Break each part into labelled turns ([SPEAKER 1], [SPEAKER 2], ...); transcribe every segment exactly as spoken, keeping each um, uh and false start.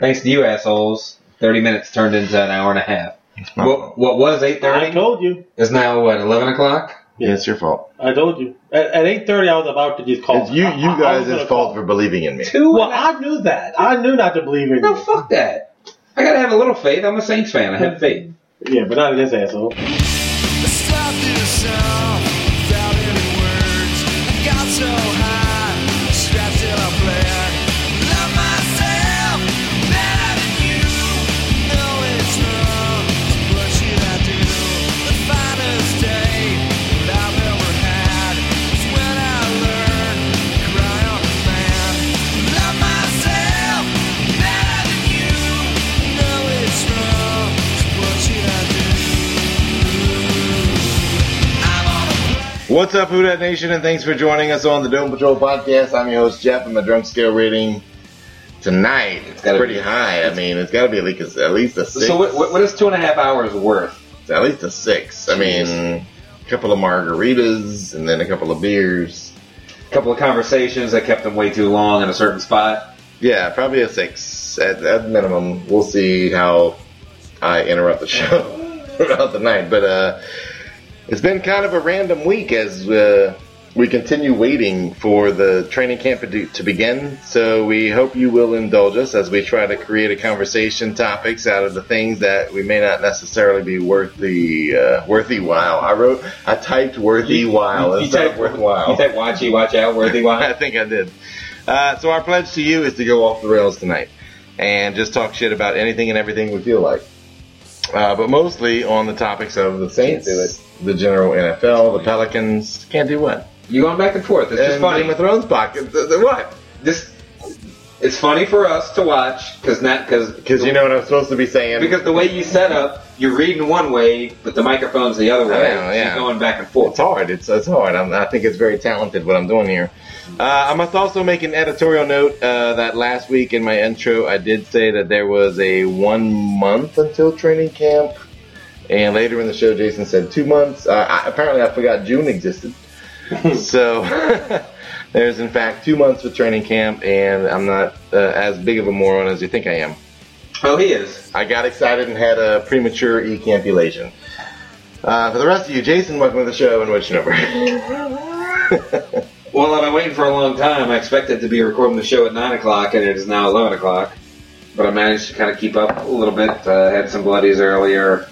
[SPEAKER 1] Thanks to you assholes, thirty minutes turned into an hour and a half. What, what was eight thirty?
[SPEAKER 2] I told you.
[SPEAKER 1] Is now, what, eleven o'clock?
[SPEAKER 3] Yeah, it's your fault.
[SPEAKER 2] I told you. At, at eight thirty, I was about to just call.
[SPEAKER 3] It's you, you guys' fault for believing in me.
[SPEAKER 1] Two
[SPEAKER 2] well, I knew that. I knew not to believe in
[SPEAKER 1] No,
[SPEAKER 2] you.
[SPEAKER 1] fuck that. I gotta have a little faith. I'm a Saints fan. I have faith.
[SPEAKER 2] Yeah, but not in this asshole.
[SPEAKER 4] Stop this song without any words. I got so high, strapped till I bled. Love myself better than you. Know it's wrong, what should I do? The finest day that I've ever had is when I learned to cry on the man. Love myself better than you. Know it's wrong, what should I do?
[SPEAKER 3] What's up, Who Dat Nation, and thanks for joining us on the Dome Patrol podcast. I'm your host, Jeff, and my drunk scale rating tonight, it's
[SPEAKER 1] gotta
[SPEAKER 3] pretty
[SPEAKER 1] be-
[SPEAKER 3] high. I mean, it's got to be at least, at least a six.
[SPEAKER 1] So what, what what is two and a half hours worth?
[SPEAKER 3] It's at least a six. I mean, a couple of margaritas and then a couple of beers.
[SPEAKER 1] A couple of conversations that kept them way too long in a certain spot.
[SPEAKER 3] Yeah, probably a six at, at minimum. We'll see how I interrupt the show throughout the night. But uh, it's been kind of a random week as uh, we continue waiting for the training camp to, to begin. So we hope you will indulge us as we try to create a conversation topics out of the things that we may not necessarily be worth the uh, worthy while. I wrote, I typed worthy while instead of worthwhile.
[SPEAKER 1] You type watch you, watch out, worthy while?
[SPEAKER 3] I think I did. Uh, so our pledge to you is to go off the rails tonight and just talk shit about anything and everything we feel like. Uh, but mostly on the topics of the Saints,
[SPEAKER 1] Can't do it.
[SPEAKER 3] the general N F L, the Pelicans. Can't do what?
[SPEAKER 1] You going back and forth. It's just
[SPEAKER 3] And
[SPEAKER 1] funny.
[SPEAKER 3] Game of Thrones pocket. The, the what?
[SPEAKER 1] This, it's funny for us to watch because not because
[SPEAKER 3] Because you know what I'm supposed to be saying.
[SPEAKER 1] because the way you set up, you're reading one way, but the microphone's the other way.
[SPEAKER 3] I know, yeah.
[SPEAKER 1] You're going back and
[SPEAKER 3] It's
[SPEAKER 1] forth.
[SPEAKER 3] hard. It's it's hard. I'm, I think it's very talented what I'm doing here. Uh, I must also make an editorial note uh, that last week in my intro I did say that there was a one month until training camp, and later in the show Jason said two months. Uh, I, apparently I forgot June existed. So there's in fact two months for training camp, and I'm not uh, as big of a moron as you think I am.
[SPEAKER 1] Oh, he is.
[SPEAKER 3] I got excited and had a premature ecampulation. Uh, for the rest of you, Jason, welcome to the show, and what's your number?
[SPEAKER 1] Well, I've been waiting for a long time. I expected to be recording the show at nine o'clock, and it is now eleven o'clock. But I managed to kind of keep up a little bit. Uh, had some bloodies earlier.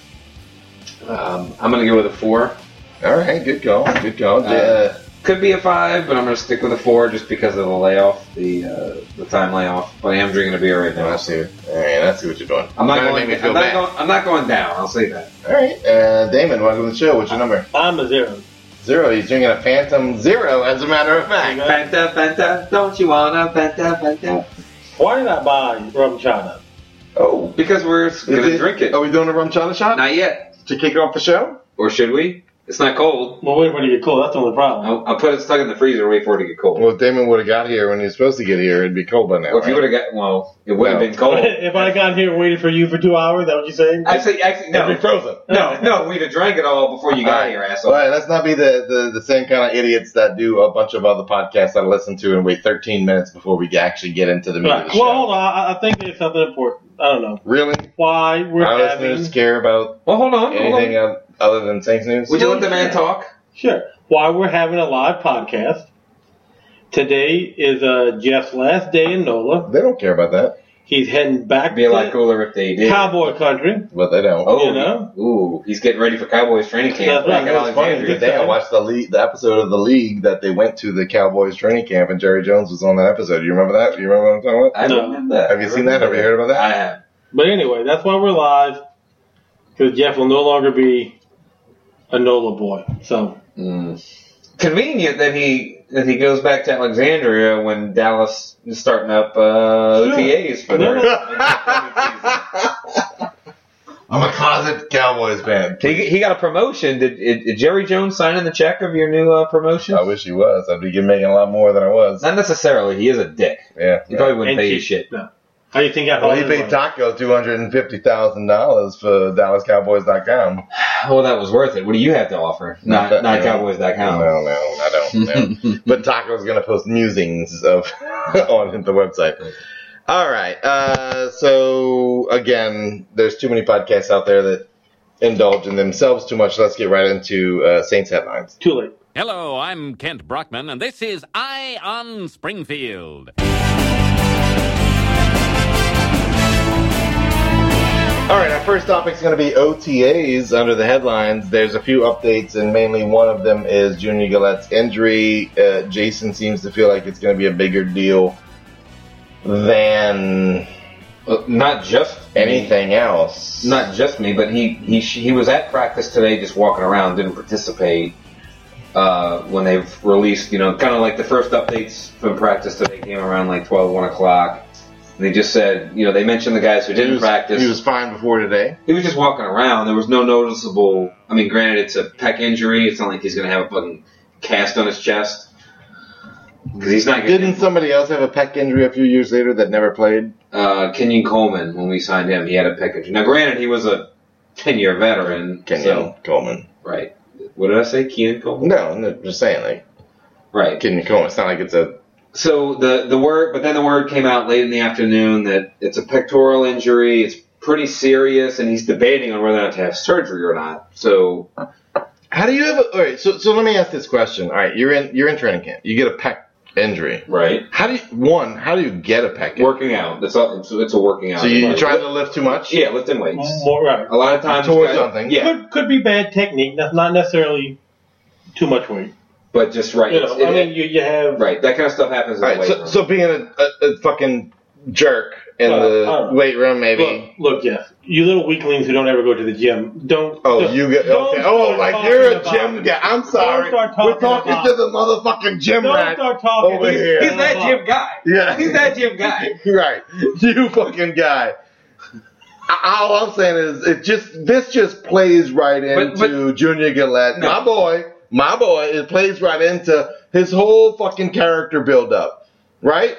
[SPEAKER 1] Um, I'm going to go with a four.
[SPEAKER 3] All right, good call, good call.
[SPEAKER 1] Uh,
[SPEAKER 3] Uh,
[SPEAKER 1] Could be a five, but I'm going to stick with a four just because of the layoff, the uh, the time layoff. But I am drinking a beer right now.
[SPEAKER 3] I see. All right, I see what you're doing.
[SPEAKER 1] I'm not
[SPEAKER 3] Trying to
[SPEAKER 1] going.
[SPEAKER 3] make me feel
[SPEAKER 1] I'm not
[SPEAKER 3] bad.
[SPEAKER 1] going. I'm not going down. I'll say that.
[SPEAKER 3] All right, uh, Damon, welcome to the show. What's your number?
[SPEAKER 2] I'm a zero.
[SPEAKER 3] Zero. He's drinking a Phantom Zero, as a matter of fact.
[SPEAKER 1] Fanta, Fanta, don't you wanna Fanta, Fanta?
[SPEAKER 2] Why did I buy rum chana?
[SPEAKER 3] Oh,
[SPEAKER 1] Because we're
[SPEAKER 3] is
[SPEAKER 1] gonna drink it.
[SPEAKER 3] Are we doing a rum chata shot
[SPEAKER 1] Not yet.
[SPEAKER 3] to kick off the show?
[SPEAKER 1] Or should we? It's not cold.
[SPEAKER 2] Well, wait for it to get cool. That's the only problem.
[SPEAKER 1] I'll, I'll put it stuck in the freezer and wait for it to get cold.
[SPEAKER 3] Well, if Damon would have got here when he was supposed to get here, it'd be cold by now.
[SPEAKER 1] Or if you
[SPEAKER 3] right?
[SPEAKER 1] would have got, well, it would have
[SPEAKER 3] No.
[SPEAKER 1] been cold.
[SPEAKER 2] If I got here and waited for you for two hours, is that what you're saying?
[SPEAKER 1] Actually, actually, no.
[SPEAKER 3] It'd be frozen.
[SPEAKER 1] No, no, we'd have drank it all before you got
[SPEAKER 3] All right.
[SPEAKER 1] here, asshole.
[SPEAKER 3] All right, let's not be the, the, the same kind of idiots that do a bunch of other podcasts I listen to and wait thirteen minutes before we actually get into the meat
[SPEAKER 2] Right.
[SPEAKER 3] of the
[SPEAKER 2] Well,
[SPEAKER 3] show.
[SPEAKER 2] hold on. I, I think there's something important. I don't know.
[SPEAKER 3] Really?
[SPEAKER 2] Why we're
[SPEAKER 3] Our
[SPEAKER 2] having...
[SPEAKER 3] listeners care about
[SPEAKER 1] Well, hold on. Hold
[SPEAKER 3] anything
[SPEAKER 1] on.
[SPEAKER 3] uh, other than Saints news?
[SPEAKER 1] Would you let the man talk?
[SPEAKER 2] Sure. Why we're having a live podcast. Today is uh, Jeff's last day in NOLA.
[SPEAKER 3] They don't care about that,
[SPEAKER 2] He's heading back
[SPEAKER 1] It'd be a lot
[SPEAKER 2] to
[SPEAKER 1] cooler if they did.
[SPEAKER 2] Cowboy country.
[SPEAKER 3] but they don't.
[SPEAKER 1] Oh,
[SPEAKER 2] You know?
[SPEAKER 1] Ooh, he's getting ready for Cowboys training camp.
[SPEAKER 2] That's right.
[SPEAKER 1] Back in
[SPEAKER 3] It's funny.
[SPEAKER 1] Alexandria.
[SPEAKER 3] Today I watched the league, the episode of the league that they went to the Cowboys training camp, and Jerry Jones was on that episode. You remember that? You remember what I'm talking about?
[SPEAKER 1] I
[SPEAKER 2] No.
[SPEAKER 1] remember that.
[SPEAKER 3] Have you seen that? Have you heard about that?
[SPEAKER 1] I have.
[SPEAKER 2] But anyway, that's why we're live. Because Jeff will no longer be a NOLA boy. So,
[SPEAKER 1] Mm. Convenient that he that he goes back to Alexandria when Dallas is starting up uh,
[SPEAKER 2] Sure.
[SPEAKER 1] O T As for
[SPEAKER 2] No,
[SPEAKER 1] their.
[SPEAKER 3] I'm a closet Cowboys fan.
[SPEAKER 1] He, he got a promotion. Did, did, did Jerry Jones sign in the check of your new uh, promotion?
[SPEAKER 3] I wish he was. I'd be making a lot more than I was.
[SPEAKER 1] Not necessarily. He is a dick.
[SPEAKER 3] Yeah.
[SPEAKER 1] He probably wouldn't
[SPEAKER 2] And
[SPEAKER 1] pay
[SPEAKER 2] he-
[SPEAKER 1] you shit.
[SPEAKER 2] no. How do you think that
[SPEAKER 3] Well, he paid Taco two hundred and fifty thousand dollars for Dallas Cowboys dot com.
[SPEAKER 1] Well, that was worth it. What do you have to offer? Not, not
[SPEAKER 3] No.
[SPEAKER 1] Cowboys dot com.
[SPEAKER 3] No, no, I don't. No. But Taco's going to post musings of on the website. All right. Uh, so, again, there's too many podcasts out there that indulge in themselves too much. Let's get right into uh, Saints headlines.
[SPEAKER 2] Too late.
[SPEAKER 5] Hello, I'm Kent Brockman, and this is Eye on Springfield.
[SPEAKER 3] All right, our first topic is going to be O T As under the headlines. There's a few updates, and mainly one of them is Junior Galette's injury. Uh, Jason seems to feel like it's going to be a bigger deal than
[SPEAKER 1] Uh, not just
[SPEAKER 3] anything
[SPEAKER 1] me.
[SPEAKER 3] else.
[SPEAKER 1] Not just me, but he, he he was at practice today, just walking around, didn't participate uh, when they've released. You know, kind of like the first updates from practice today came around like twelve, one o'clock. And they just said, you know, they mentioned the guys who
[SPEAKER 3] He
[SPEAKER 1] didn't
[SPEAKER 3] was,
[SPEAKER 1] practice.
[SPEAKER 3] he was fine before today.
[SPEAKER 1] He was just walking around. There was no noticeable. I mean, granted, it's a pec injury. It's not like he's going to have a fucking cast on his chest. Because he's not.
[SPEAKER 3] Didn't somebody else have a pec injury a few years later that never played?
[SPEAKER 1] Uh, Kenyon Coleman, when we signed him, he had a pec injury. Now, granted, he was a ten-year veteran.
[SPEAKER 3] Kenyon
[SPEAKER 1] so,
[SPEAKER 3] Coleman.
[SPEAKER 1] right. What did I say? Kenyon Coleman?
[SPEAKER 3] No, no, just saying, like,
[SPEAKER 1] Right.
[SPEAKER 3] Kenyon Coleman. It's not like it's a...
[SPEAKER 1] So the the word, but then the word came out late in the afternoon that it's a pectoral injury. It's pretty serious, and he's debating on whether or not to have surgery or not. So,
[SPEAKER 3] How do you have a... All right, so, so let me ask this question. All right, you're in you're in training camp. You get a pec injury.
[SPEAKER 1] right,
[SPEAKER 3] How do you... One, how do you get a pec injury?
[SPEAKER 1] working out. That's all. It's, it's a working out.
[SPEAKER 3] So you
[SPEAKER 1] Right.
[SPEAKER 3] try to lift too much?
[SPEAKER 1] Yeah, lifting weights.
[SPEAKER 2] More right.
[SPEAKER 1] A lot of times,
[SPEAKER 3] Towards
[SPEAKER 1] guys-
[SPEAKER 3] something.
[SPEAKER 1] Yeah,
[SPEAKER 2] Could could be bad technique. That's not necessarily too much weight.
[SPEAKER 1] but just right.
[SPEAKER 2] You know,
[SPEAKER 1] It-
[SPEAKER 2] I mean, you you have
[SPEAKER 1] right. That kind of stuff happens in
[SPEAKER 3] All
[SPEAKER 1] the
[SPEAKER 3] right,
[SPEAKER 1] weight
[SPEAKER 3] so,
[SPEAKER 1] room.
[SPEAKER 3] so being a, a, a fucking jerk in
[SPEAKER 2] Well, I
[SPEAKER 3] the
[SPEAKER 2] don't know.
[SPEAKER 3] weight room, maybe...
[SPEAKER 2] Look, look, yes. You little weaklings who don't ever go to the gym, don't.
[SPEAKER 3] Oh,
[SPEAKER 2] don't-
[SPEAKER 3] you get
[SPEAKER 2] don't
[SPEAKER 3] okay. Oh,
[SPEAKER 2] start
[SPEAKER 3] like
[SPEAKER 2] talking
[SPEAKER 3] you're a
[SPEAKER 2] about
[SPEAKER 3] gym
[SPEAKER 2] it.
[SPEAKER 3] guy. I'm sorry.
[SPEAKER 2] start
[SPEAKER 3] We're
[SPEAKER 2] talking
[SPEAKER 3] talking
[SPEAKER 2] about
[SPEAKER 3] to the motherfucking gym
[SPEAKER 2] Don't
[SPEAKER 3] rat
[SPEAKER 2] start talking
[SPEAKER 3] over
[SPEAKER 2] he's-
[SPEAKER 3] here.
[SPEAKER 1] He's that gym guy.
[SPEAKER 3] Yeah.
[SPEAKER 1] He's that gym guy.
[SPEAKER 3] Right, you fucking guy. All I'm saying is, it just this just plays right
[SPEAKER 1] But-
[SPEAKER 3] into
[SPEAKER 1] but-
[SPEAKER 3] Junior Galette,
[SPEAKER 1] No.
[SPEAKER 3] my boy, my boy. It plays right into his whole fucking character build up, right?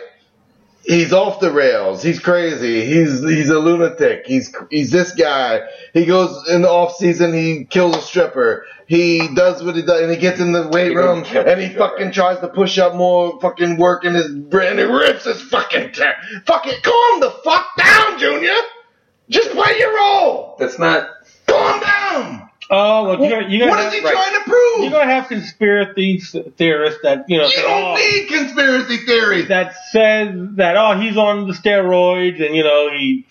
[SPEAKER 3] He's off the rails. He's crazy. He's he's a lunatic. He's he's this guy. He goes in the off season. He kills a stripper. He does what he does, and he gets in the weight
[SPEAKER 1] He
[SPEAKER 3] room
[SPEAKER 1] doesn't kill
[SPEAKER 3] and he
[SPEAKER 1] a stripper.
[SPEAKER 3] fucking tries to push up more fucking work in his brain. And he rips his fucking tear. Fucking calm the fuck down, Junior. Just play your role.
[SPEAKER 1] That's not.
[SPEAKER 3] Calm down.
[SPEAKER 2] Oh, look, you're, you're
[SPEAKER 3] What
[SPEAKER 2] gonna
[SPEAKER 3] is
[SPEAKER 2] have,
[SPEAKER 3] he
[SPEAKER 1] right.
[SPEAKER 3] trying to prove?
[SPEAKER 2] you're gonna have conspiracy theorists that you know
[SPEAKER 3] You
[SPEAKER 2] say,
[SPEAKER 3] don't
[SPEAKER 2] oh,
[SPEAKER 3] need conspiracy theories.
[SPEAKER 2] that says that oh he's on the steroids and you know he's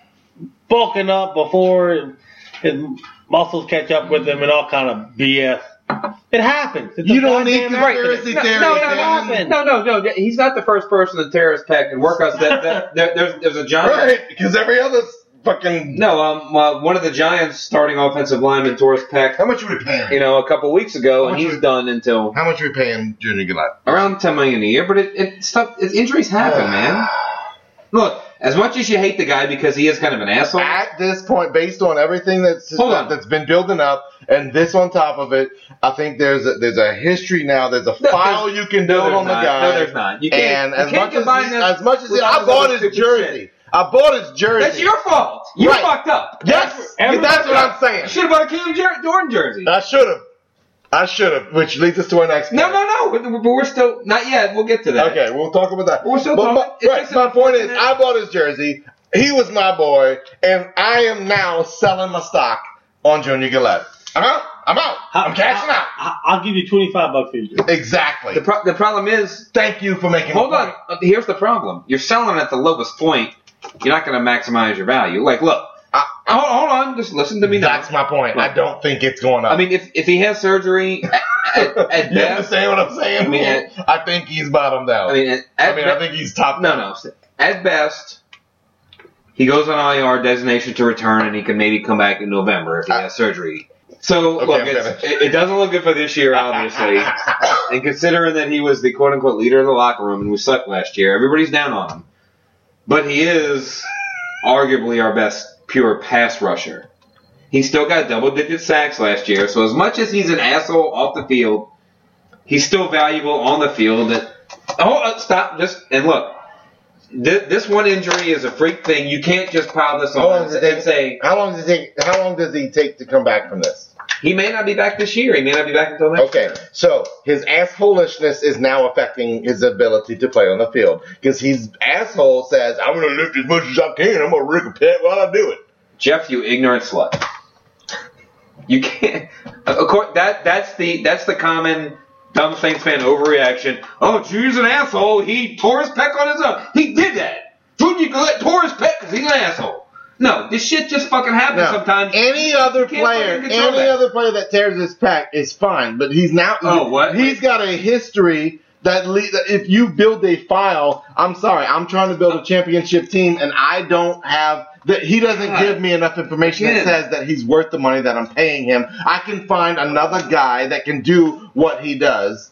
[SPEAKER 2] bulking up before his muscles catch up with him and all kind of B S. It happens. It's a
[SPEAKER 3] You don't need
[SPEAKER 2] goddamn
[SPEAKER 3] conspiracy
[SPEAKER 2] accident.
[SPEAKER 3] theories.
[SPEAKER 1] No, no,
[SPEAKER 3] man.
[SPEAKER 1] no,
[SPEAKER 2] happened.
[SPEAKER 1] no, no, no. He's not the first person to tear his pec and workouts. That, that there, there's there's a giant.
[SPEAKER 3] Right, because every other fucking...
[SPEAKER 1] No, um, uh, one of the Giants' starting offensive linemen tore his pec,
[SPEAKER 3] How much are we paying?
[SPEAKER 1] you know, a couple weeks ago,
[SPEAKER 3] How
[SPEAKER 1] and
[SPEAKER 3] much
[SPEAKER 1] he's
[SPEAKER 3] was-
[SPEAKER 1] done until
[SPEAKER 3] How much are we paying Junior Galette?
[SPEAKER 1] around ten million a year. But it, it stuff, it, injuries happen, man. Look, as much as you hate the guy because he is kind of an asshole.
[SPEAKER 3] At this point, based on everything that's
[SPEAKER 1] Hold on.
[SPEAKER 3] that's been building up, and this on top of it, I think there's a, there's a history now. There's a
[SPEAKER 1] No,
[SPEAKER 3] file
[SPEAKER 1] there's-
[SPEAKER 3] you can
[SPEAKER 1] no,
[SPEAKER 3] build
[SPEAKER 1] there's
[SPEAKER 3] on the
[SPEAKER 1] not.
[SPEAKER 3] guy.
[SPEAKER 1] No, there's not. You can't-
[SPEAKER 3] and
[SPEAKER 1] you
[SPEAKER 3] as
[SPEAKER 1] can't
[SPEAKER 3] much as
[SPEAKER 1] combine
[SPEAKER 3] he,
[SPEAKER 1] this
[SPEAKER 3] as much as he,
[SPEAKER 1] with
[SPEAKER 3] I
[SPEAKER 1] all this
[SPEAKER 3] bought
[SPEAKER 1] other
[SPEAKER 3] his
[SPEAKER 1] stupid
[SPEAKER 3] jersey.
[SPEAKER 1] shit.
[SPEAKER 3] I bought his jersey.
[SPEAKER 1] That's your fault. You
[SPEAKER 3] Right.
[SPEAKER 1] fucked up.
[SPEAKER 3] Yes,
[SPEAKER 2] Every-
[SPEAKER 3] that's what I'm saying.
[SPEAKER 1] Should have bought a Cam Jer- Jordan jersey.
[SPEAKER 3] I should have. I should have. Which leads us to our next.
[SPEAKER 1] No,
[SPEAKER 3] point.
[SPEAKER 1] no, no. But but we're still not yet. We'll get to that.
[SPEAKER 3] Okay, we'll talk about that.
[SPEAKER 1] We're still
[SPEAKER 3] But
[SPEAKER 1] talking-
[SPEAKER 3] My,
[SPEAKER 1] it's
[SPEAKER 3] right,
[SPEAKER 1] just
[SPEAKER 3] my point is,
[SPEAKER 1] unfortunate-
[SPEAKER 3] I bought his jersey. He was my boy, and I am now selling my stock on Junior Galette. I'm out. I'm out. I'm cashing out.
[SPEAKER 2] I- I'll give you twenty-five bucks for you.
[SPEAKER 3] Exactly.
[SPEAKER 1] The pro- the problem is,
[SPEAKER 3] Thank you for making.
[SPEAKER 1] hold
[SPEAKER 3] the
[SPEAKER 1] on.
[SPEAKER 3] point.
[SPEAKER 1] Uh, Here's the problem. You're selling at the lowest point. You're not going to maximize your value. Like, look.
[SPEAKER 3] I-
[SPEAKER 1] hold, hold on. Just listen to me now.
[SPEAKER 3] That's my point. I don't think it's going up.
[SPEAKER 1] I mean, if if he has surgery at, at, at
[SPEAKER 3] you
[SPEAKER 1] best,
[SPEAKER 3] understand what I'm saying?
[SPEAKER 1] I mean, at-
[SPEAKER 3] I think he's bottomed out.
[SPEAKER 1] I mean, at,
[SPEAKER 3] I
[SPEAKER 1] at
[SPEAKER 3] mean,
[SPEAKER 1] be-
[SPEAKER 3] I think he's top.
[SPEAKER 1] no, no. At best, he goes on I R designation to return, and he can maybe come back in November if he has surgery. So,
[SPEAKER 3] Okay,
[SPEAKER 1] look,
[SPEAKER 3] I'm
[SPEAKER 1] it's,
[SPEAKER 3] finished.
[SPEAKER 1] it, it doesn't look good for this year, obviously. And considering that he was the quote-unquote leader of the locker room and we sucked last year, everybody's down on him. But he is arguably our best pure pass rusher. He still got double-digit sacks last year, so as much as he's an asshole off the field, he's still valuable on the field. That, oh, uh, stop, just, and look, this, this one injury is a freak thing. You can't just pile this
[SPEAKER 3] How long
[SPEAKER 1] on
[SPEAKER 3] does
[SPEAKER 1] and
[SPEAKER 3] it take?
[SPEAKER 1] say,
[SPEAKER 3] How long does it take? How long does he take to come back from this?
[SPEAKER 1] He may not be back this year. He may not be back until next
[SPEAKER 3] Okay,
[SPEAKER 1] year.
[SPEAKER 3] so his assholishness is now affecting his ability to play on the field. Because his asshole says, I'm going to lift as much as I can. I'm going to rip a pet while I do it.
[SPEAKER 1] Jeff, you ignorant slut. You can't. Of course, that that's the that's the common dumb Saints fan overreaction. Oh, Junior's an asshole. He tore his pec on his own. He did that. Junior Gillette tore his pec because he's an asshole. No, this shit just fucking happens
[SPEAKER 3] Now,
[SPEAKER 1] sometimes.
[SPEAKER 3] any other
[SPEAKER 1] You can't
[SPEAKER 3] player,
[SPEAKER 1] fucking control
[SPEAKER 3] any
[SPEAKER 1] that.
[SPEAKER 3] other player that tears his pack is fine, but he's now.
[SPEAKER 1] Oh, what?
[SPEAKER 3] He's got a history that, le- that if you build a file, I'm sorry, I'm trying to build a championship team, and I don't have that. He doesn't
[SPEAKER 1] God.
[SPEAKER 3] give me enough information that
[SPEAKER 1] Again.
[SPEAKER 3] says that he's worth the money that I'm paying him. I can find another guy that can do what he does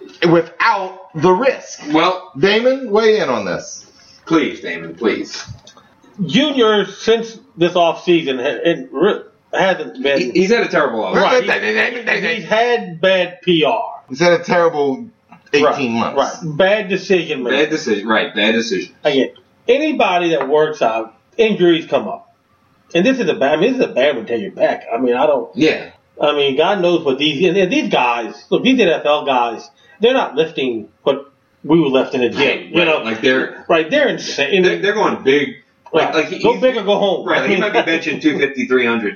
[SPEAKER 3] without the risk.
[SPEAKER 1] Well,
[SPEAKER 3] Damon, weigh in on this.
[SPEAKER 1] please, Damon, please.
[SPEAKER 2] Junior, since this offseason, ha- it re- hasn't been.
[SPEAKER 1] He, he's had a terrible off.
[SPEAKER 2] right. He- He's had bad P R.
[SPEAKER 3] He's had a terrible eighteen
[SPEAKER 2] right,
[SPEAKER 3] months.
[SPEAKER 2] Right. Bad decision making.
[SPEAKER 1] Bad decision. Right, bad decision.
[SPEAKER 2] Again, anybody that works out, injuries come up. And this is a bad, I mean, this is a bad one to take your back. I mean, I don't,
[SPEAKER 1] Yeah.
[SPEAKER 2] I mean, God knows what these, and these guys, look, these N F L guys, they're not lifting what we were lifting in the gym.
[SPEAKER 1] Right,
[SPEAKER 2] You know,
[SPEAKER 1] like they're
[SPEAKER 2] right, they're insane.
[SPEAKER 1] they're, they're going big. Like,
[SPEAKER 2] Right.
[SPEAKER 1] like he,
[SPEAKER 2] Go
[SPEAKER 1] he's-
[SPEAKER 2] big or go home.
[SPEAKER 1] Right, like he might be benching two fifty, three hundred.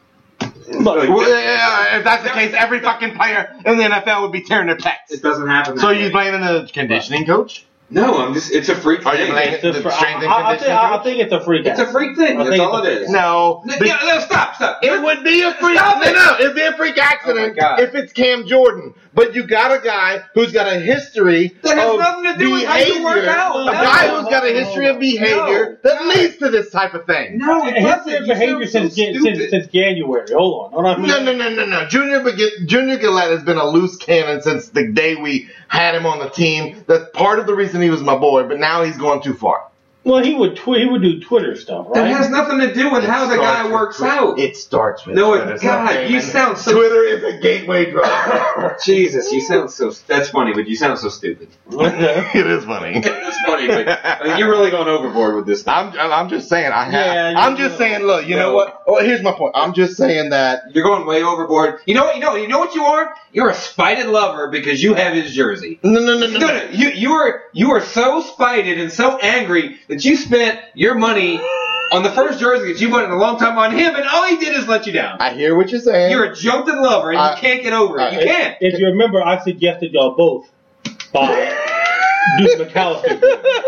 [SPEAKER 2] Look,
[SPEAKER 3] Well, yeah, if that's the case, every fucking player in the N F L would be tearing their pecs.
[SPEAKER 1] It doesn't happen.
[SPEAKER 3] So
[SPEAKER 1] that
[SPEAKER 3] you
[SPEAKER 1] way.
[SPEAKER 3] blaming the conditioning coach?
[SPEAKER 1] No, I'm just. It's a freak
[SPEAKER 3] Are you
[SPEAKER 1] thing.
[SPEAKER 3] blaming-
[SPEAKER 2] it's a
[SPEAKER 3] the
[SPEAKER 2] fr-
[SPEAKER 3] strength and
[SPEAKER 2] I, I, think,
[SPEAKER 3] conditioning
[SPEAKER 2] I
[SPEAKER 3] coach?
[SPEAKER 2] think it's a freak.
[SPEAKER 1] It's a
[SPEAKER 2] accident.
[SPEAKER 1] freak thing.
[SPEAKER 2] I
[SPEAKER 1] That's
[SPEAKER 2] think
[SPEAKER 1] all
[SPEAKER 2] it's
[SPEAKER 1] it
[SPEAKER 2] a-
[SPEAKER 1] is.
[SPEAKER 3] No.
[SPEAKER 1] No,
[SPEAKER 3] be-
[SPEAKER 1] yeah, no, stop, stop.
[SPEAKER 3] It would be a freak.
[SPEAKER 1] Stop
[SPEAKER 3] No,
[SPEAKER 1] it.
[SPEAKER 3] no, it'd be a freak accident
[SPEAKER 1] Oh my God.
[SPEAKER 3] if it's Cam Jordan. But you got a guy who's got a history
[SPEAKER 1] That has
[SPEAKER 3] of
[SPEAKER 1] nothing to do with how
[SPEAKER 3] behavior.
[SPEAKER 1] you work out.
[SPEAKER 3] A
[SPEAKER 1] No.
[SPEAKER 3] guy who's got a history of behavior
[SPEAKER 1] No.
[SPEAKER 3] that leads to this type of thing.
[SPEAKER 1] No, it
[SPEAKER 2] His
[SPEAKER 1] doesn't. You
[SPEAKER 2] behavior
[SPEAKER 1] sound
[SPEAKER 2] since,
[SPEAKER 1] so
[SPEAKER 2] Jan- since,
[SPEAKER 1] stupid.
[SPEAKER 2] since January. Hold on. Hold on.
[SPEAKER 3] No, no, no, no, no. Junior Baguette, Junior Gillette has been a loose cannon since the day we had him on the team. That's part of the reason he was my boy, but now he's going too far.
[SPEAKER 2] Well, he would twi- he would do Twitter stuff, right?
[SPEAKER 1] That has nothing to do with how the guy
[SPEAKER 3] Starts
[SPEAKER 1] works
[SPEAKER 3] with-
[SPEAKER 1] out.
[SPEAKER 3] It starts with
[SPEAKER 1] No, it-
[SPEAKER 3] Twitter.
[SPEAKER 1] God,
[SPEAKER 3] Damon.
[SPEAKER 1] you sound so-
[SPEAKER 3] Twitter is a gateway drug.
[SPEAKER 1] Jesus, you sound so. That's funny, but you sound so stupid.
[SPEAKER 3] It is funny.
[SPEAKER 1] It's funny, but I mean, you're really going overboard with this thing.
[SPEAKER 3] I'm, I'm just saying. I have.
[SPEAKER 2] Yeah, you-
[SPEAKER 3] I'm just saying. Look, you know
[SPEAKER 1] No.
[SPEAKER 3] what? Oh, here's my point. I'm just saying that.
[SPEAKER 1] You're going way overboard. You know what? You know. You know what you are? You're a spited lover because you have his jersey.
[SPEAKER 3] No, no, no, no.
[SPEAKER 1] No,
[SPEAKER 3] no.
[SPEAKER 1] no, you you are you are so spited and so angry that you spent your money on the first jersey that you bought in a long time on him, and all he did is let you down.
[SPEAKER 3] I hear what you're saying.
[SPEAKER 1] You're a jilted lover, and
[SPEAKER 3] I-
[SPEAKER 1] you can't get over it.
[SPEAKER 3] I-
[SPEAKER 1] You can't.
[SPEAKER 2] If you remember, I suggested y'all both buy Duke McAllister.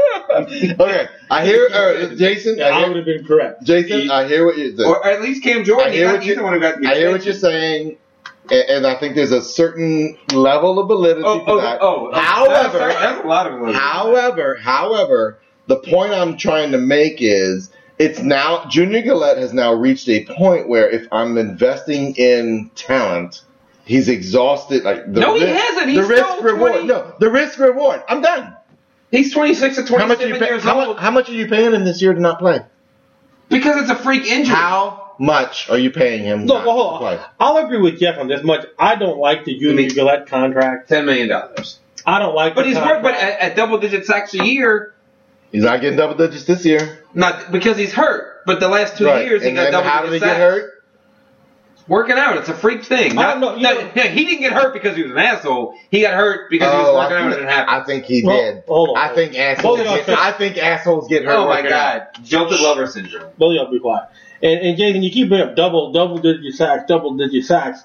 [SPEAKER 3] okay. I hear uh, Jason.
[SPEAKER 2] I
[SPEAKER 3] I
[SPEAKER 2] would
[SPEAKER 3] hear,
[SPEAKER 2] have been correct.
[SPEAKER 3] Jason. I hear what you're saying.
[SPEAKER 1] Or at least Cam Jordan.
[SPEAKER 3] I hear
[SPEAKER 1] he got,
[SPEAKER 3] what
[SPEAKER 1] he's
[SPEAKER 3] you-
[SPEAKER 1] the one who got the
[SPEAKER 3] I hear what you're
[SPEAKER 1] extension.
[SPEAKER 3] saying, and, and I think there's a certain level of validity
[SPEAKER 1] Oh,
[SPEAKER 3] to
[SPEAKER 1] oh,
[SPEAKER 3] that.
[SPEAKER 1] oh, oh.
[SPEAKER 3] however,
[SPEAKER 1] that's, that's a lot of validity.
[SPEAKER 3] However, however, the point I'm trying to make is it's now Junior Gillette has now reached a point where if I'm investing in talent, he's exhausted. Like the
[SPEAKER 1] No, he
[SPEAKER 3] ri-
[SPEAKER 1] hasn't.
[SPEAKER 3] The
[SPEAKER 1] He's
[SPEAKER 3] risk
[SPEAKER 1] still
[SPEAKER 3] reward.
[SPEAKER 1] twenty
[SPEAKER 3] No, the risk reward. I'm done.
[SPEAKER 1] He's twenty-six to
[SPEAKER 3] How much are you
[SPEAKER 1] twenty-seven
[SPEAKER 3] pay,
[SPEAKER 1] years
[SPEAKER 3] how,
[SPEAKER 1] old
[SPEAKER 3] mu- how much are you paying him this year to not play?
[SPEAKER 1] because it's a freak injury.
[SPEAKER 3] How much are you paying him
[SPEAKER 2] Look,
[SPEAKER 3] not
[SPEAKER 2] well,
[SPEAKER 3] to
[SPEAKER 2] hold
[SPEAKER 3] play?
[SPEAKER 2] on. I'll agree with Jeff on this much. I don't like the Junior
[SPEAKER 1] mean-
[SPEAKER 2] Gillette contract.
[SPEAKER 1] Ten million dollars.
[SPEAKER 2] I don't like.
[SPEAKER 1] But
[SPEAKER 2] the
[SPEAKER 1] he's worth.
[SPEAKER 2] contract.
[SPEAKER 1] But at, at double-digit sacks a year,
[SPEAKER 3] He's not getting double digits this year.
[SPEAKER 1] not because he's hurt. But the last two
[SPEAKER 3] Right.
[SPEAKER 1] years, he
[SPEAKER 3] and
[SPEAKER 1] got
[SPEAKER 3] then
[SPEAKER 1] double-digit
[SPEAKER 3] how did he
[SPEAKER 1] sacks.
[SPEAKER 3] get hurt?
[SPEAKER 1] Working out, it's a freak thing.
[SPEAKER 2] I
[SPEAKER 1] Not,
[SPEAKER 2] don't know, you
[SPEAKER 1] no,
[SPEAKER 2] know-
[SPEAKER 1] no, he didn't get hurt because he was an asshole. He got hurt because he was
[SPEAKER 3] Oh,
[SPEAKER 1] working
[SPEAKER 3] I
[SPEAKER 1] out and
[SPEAKER 3] think,
[SPEAKER 1] it happened.
[SPEAKER 3] I think he
[SPEAKER 2] Well,
[SPEAKER 3] did.
[SPEAKER 2] hold on.
[SPEAKER 3] I think assholes.
[SPEAKER 2] Hold on,
[SPEAKER 3] Get,
[SPEAKER 2] Phil.
[SPEAKER 3] I think assholes get hurt.
[SPEAKER 1] Oh my
[SPEAKER 3] working out.
[SPEAKER 1] God, jilted lover syndrome.
[SPEAKER 2] Both of y'all be quiet. And, and Jason, you keep bringing up double, double digit sacks, double digit sacks.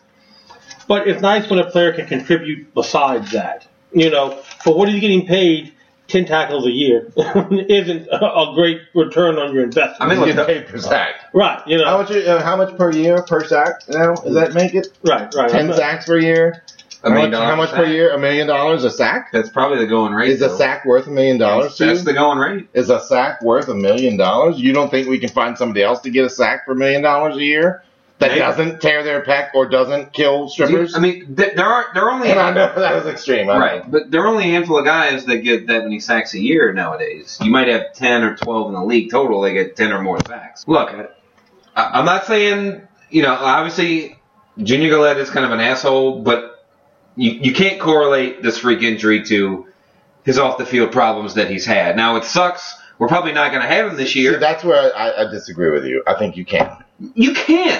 [SPEAKER 2] But it's nice when a player can contribute besides that. You know, but what are you getting paid? Ten tackles a year isn't a, a great return on your investment.
[SPEAKER 1] I mean,
[SPEAKER 3] You
[SPEAKER 1] look,
[SPEAKER 3] get paid per sack.
[SPEAKER 2] right? You know,
[SPEAKER 3] How much? Uh, how much per year per sack? Now does that make it
[SPEAKER 2] right, right.
[SPEAKER 3] ten
[SPEAKER 2] I'm-
[SPEAKER 3] sacks per year?
[SPEAKER 1] A
[SPEAKER 3] How
[SPEAKER 1] million
[SPEAKER 3] much,
[SPEAKER 1] dollars
[SPEAKER 3] how much
[SPEAKER 1] a
[SPEAKER 3] per
[SPEAKER 1] sack.
[SPEAKER 3] year? A million dollars a sack?
[SPEAKER 1] That's probably the going rate.
[SPEAKER 3] Is a
[SPEAKER 1] though.
[SPEAKER 3] sack worth a million dollars to
[SPEAKER 1] That's
[SPEAKER 3] you?
[SPEAKER 1] the going rate.
[SPEAKER 3] Is a sack worth a million dollars? You don't think we can find somebody else to get a sack for a million dollars a year that
[SPEAKER 1] Maybe.
[SPEAKER 3] doesn't tear their pec or doesn't kill strippers?
[SPEAKER 1] I mean, th- there are there are only
[SPEAKER 3] and I know that was extreme. I know.
[SPEAKER 1] right, but there are only a handful of guys that get that many sacks a year nowadays. You might have ten or twelve in the league total. They get ten or more sacks. Look, I, I'm not saying you know. Obviously, Junior Gillette is kind of an asshole, but you you can't correlate this freak injury to his off the field problems that he's had. Now it sucks. We're probably not going to have him this
[SPEAKER 3] See,
[SPEAKER 1] year.
[SPEAKER 3] that's where I, I disagree with you. I think you can.
[SPEAKER 1] You can't.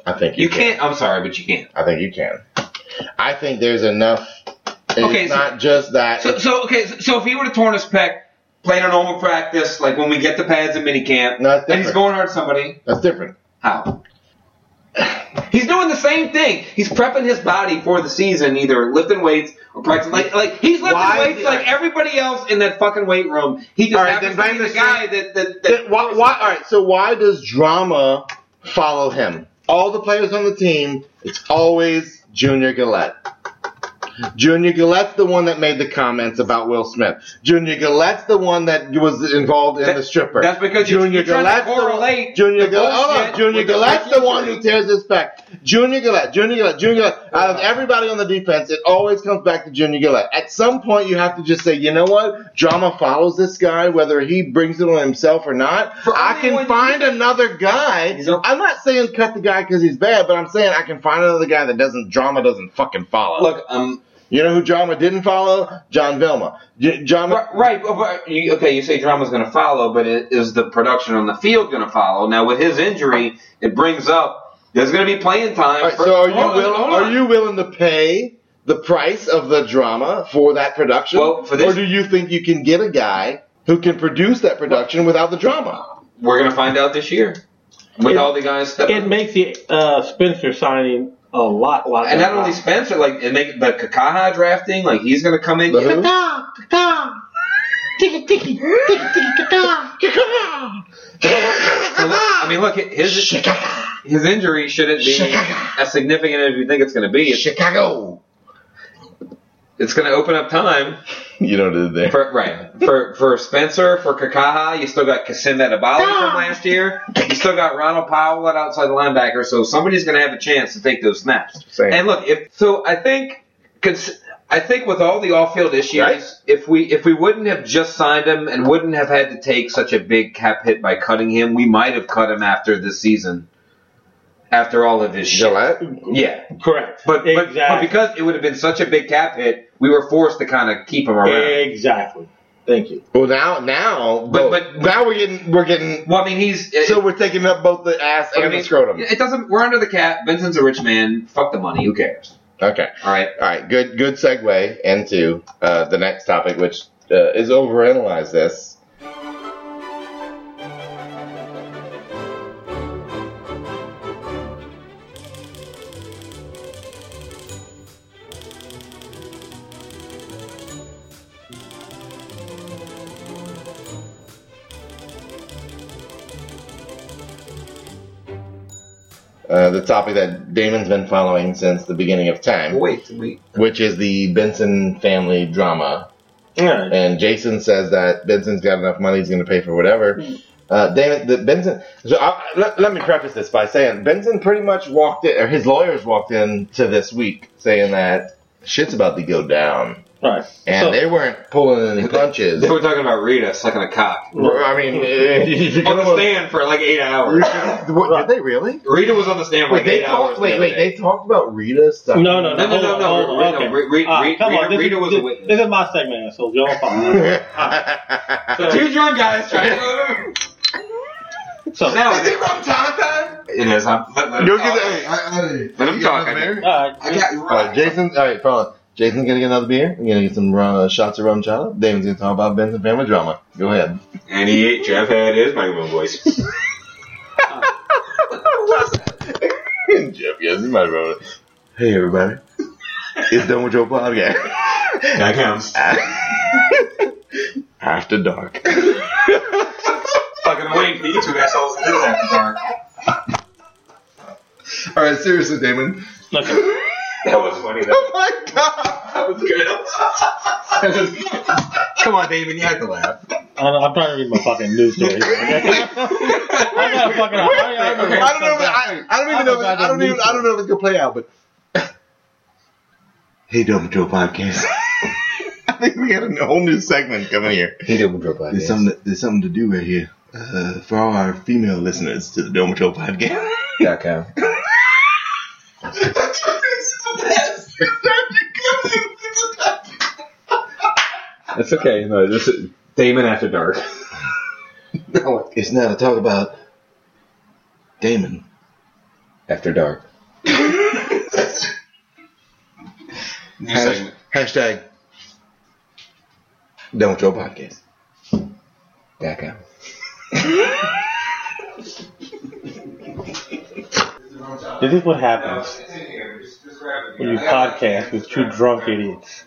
[SPEAKER 3] I think you,
[SPEAKER 1] You
[SPEAKER 3] can.
[SPEAKER 1] can't. I'm sorry, but you can't.
[SPEAKER 3] I think you can. I think there's enough. It's
[SPEAKER 1] Okay, so-
[SPEAKER 3] not just that.
[SPEAKER 1] So, so okay, so, so if he would have torn his pec, played a normal practice, like when we get the pads in minicamp,
[SPEAKER 3] No, it's
[SPEAKER 1] and he's
[SPEAKER 3] different.
[SPEAKER 1] going hard at somebody,
[SPEAKER 3] That's different.
[SPEAKER 1] how? He's doing the same thing. He's prepping his body for the season, either lifting weights or practicing. Like, like he's lifting
[SPEAKER 3] Why
[SPEAKER 1] weights
[SPEAKER 3] did-
[SPEAKER 1] like everybody else in that fucking weight room. He just
[SPEAKER 3] All right,
[SPEAKER 1] happens
[SPEAKER 3] then
[SPEAKER 1] to be
[SPEAKER 3] bang
[SPEAKER 1] the
[SPEAKER 3] the
[SPEAKER 1] guy that that. that
[SPEAKER 3] Then why, why, all right, so why does drama follow him? All the players on the team, it's always Junior Gillette. Junior Gillette's the one that made the comments about Will Smith. Junior Gillette's the one that was involved in
[SPEAKER 1] That-
[SPEAKER 3] the stripper.
[SPEAKER 1] that's because you-
[SPEAKER 3] Junior
[SPEAKER 1] you're trying to
[SPEAKER 3] Gillette's the one-
[SPEAKER 1] correlate
[SPEAKER 3] Junior
[SPEAKER 1] the
[SPEAKER 3] Gillette. Hold on,
[SPEAKER 1] bullshit
[SPEAKER 3] Junior
[SPEAKER 1] with the
[SPEAKER 3] Gillette's the
[SPEAKER 1] fucking
[SPEAKER 3] one who
[SPEAKER 1] truth.
[SPEAKER 3] tears his back. Junior Gillette, Junior Gillette, Junior Gillette. Out of everybody on the defense, it always comes back to Junior Gillette. At some point, you have to just say, you know what? Drama follows this guy, whether he brings it on himself or not.
[SPEAKER 1] For
[SPEAKER 3] I
[SPEAKER 1] only
[SPEAKER 3] can
[SPEAKER 1] when-
[SPEAKER 3] find another guy.
[SPEAKER 1] He's a-
[SPEAKER 3] I'm not saying cut the guy because he's bad, but I'm saying I can find another guy that doesn't drama doesn't fucking follow.
[SPEAKER 1] Look, um,
[SPEAKER 3] You know who drama didn't follow? John Vilma. J- drama.
[SPEAKER 1] right, right but, but you, okay, you say drama's going to follow, but it, is the production on the field going to follow? Now, with his injury, it brings up there's going to be playing time.
[SPEAKER 3] All right,
[SPEAKER 1] for-
[SPEAKER 3] so are you
[SPEAKER 1] hold on,
[SPEAKER 3] willing?
[SPEAKER 1] hold
[SPEAKER 3] Are
[SPEAKER 1] on.
[SPEAKER 3] you willing to pay the price of the drama for that production,
[SPEAKER 1] Well, for this-
[SPEAKER 3] or do you think you can get a guy who can produce that production without the drama?
[SPEAKER 1] We're going to find out this year with
[SPEAKER 2] It-
[SPEAKER 1] all the guys stepping.
[SPEAKER 2] It makes the uh, Spencer signing a lot, lot.
[SPEAKER 1] And not
[SPEAKER 2] better.
[SPEAKER 1] only Spencer, like and they, the Kakaha drafting, like he's going to come in.
[SPEAKER 3] The who?
[SPEAKER 1] So, I mean, look, his his injury shouldn't be as significant as you think it's going to be. It's,
[SPEAKER 3] Chicago.
[SPEAKER 1] it's going to open up time
[SPEAKER 3] You know what it is there.
[SPEAKER 1] for right for for Spencer, for Kakaha. You still got Kasim Edebali from last year. You still got Ronald Powell at outside linebacker. So somebody's going to have a chance to take those snaps.
[SPEAKER 3] Same.
[SPEAKER 1] And look, if so, I think. Cons- I think with all the off-field issues,
[SPEAKER 3] Right.
[SPEAKER 1] if we if we wouldn't have just signed him and wouldn't have had to take such a big cap hit by cutting him, we might have cut him after this season. After all of his shit.
[SPEAKER 3] Gillette?
[SPEAKER 1] Yeah.
[SPEAKER 2] Correct.
[SPEAKER 1] But, but, but
[SPEAKER 2] exactly.
[SPEAKER 1] because it would have been such a big cap hit, we were forced to kind of keep him around.
[SPEAKER 2] Exactly. Thank you.
[SPEAKER 3] Well, now, now,
[SPEAKER 1] But-
[SPEAKER 3] but,
[SPEAKER 1] but-
[SPEAKER 3] now we're getting, we're getting.
[SPEAKER 1] Well, I mean, he's.
[SPEAKER 3] So we're taking up both the ass
[SPEAKER 1] I
[SPEAKER 3] and
[SPEAKER 1] mean,
[SPEAKER 3] the scrotum.
[SPEAKER 1] It doesn't. We're under the cap. Vincent's a rich man. Fuck the money. Who cares?
[SPEAKER 3] Okay.
[SPEAKER 1] All right.
[SPEAKER 3] All right. Good. Good segue into uh, the next topic, which uh, is overanalyze this. Uh, the topic that Damon's been following since the beginning of time,
[SPEAKER 1] Wait. We.
[SPEAKER 3] which is the Benson family drama.
[SPEAKER 2] All right.
[SPEAKER 3] And Jason says that Benson's got enough money, he's going to pay for whatever. Uh, Damon, the Benson. So I, let, let me preface this by saying Benson pretty much walked in, or his lawyers walked in to this week saying that shit's about to go down,
[SPEAKER 2] Right.
[SPEAKER 3] and
[SPEAKER 2] So-
[SPEAKER 3] they weren't pulling any punches.
[SPEAKER 1] They were talking about Rita sucking a cock
[SPEAKER 3] I mean, uh,
[SPEAKER 1] on the stand for like eight hours.
[SPEAKER 3] What, did they really?
[SPEAKER 1] Rita was on the stand for
[SPEAKER 3] Wait,
[SPEAKER 1] like
[SPEAKER 3] they
[SPEAKER 1] eight hours.
[SPEAKER 3] talked. Wait,
[SPEAKER 1] the
[SPEAKER 3] wait,
[SPEAKER 1] other day.
[SPEAKER 3] they talked about Rita stuff.
[SPEAKER 2] No, no, no,
[SPEAKER 1] No, no,
[SPEAKER 2] hold
[SPEAKER 1] no,
[SPEAKER 2] on,
[SPEAKER 1] no,
[SPEAKER 2] hold on,
[SPEAKER 1] Rita-
[SPEAKER 2] okay.
[SPEAKER 1] Re- Re-
[SPEAKER 2] All
[SPEAKER 1] Re-
[SPEAKER 2] come on,
[SPEAKER 1] Rita-
[SPEAKER 2] this
[SPEAKER 1] Rita
[SPEAKER 2] is-
[SPEAKER 1] was a
[SPEAKER 2] this-
[SPEAKER 1] witness.
[SPEAKER 2] This is my segment, so y'all fine.
[SPEAKER 1] Two drunk guys trying to.
[SPEAKER 2] So,
[SPEAKER 1] Now,
[SPEAKER 3] Is it from time?
[SPEAKER 1] it is. I'm, let, let him
[SPEAKER 3] You'll
[SPEAKER 1] talk.
[SPEAKER 3] get the. Hey, I, I,
[SPEAKER 1] Let him
[SPEAKER 3] you
[SPEAKER 1] talk,
[SPEAKER 3] got
[SPEAKER 1] I
[SPEAKER 3] another
[SPEAKER 1] guess.
[SPEAKER 3] beer?
[SPEAKER 2] all right.
[SPEAKER 1] I got you
[SPEAKER 3] All right, Jason. All right, Colin. Jason's gonna get another beer. We're gonna get some uh, shots of rum chata. Damon's gonna talk about Benson family drama. Go ahead.
[SPEAKER 1] And he ate Jeff had his microphone voice.
[SPEAKER 3] Jeff, yes, you might remember. Hey, everybody. It's done with your podcast.
[SPEAKER 1] That counts.
[SPEAKER 3] After dark.
[SPEAKER 1] Fucking waiting for you two assholes to do that after dark.
[SPEAKER 3] All right, seriously, Damon.
[SPEAKER 2] Look,
[SPEAKER 1] That was funny though.
[SPEAKER 3] Oh my god.
[SPEAKER 1] That was good. That was good. Come on, David, you have to laugh.
[SPEAKER 2] I'm, I'm trying to read my fucking news story. I got fucking. I, I, I,
[SPEAKER 1] Okay.
[SPEAKER 3] I don't know. If it, I, I don't even know. If it, I don't even. I don't know if it's gonna play out. But hey, Double Joe podcast. I think we got a whole new segment coming here.
[SPEAKER 1] He did drop by.
[SPEAKER 3] There's something. There's something to do right here uh, for all our female listeners to the Dome Show podcast.
[SPEAKER 1] Dot com. It's okay. No, this is Damon After Dark.
[SPEAKER 3] No, it's now to talk about Damon
[SPEAKER 1] After dark. New segment.
[SPEAKER 3] Hashtag Don't Joe Podcast.
[SPEAKER 1] Back out.
[SPEAKER 2] This is what happens when you podcast with two drunk idiots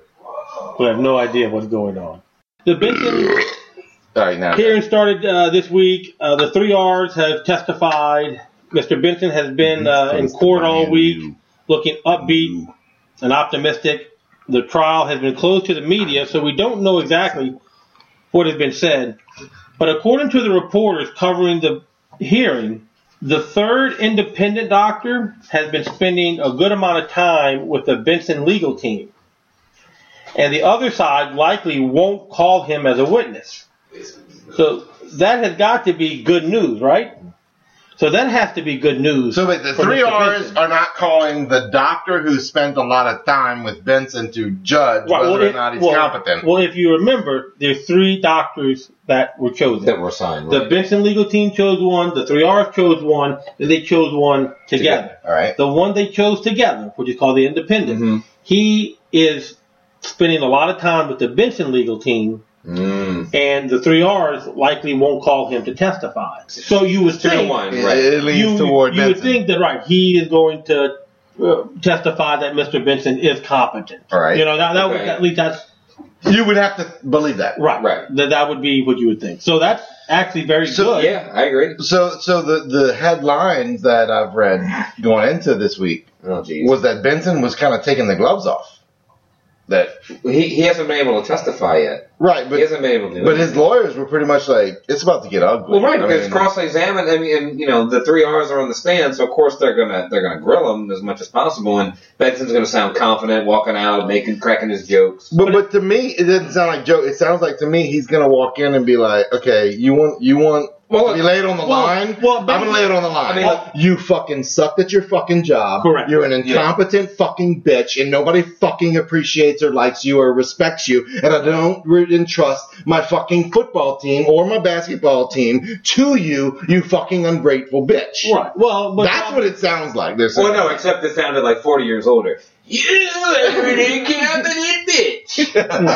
[SPEAKER 2] who have no idea what's going on. The Benson
[SPEAKER 3] All right, now.
[SPEAKER 2] hearing started uh, this week. Uh, the three R's have testified. Mister Benson has been uh, in court all week, looking upbeat and optimistic. The trial has been closed to the media, so we don't know exactly what has been said. But according to the reporters covering the hearing, the third independent doctor has been spending a good amount of time with the Benson legal team. And the other side likely won't call him as a witness. So that has got to be good news, right? So that has to be good news.
[SPEAKER 3] So wait, the
[SPEAKER 2] for
[SPEAKER 3] three
[SPEAKER 2] Mister
[SPEAKER 3] R's
[SPEAKER 2] Benson.
[SPEAKER 3] are not calling the doctor who spent a lot of time with Benson to judge
[SPEAKER 2] Right,
[SPEAKER 3] whether
[SPEAKER 2] well,
[SPEAKER 3] or
[SPEAKER 2] it-
[SPEAKER 3] not he's
[SPEAKER 2] well,
[SPEAKER 3] competent.
[SPEAKER 2] Well, if you remember, there's three doctors that were chosen.
[SPEAKER 1] That were signed,
[SPEAKER 2] The
[SPEAKER 1] right?
[SPEAKER 2] Benson legal team chose one, the three R's chose one, and they chose one together.
[SPEAKER 3] All right.
[SPEAKER 2] The one they chose together, which is called the independent,
[SPEAKER 1] Mhm.
[SPEAKER 2] he is spending a lot of time with the Benson legal team,
[SPEAKER 1] Mm.
[SPEAKER 2] and the three R's likely won't call him to testify. So you would
[SPEAKER 1] Two to
[SPEAKER 2] think,
[SPEAKER 1] one,
[SPEAKER 3] It,
[SPEAKER 1] right?
[SPEAKER 3] it leans
[SPEAKER 2] you,
[SPEAKER 3] toward
[SPEAKER 2] you
[SPEAKER 3] Benson.
[SPEAKER 2] would think that, right, he is going to uh, testify that Mister Benson is competent.
[SPEAKER 3] All right.
[SPEAKER 2] You know, that, that would,
[SPEAKER 1] Okay.
[SPEAKER 2] at least that's
[SPEAKER 3] You would have to believe that.
[SPEAKER 2] right.
[SPEAKER 1] Right.
[SPEAKER 2] That, that would be what you would think. So that's actually very
[SPEAKER 3] So,
[SPEAKER 2] good.
[SPEAKER 1] Yeah, I agree.
[SPEAKER 3] So, so the, the headlines that I've read going into this week
[SPEAKER 1] Oh, jeez.
[SPEAKER 3] was that Benson was kind of taking the gloves off. That
[SPEAKER 1] He, he hasn't been able to testify yet.
[SPEAKER 3] right, but
[SPEAKER 1] he hasn't been able to do
[SPEAKER 3] but
[SPEAKER 1] it.
[SPEAKER 3] his lawyers were pretty much like, it's about to get ugly.
[SPEAKER 1] Well, right,
[SPEAKER 3] I
[SPEAKER 1] because
[SPEAKER 3] mean,
[SPEAKER 1] cross-examined. I mean, and, you know, the three R's are on the stand, so of course they're gonna they're gonna grill him as much as possible. And Benson's gonna sound confident, walking out, making cracking his jokes.
[SPEAKER 3] But but to me, it doesn't sound like Joe. It sounds like to me he's gonna walk in and be like, okay, you want you want
[SPEAKER 1] Well,
[SPEAKER 3] to be laid on the
[SPEAKER 2] well,
[SPEAKER 3] line.
[SPEAKER 2] well,
[SPEAKER 3] I'm gonna lay it on the line.
[SPEAKER 1] I mean, like-
[SPEAKER 3] you fucking sucked at your fucking job.
[SPEAKER 2] Correct.
[SPEAKER 3] You're an incompetent fucking bitch, and nobody fucking appreciates or likes you or respects you. And I don't really entrust my fucking football team or my basketball team to you, you fucking ungrateful bitch.
[SPEAKER 2] Right. Well, but
[SPEAKER 3] That's what it sounds like. They're saying.
[SPEAKER 1] Well, no, except it sounded like forty years older. You incompetent bitch.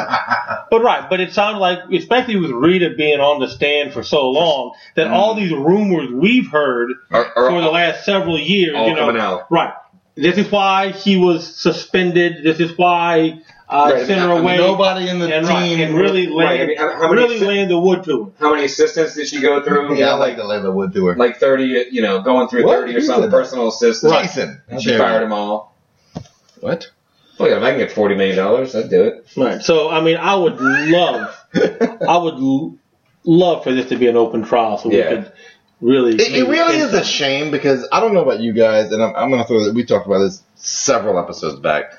[SPEAKER 2] But right, but it sounded like, especially with Rita being on the stand for so long, that all these rumors we've heard
[SPEAKER 1] Are- are
[SPEAKER 2] for the last several years,
[SPEAKER 1] all
[SPEAKER 2] you know,
[SPEAKER 1] coming out.
[SPEAKER 2] right. This is why he was suspended. This is why uh,
[SPEAKER 1] Right, I
[SPEAKER 2] sent her
[SPEAKER 1] mean, I mean,
[SPEAKER 2] away.
[SPEAKER 3] Nobody in the
[SPEAKER 2] and,
[SPEAKER 3] team.
[SPEAKER 2] right, and really
[SPEAKER 1] Right,
[SPEAKER 2] laying,
[SPEAKER 1] I mean, how- how many
[SPEAKER 2] really
[SPEAKER 1] assi-
[SPEAKER 2] laying the wood to him.
[SPEAKER 1] How many assistants did she go through?
[SPEAKER 3] Yeah, I like the leather wood to her.
[SPEAKER 1] Like thirty, you know, going through
[SPEAKER 3] What?
[SPEAKER 1] thirty or
[SPEAKER 3] Who
[SPEAKER 1] something
[SPEAKER 3] said that?
[SPEAKER 1] personal assistants.
[SPEAKER 3] Jason.
[SPEAKER 1] And she fired them all.
[SPEAKER 3] What?
[SPEAKER 1] Oh yeah, if I can get forty million dollars, I'd do it.
[SPEAKER 2] Right. So I mean, I would love, I would l- love for this to be an open trial, so
[SPEAKER 1] Yeah.
[SPEAKER 2] we could really.
[SPEAKER 3] It, it
[SPEAKER 2] maybe
[SPEAKER 3] really
[SPEAKER 2] get
[SPEAKER 3] is a
[SPEAKER 2] some-
[SPEAKER 3] shame because I don't know about you guys, and I'm, I'm going to throw that. We talked about this several episodes back,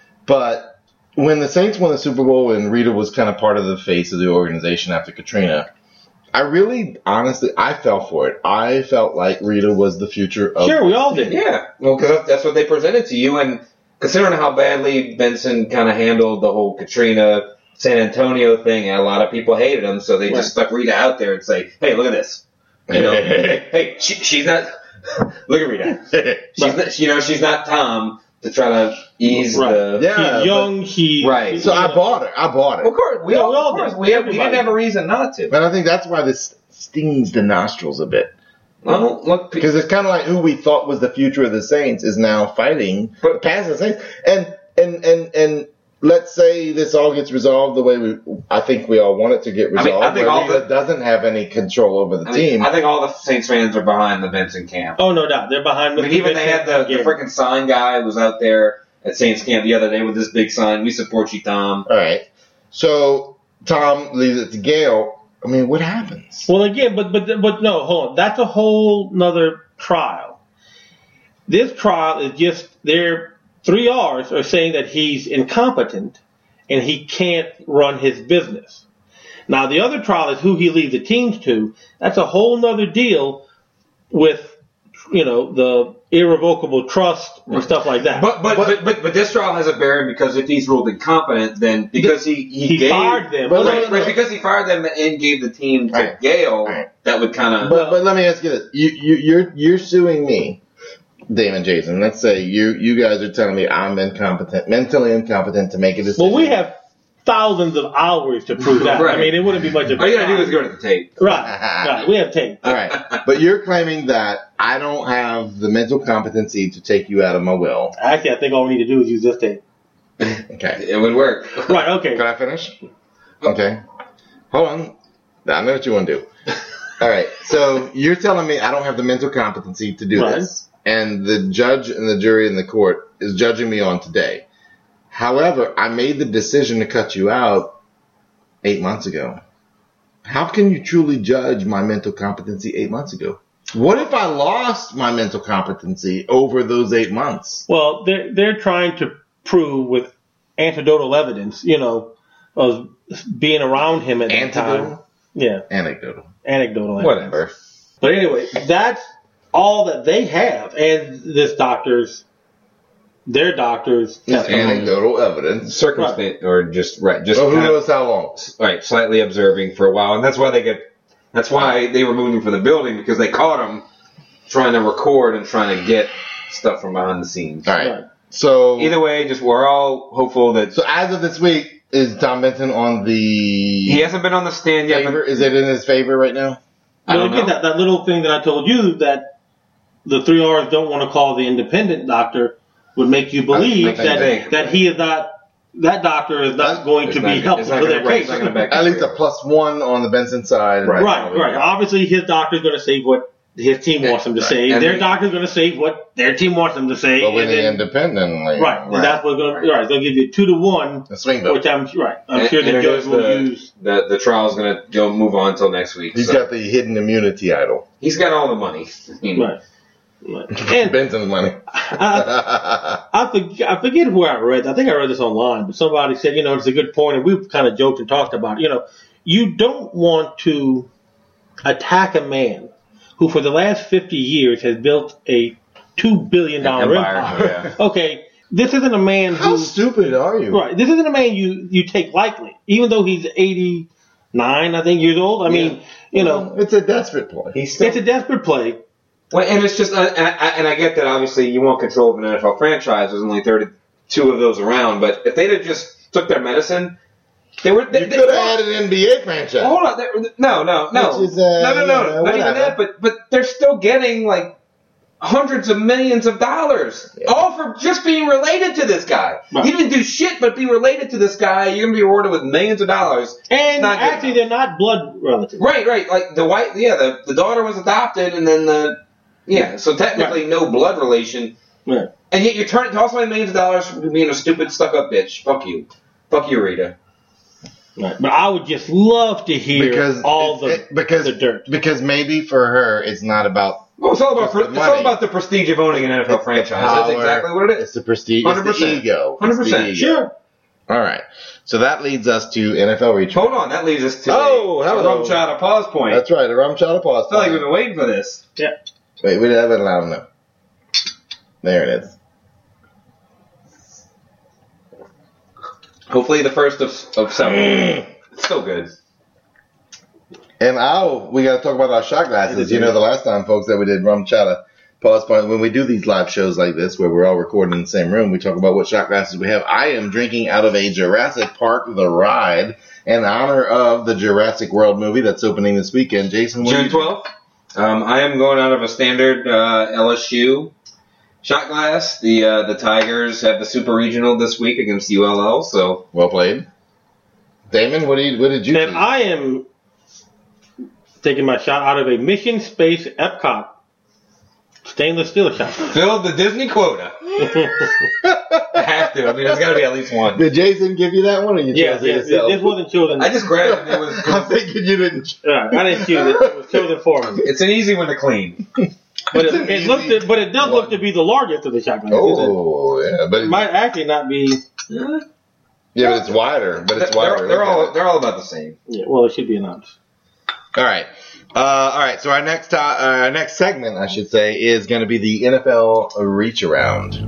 [SPEAKER 3] but when the Saints won the Super Bowl and Rita was kind of part of the face of the organization after Katrina, I really, honestly, I fell for it. I felt like Rita was the future of.
[SPEAKER 2] Sure, we all did.
[SPEAKER 1] Yeah, well, because that's what they presented to you, and considering how badly Benson kind of handled the whole Katrina San Antonio thing, and a lot of people hated him, so they just stuck Rita out there and say, "Hey, look at this." You know, hey, hey she, she's not. Look at Rita. She's not, you know, she's not Tom to try to ease
[SPEAKER 2] Right.
[SPEAKER 1] the.
[SPEAKER 3] Yeah,
[SPEAKER 2] He's young. He
[SPEAKER 1] Right.
[SPEAKER 3] So I bought it. I bought
[SPEAKER 1] Of
[SPEAKER 3] it,
[SPEAKER 1] course, we
[SPEAKER 2] Yeah,
[SPEAKER 1] all,
[SPEAKER 2] we all
[SPEAKER 1] of course,
[SPEAKER 2] did.
[SPEAKER 1] we, have, we
[SPEAKER 2] Everybody
[SPEAKER 1] didn't have a reason not to.
[SPEAKER 3] and I think that's why this stings the nostrils a bit.
[SPEAKER 1] Well, look,
[SPEAKER 3] Because it's kind of like who we thought was the future of the Saints is now fighting
[SPEAKER 1] But-
[SPEAKER 3] past the Saints. And and and and let's say this all gets resolved the way we, I think we all want it to get
[SPEAKER 1] I mean,
[SPEAKER 3] resolved.
[SPEAKER 1] I think
[SPEAKER 3] where
[SPEAKER 1] all
[SPEAKER 3] Rita
[SPEAKER 1] the-
[SPEAKER 3] doesn't have any control over the
[SPEAKER 1] I mean,
[SPEAKER 3] team.
[SPEAKER 1] I think all the Saints fans are behind the Benson camp.
[SPEAKER 2] Oh, no doubt. They're behind
[SPEAKER 1] I mean,
[SPEAKER 2] Mister
[SPEAKER 1] even they had the, the
[SPEAKER 2] Benson.
[SPEAKER 1] freaking sign guy was out there at Saints camp the other day with this big sign. We support you, Tom.
[SPEAKER 3] all right. So Tom leaves it to Gail. I mean, what happens?
[SPEAKER 2] Well, again, but but but no, hold on. That's a whole nother trial. This trial is just their three R's are saying that he's incompetent and he can't run his business. Now, the other trial is who he leaves the teams to. That's a whole nother deal with, you know, the irrevocable trust and stuff like that.
[SPEAKER 1] But but, but but but this trial has a bearing because if he's ruled incompetent, then because he he,
[SPEAKER 2] he
[SPEAKER 1] gave,
[SPEAKER 2] fired them.
[SPEAKER 3] But-
[SPEAKER 1] right, right, because he fired them and gave the team to
[SPEAKER 3] Right.
[SPEAKER 1] Gale,
[SPEAKER 3] Right.
[SPEAKER 1] that would kind of
[SPEAKER 3] But but let me ask you this: you you you're you're suing me Damon, Jason, let's say you you guys are telling me I'm incompetent, mentally incompetent to make a decision.
[SPEAKER 2] Well, we have thousands of hours to prove that.
[SPEAKER 1] Right.
[SPEAKER 2] I mean, it wouldn't be much of a
[SPEAKER 1] All you gotta do is go to the tape.
[SPEAKER 2] Right, right. We have tape.
[SPEAKER 3] All right, but you're claiming that I don't have the mental competency to take you out of my will.
[SPEAKER 2] Actually, I think all we need to do is use this tape.
[SPEAKER 3] Okay.
[SPEAKER 1] It would work.
[SPEAKER 2] Right, okay.
[SPEAKER 3] Can I finish? Okay. Hold on. I know what you want to do. All right. So you're telling me I don't have the mental competency to do
[SPEAKER 2] Right.
[SPEAKER 3] this, and the judge and the jury and the court is judging me on today. However, I made the decision to cut you out eight months ago. How can you truly judge my mental competency eight months ago? What if I lost my mental competency over those eight months?
[SPEAKER 2] Well, they're, they're trying to prove with anecdotal evidence, you know, of being around him at that time.
[SPEAKER 3] Antidote?
[SPEAKER 2] Yeah,
[SPEAKER 3] Anecdotal.
[SPEAKER 2] anecdotal evidence.
[SPEAKER 1] Whatever.
[SPEAKER 2] But anyway, that's all that they have. And this doctor's, their doctor's
[SPEAKER 3] It's
[SPEAKER 2] testimony.
[SPEAKER 3] anecdotal evidence.
[SPEAKER 1] Circumstance, or just, right, just
[SPEAKER 3] Oh, who
[SPEAKER 1] kind of-
[SPEAKER 3] knows how long?
[SPEAKER 1] right, slightly observing for a while, and that's why they get, that's why they removed him from the building, because they caught him trying to record and trying to get stuff from behind the scenes.
[SPEAKER 3] All right.
[SPEAKER 2] Right.
[SPEAKER 3] So
[SPEAKER 1] Either way, just we're all hopeful that
[SPEAKER 3] So as of this week, is Tom Benton on the
[SPEAKER 1] he hasn't been on the stand yet.
[SPEAKER 3] favor?
[SPEAKER 1] But
[SPEAKER 3] Is it in his favor right now?
[SPEAKER 1] I
[SPEAKER 2] But
[SPEAKER 1] don't
[SPEAKER 2] again,
[SPEAKER 1] know.
[SPEAKER 2] that, that little thing that I told you that the three R's don't want to call the independent doctor would make you believe
[SPEAKER 1] Makes me
[SPEAKER 2] that
[SPEAKER 1] think.
[SPEAKER 2] that he is not, that doctor is not going
[SPEAKER 1] It's
[SPEAKER 2] to
[SPEAKER 1] not-
[SPEAKER 2] be
[SPEAKER 1] it's
[SPEAKER 2] helpful
[SPEAKER 1] not
[SPEAKER 2] for
[SPEAKER 1] gonna-
[SPEAKER 2] their
[SPEAKER 1] right,
[SPEAKER 2] case.
[SPEAKER 1] it's not gonna back
[SPEAKER 3] At least a plus one on the Benson side.
[SPEAKER 1] Right.
[SPEAKER 2] Right, right. Obviously, his doctor's going to say what his team wants him to
[SPEAKER 1] Right.
[SPEAKER 2] say.
[SPEAKER 1] And
[SPEAKER 2] Their
[SPEAKER 1] they-
[SPEAKER 2] doctor's going to say what their team wants them to say.
[SPEAKER 3] But
[SPEAKER 2] and
[SPEAKER 3] winning
[SPEAKER 2] then,
[SPEAKER 3] independently.
[SPEAKER 2] right, and that's what's going to right. They'll give you two to one,
[SPEAKER 3] The swing vote.
[SPEAKER 2] which I'm right. I'm
[SPEAKER 1] And-
[SPEAKER 2] sure
[SPEAKER 1] and
[SPEAKER 2] the
[SPEAKER 1] there
[SPEAKER 2] judge
[SPEAKER 1] goes
[SPEAKER 2] will
[SPEAKER 1] the,
[SPEAKER 2] use.
[SPEAKER 1] the the trial's gonna go move on until next week.
[SPEAKER 3] He's
[SPEAKER 1] so.
[SPEAKER 3] got the hidden immunity idol.
[SPEAKER 1] He's got all the money. I mean,
[SPEAKER 2] Right. right. And
[SPEAKER 3] Benson's money.
[SPEAKER 2] I, I, forget, I forget where I read. I think I read this online, but somebody said, you know, it's a good point, and we've kind of joked and talked about it. You know, you don't want to attack a man who, for the last fifty years, has built a two billion dollar
[SPEAKER 1] Empire,
[SPEAKER 2] empire.
[SPEAKER 1] yeah.
[SPEAKER 2] Okay, this isn't a man
[SPEAKER 3] How
[SPEAKER 2] who,
[SPEAKER 3] stupid are you?
[SPEAKER 2] right? This isn't a man you you take lightly, even though he's eighty nine, I think, years old. I mean, you know,
[SPEAKER 3] It's a desperate play.
[SPEAKER 1] he's still.
[SPEAKER 2] it's a desperate play.
[SPEAKER 1] Well, and it's just, uh, and, I, and I get that obviously you want control of an N F L franchise. There's only thirty-two of those around, but if they'd have just took their medicine, they were. They,
[SPEAKER 3] You
[SPEAKER 1] they,
[SPEAKER 3] could have had an N B A franchise.
[SPEAKER 1] Hold on, they- no, no, no,
[SPEAKER 3] Which is, uh,
[SPEAKER 1] no, no, no,
[SPEAKER 3] you know,
[SPEAKER 1] not even
[SPEAKER 3] whatever.
[SPEAKER 1] that. But but they're still getting like hundreds of millions of dollars,
[SPEAKER 3] Yeah.
[SPEAKER 1] all for just being related to this guy.
[SPEAKER 2] Right.
[SPEAKER 1] He didn't do shit, but be related to this guy. You're gonna be rewarded with millions of dollars.
[SPEAKER 2] And
[SPEAKER 1] not good
[SPEAKER 2] actually,
[SPEAKER 1] enough.
[SPEAKER 2] they're not blood relatives.
[SPEAKER 1] Right, right. Like the white, yeah, the, the daughter was adopted, and then the, yeah, so technically no blood relation,
[SPEAKER 2] Right.
[SPEAKER 1] and yet you're turning toss away millions of dollars for being a stupid stuck-up bitch. Fuck you, fuck you, Rita.
[SPEAKER 2] Right. But I would just love to hear
[SPEAKER 3] Because
[SPEAKER 2] all
[SPEAKER 3] it-
[SPEAKER 2] the
[SPEAKER 3] it- because
[SPEAKER 2] the dirt.
[SPEAKER 3] because maybe for her it's not about
[SPEAKER 1] Well, it's all about
[SPEAKER 3] Just the
[SPEAKER 1] it's all
[SPEAKER 3] money.
[SPEAKER 1] about the prestige of owning an N F L
[SPEAKER 3] It's the
[SPEAKER 1] franchise. That's
[SPEAKER 3] power,
[SPEAKER 1] exactly what it
[SPEAKER 3] It's
[SPEAKER 1] is.
[SPEAKER 3] the prestige.
[SPEAKER 1] one hundred
[SPEAKER 3] It's the
[SPEAKER 1] percent.
[SPEAKER 3] ego.
[SPEAKER 1] one hundred
[SPEAKER 3] It's the
[SPEAKER 1] percent.
[SPEAKER 3] ego.
[SPEAKER 2] Sure.
[SPEAKER 3] All right. So that leads us to N F L reach.
[SPEAKER 1] Hold on, that leads us to
[SPEAKER 3] Oh,
[SPEAKER 1] a,
[SPEAKER 3] hello.
[SPEAKER 1] a rum shot of pause point.
[SPEAKER 3] That's right. A rum shot of pause.
[SPEAKER 1] I feel like we've been waiting for this.
[SPEAKER 2] Yeah.
[SPEAKER 3] Wait, we haven't allowed enough. There it is.
[SPEAKER 1] Hopefully, the first of of several. It's still good.
[SPEAKER 3] And oh, we got to talk about our shot glasses. You know, the last time, folks, that we did rum chata pause point, when we do these live shows like this, where we're all recording in the same room, we talk about what shot glasses we have. I am drinking out of a Jurassic Park The Ride in honor of the Jurassic World movie that's opening this weekend. Jason, what do
[SPEAKER 1] June
[SPEAKER 3] you-
[SPEAKER 1] twelfth. Um, I am going out of a standard uh, L S U shot glass. The uh, the Tigers have the Super Regional this week against U L L. So
[SPEAKER 3] Well played. Damon, what, do you, what did you
[SPEAKER 2] And
[SPEAKER 3] choose?
[SPEAKER 2] I am taking my shot out of a Mission Space Epcot stainless steel shot.
[SPEAKER 1] filled the Disney quota. I have to. I mean, there's got to be at least one.
[SPEAKER 3] Did Jason give you that one, or you
[SPEAKER 2] Yeah,
[SPEAKER 3] chose it
[SPEAKER 2] yeah,
[SPEAKER 3] yourself?
[SPEAKER 2] this wasn't chosen.
[SPEAKER 1] I just grabbed it. It was.
[SPEAKER 3] I'm thinking you didn't.
[SPEAKER 2] Right, I didn't choose it. It was chosen for me.
[SPEAKER 1] It's an easy one to clean.
[SPEAKER 2] But
[SPEAKER 3] It's
[SPEAKER 2] it,
[SPEAKER 3] an
[SPEAKER 2] it looked,
[SPEAKER 3] easy
[SPEAKER 2] but it does look
[SPEAKER 3] one.
[SPEAKER 2] to be the largest of the shot glasses.
[SPEAKER 3] Oh, yeah, but
[SPEAKER 2] It
[SPEAKER 3] it,
[SPEAKER 2] might actually not be.
[SPEAKER 3] yeah, but it's wider. But it's
[SPEAKER 1] They're,
[SPEAKER 3] wider.
[SPEAKER 1] they're
[SPEAKER 3] Look at
[SPEAKER 1] all
[SPEAKER 3] it.
[SPEAKER 1] they're all about the same.
[SPEAKER 2] Yeah, well, it should be an ounce.
[SPEAKER 3] All right. Uh, all right. So our next to- uh, our next segment, I should say, is going to be the N F L reach around.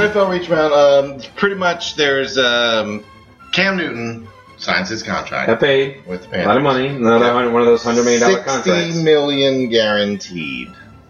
[SPEAKER 3] N F L reach around. Um, pretty much, there's um, Cam Newton signs his contract
[SPEAKER 1] Got paid.
[SPEAKER 3] with the
[SPEAKER 1] A lot of
[SPEAKER 3] Panthers.
[SPEAKER 1] money. Another
[SPEAKER 3] Yeah.
[SPEAKER 1] hundred- one of those hundred million dollar contracts.
[SPEAKER 3] Sixty million guaranteed.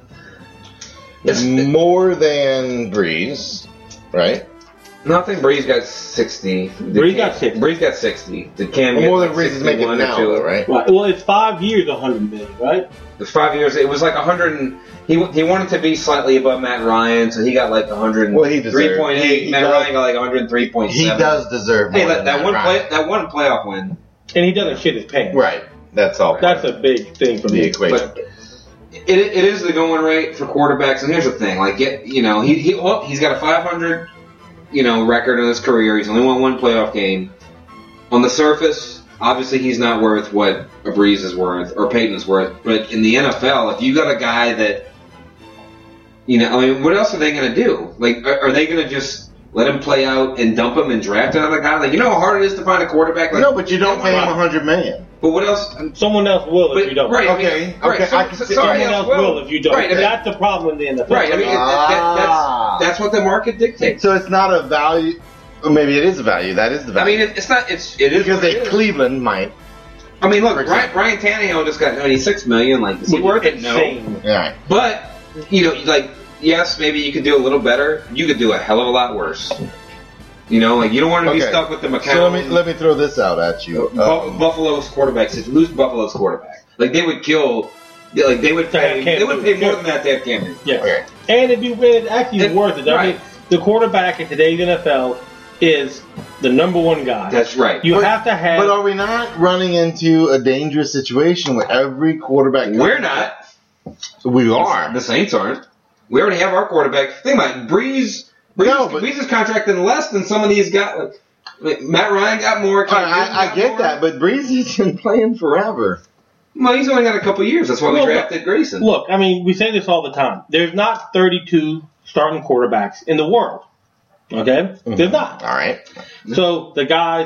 [SPEAKER 1] It's-
[SPEAKER 3] More than Breeze, right?
[SPEAKER 1] No, I think Breeze got sixty. Did
[SPEAKER 2] Breeze
[SPEAKER 1] Cam-
[SPEAKER 2] got sixty.
[SPEAKER 1] Breeze got sixty. Did Cam
[SPEAKER 3] Well,
[SPEAKER 1] get
[SPEAKER 3] more
[SPEAKER 1] like
[SPEAKER 3] than Breeze is making
[SPEAKER 1] sixty-one or
[SPEAKER 3] now,
[SPEAKER 1] two?
[SPEAKER 3] though, right?
[SPEAKER 2] Right. Well, it's five years, a hundred million, right?
[SPEAKER 1] The five years. It was like a hundred and he he wanted to be slightly above Matt Ryan, so he got like a hundred.
[SPEAKER 3] Well, he deserved-
[SPEAKER 1] three point
[SPEAKER 3] he-
[SPEAKER 1] eight.
[SPEAKER 3] he
[SPEAKER 1] Matt
[SPEAKER 3] does-
[SPEAKER 1] Ryan got like one hundred three point
[SPEAKER 3] He
[SPEAKER 1] seven.
[SPEAKER 3] does deserve
[SPEAKER 1] Hey,
[SPEAKER 3] more
[SPEAKER 1] that,
[SPEAKER 3] than
[SPEAKER 1] that
[SPEAKER 3] Matt
[SPEAKER 1] one
[SPEAKER 3] Ryan.
[SPEAKER 1] play that one playoff win.
[SPEAKER 2] And he doesn't shit his pants.
[SPEAKER 3] Right. That's all.
[SPEAKER 2] That's a big thing for
[SPEAKER 3] the
[SPEAKER 2] me.
[SPEAKER 3] equation.
[SPEAKER 1] But it, it is the going rate for quarterbacks, and here's the thing: like, get you know, he he well, he's got a five hundred, you know, record in his career. He's only won one playoff game. On the surface, obviously, he's not worth what a Breeze is worth or Peyton is worth. But in the N F L, if you got a guy that, you know, I mean, what else are they going to do? Like, are, are they going to just let him play out and dump him and draft another guy? Like, you know how hard it is to find a quarterback. Like,
[SPEAKER 3] no, but you don't pay him a hundred million.
[SPEAKER 1] But what else?
[SPEAKER 2] Someone else will if
[SPEAKER 1] But,
[SPEAKER 2] you don't.
[SPEAKER 1] right, I mean,
[SPEAKER 3] Okay,
[SPEAKER 1] right,
[SPEAKER 3] okay,
[SPEAKER 1] so-
[SPEAKER 3] I can
[SPEAKER 1] so-
[SPEAKER 3] see-
[SPEAKER 1] somebody
[SPEAKER 2] Someone else will if you don't.
[SPEAKER 1] Right, I mean,
[SPEAKER 2] That's the problem in the N F L.
[SPEAKER 1] Right, I mean, it, that, that,
[SPEAKER 3] Ah.
[SPEAKER 1] that's, that's what the market dictates.
[SPEAKER 3] So it's not a value. Or maybe it is a value. That is the
[SPEAKER 1] I
[SPEAKER 3] value.
[SPEAKER 1] mean, it, it's not, it's, it is
[SPEAKER 3] because
[SPEAKER 1] what it
[SPEAKER 3] they
[SPEAKER 1] is.
[SPEAKER 3] Cleveland might.
[SPEAKER 1] I mean, look,
[SPEAKER 3] For
[SPEAKER 1] Ryan,
[SPEAKER 3] example.
[SPEAKER 1] Ryan Tannehill just got ninety-six million. Like, is he worth it? No.
[SPEAKER 2] Insane.
[SPEAKER 3] Right.
[SPEAKER 1] But, you know, like, yes, maybe you could do a little better. You could do a hell of a lot worse. You know, like, you don't want to be
[SPEAKER 3] Okay.
[SPEAKER 1] stuck with the McCown.
[SPEAKER 3] So let me let me throw this out at you.
[SPEAKER 1] Bu-
[SPEAKER 3] Uh,
[SPEAKER 1] Buffalo's quarterback. Since lose Buffalo's quarterback, like they would kill, like they would
[SPEAKER 2] To have
[SPEAKER 1] pay,
[SPEAKER 2] Cam
[SPEAKER 1] they would pay
[SPEAKER 2] Newton.
[SPEAKER 1] more than that to have Cam Newton.
[SPEAKER 2] Yeah.
[SPEAKER 3] okay.
[SPEAKER 2] And it'd be it's actually
[SPEAKER 1] And-
[SPEAKER 2] worth it. I
[SPEAKER 1] right.
[SPEAKER 2] mean, the quarterback in today's N F L is the number one guy.
[SPEAKER 1] That's right.
[SPEAKER 2] You
[SPEAKER 3] But-
[SPEAKER 2] have to have.
[SPEAKER 3] But are we not running into a dangerous situation where every quarterback?
[SPEAKER 1] We're not.
[SPEAKER 3] We are.
[SPEAKER 1] The Saints aren't. We already have our quarterback. Think about it. Breeze. Breeze,
[SPEAKER 3] No, but-
[SPEAKER 1] Breeze is contracted less than some of these guys. Like, like Matt Ryan got more. Cam Newton
[SPEAKER 3] I, I, I
[SPEAKER 1] got
[SPEAKER 3] get
[SPEAKER 1] more.
[SPEAKER 3] that, but Breezy's been playing forever.
[SPEAKER 1] Well, he's only got a couple years. That's why we
[SPEAKER 2] Well,
[SPEAKER 1] drafted Grayson.
[SPEAKER 2] Look, I mean, we say this all the time. There's not thirty-two starting quarterbacks in the world. Okay? There's not.
[SPEAKER 3] All right.
[SPEAKER 2] So the guys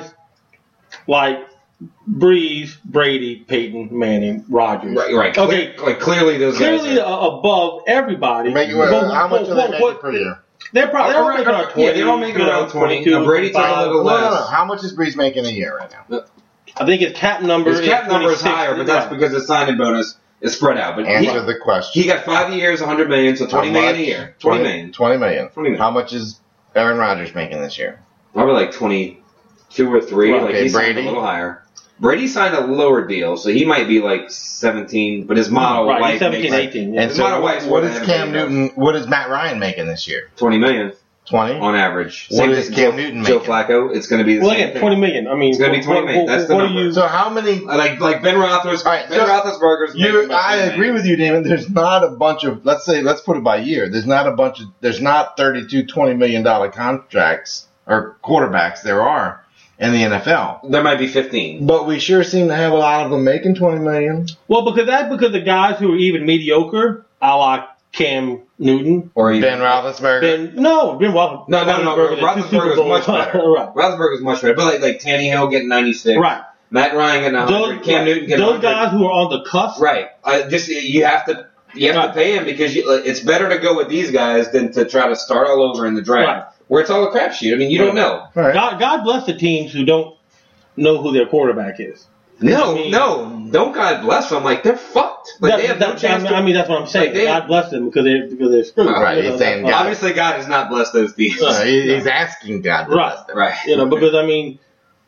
[SPEAKER 2] like Breeze, Brady, Peyton, Manning, Rodgers.
[SPEAKER 1] right, right.
[SPEAKER 2] Okay.
[SPEAKER 1] Cle- like clearly those guys.
[SPEAKER 2] Clearly
[SPEAKER 1] Are,
[SPEAKER 2] uh, above everybody.
[SPEAKER 3] Making,
[SPEAKER 2] But-
[SPEAKER 3] uh, how much
[SPEAKER 2] but-
[SPEAKER 3] are they
[SPEAKER 2] but-
[SPEAKER 3] making
[SPEAKER 2] but-
[SPEAKER 3] per year?
[SPEAKER 2] They're probably they're all
[SPEAKER 1] Right,
[SPEAKER 2] making
[SPEAKER 1] right,
[SPEAKER 2] around twenty.
[SPEAKER 1] yeah, they're all making
[SPEAKER 2] you know,
[SPEAKER 1] around twenty.
[SPEAKER 2] twenty-two,
[SPEAKER 1] Now, Brady took a
[SPEAKER 2] twenty-five.
[SPEAKER 1] little
[SPEAKER 3] No, no, no.
[SPEAKER 1] less.
[SPEAKER 3] How much is Breeze making a year right now?
[SPEAKER 2] I think his cap number
[SPEAKER 1] his
[SPEAKER 2] is
[SPEAKER 1] cap number is
[SPEAKER 2] twenty-six.
[SPEAKER 1] higher, but that's
[SPEAKER 2] Right.
[SPEAKER 1] because his signing bonus is spread out. But he,
[SPEAKER 3] Answer the question.
[SPEAKER 1] he got five years, one hundred million, so twenty
[SPEAKER 3] How
[SPEAKER 1] million a
[SPEAKER 3] much?
[SPEAKER 1] year. Twenty million.
[SPEAKER 3] Twenty million.
[SPEAKER 1] twenty million.
[SPEAKER 3] How much is Aaron Rodgers making this year?
[SPEAKER 1] Probably like twenty-two or three.
[SPEAKER 2] Right,
[SPEAKER 1] like
[SPEAKER 3] okay,
[SPEAKER 1] he signed
[SPEAKER 3] Brady?
[SPEAKER 1] a little higher. Brady signed a lower deal, so he might be like seventeen. But his model
[SPEAKER 2] Right,
[SPEAKER 1] wife
[SPEAKER 2] he's seventeen,
[SPEAKER 1] makes
[SPEAKER 2] eighteen. Yeah.
[SPEAKER 3] And
[SPEAKER 1] His
[SPEAKER 3] so,
[SPEAKER 1] model
[SPEAKER 3] what,
[SPEAKER 1] wife's
[SPEAKER 3] what
[SPEAKER 1] more
[SPEAKER 3] is
[SPEAKER 1] than
[SPEAKER 3] Cam
[SPEAKER 1] everybody
[SPEAKER 3] Newton? What is Matt Ryan making this year?
[SPEAKER 1] twenty million
[SPEAKER 3] Twenty.
[SPEAKER 1] on average.
[SPEAKER 3] What
[SPEAKER 1] Same
[SPEAKER 3] is
[SPEAKER 1] thing-
[SPEAKER 3] Cam
[SPEAKER 1] Joe,
[SPEAKER 3] Newton
[SPEAKER 1] Joe
[SPEAKER 3] making?
[SPEAKER 1] Flacco. It's going to be the
[SPEAKER 2] Well,
[SPEAKER 1] same
[SPEAKER 2] again,
[SPEAKER 1] thing.
[SPEAKER 2] twenty million. I mean,
[SPEAKER 1] It's gonna be
[SPEAKER 2] what-
[SPEAKER 1] twenty
[SPEAKER 2] what-
[SPEAKER 1] million. That's
[SPEAKER 2] what-
[SPEAKER 1] the
[SPEAKER 2] what
[SPEAKER 1] number.
[SPEAKER 2] do you-
[SPEAKER 3] So how many?
[SPEAKER 1] Like like Ben Roethlisberger.
[SPEAKER 3] All right,
[SPEAKER 1] Ben
[SPEAKER 3] so
[SPEAKER 1] Roethlisberger's making
[SPEAKER 3] You,
[SPEAKER 1] about
[SPEAKER 3] I
[SPEAKER 1] twenty
[SPEAKER 3] agree
[SPEAKER 1] million.
[SPEAKER 3] with you, Damon. There's not a bunch of, let's say, let's put it by year. There's not a bunch of, there's not thirty-two twenty million dollar contracts or quarterbacks. There are in the N F L,
[SPEAKER 1] There might be fifteen.
[SPEAKER 3] but we sure seem to have a lot of them making twenty million.
[SPEAKER 2] Well, because that's because the guys who are even mediocre, a la Cam Newton,
[SPEAKER 1] Or even
[SPEAKER 3] Ben Roethlisberger.
[SPEAKER 2] Ben no, Ben Roethlisberger.
[SPEAKER 1] No, no, no.
[SPEAKER 2] Roethlisberger, the two Super
[SPEAKER 1] Roethlisberger's
[SPEAKER 2] Bowls.
[SPEAKER 1] much better.
[SPEAKER 2] right,
[SPEAKER 1] Roethlisberger's much better. But like like Tannehill getting ninety-six.
[SPEAKER 2] right.
[SPEAKER 1] Matt Ryan getting one hundred.
[SPEAKER 2] Those,
[SPEAKER 1] Cam Newton getting
[SPEAKER 2] those
[SPEAKER 1] one hundred.
[SPEAKER 2] guys who are on the cusp,
[SPEAKER 1] Right. Uh, just you have to you have
[SPEAKER 2] Right.
[SPEAKER 1] to pay him because you, like, it's better to go with these guys than to try to start all over in the draft
[SPEAKER 2] Right.
[SPEAKER 1] where it's all a crapshoot. I mean, you don't know.
[SPEAKER 3] All right.
[SPEAKER 2] God, God bless the teams who don't know who their quarterback is.
[SPEAKER 1] No,
[SPEAKER 2] I mean-
[SPEAKER 1] no, don't God bless them. Like they're fucked. Like
[SPEAKER 2] That-
[SPEAKER 1] they have no
[SPEAKER 2] that-
[SPEAKER 1] chance.
[SPEAKER 2] I mean,
[SPEAKER 1] to,
[SPEAKER 2] I mean, that's what I'm saying.
[SPEAKER 1] Like, they-
[SPEAKER 2] God bless them because they're because they're screwed.
[SPEAKER 3] Right,
[SPEAKER 2] You
[SPEAKER 3] he's
[SPEAKER 2] know,
[SPEAKER 3] saying
[SPEAKER 2] that's
[SPEAKER 3] God.
[SPEAKER 2] why-
[SPEAKER 1] obviously, God has not blessed those teams.
[SPEAKER 3] Uh, he- he's asking God to
[SPEAKER 2] Right.
[SPEAKER 3] bless them.
[SPEAKER 1] Right.
[SPEAKER 2] You know, because I mean,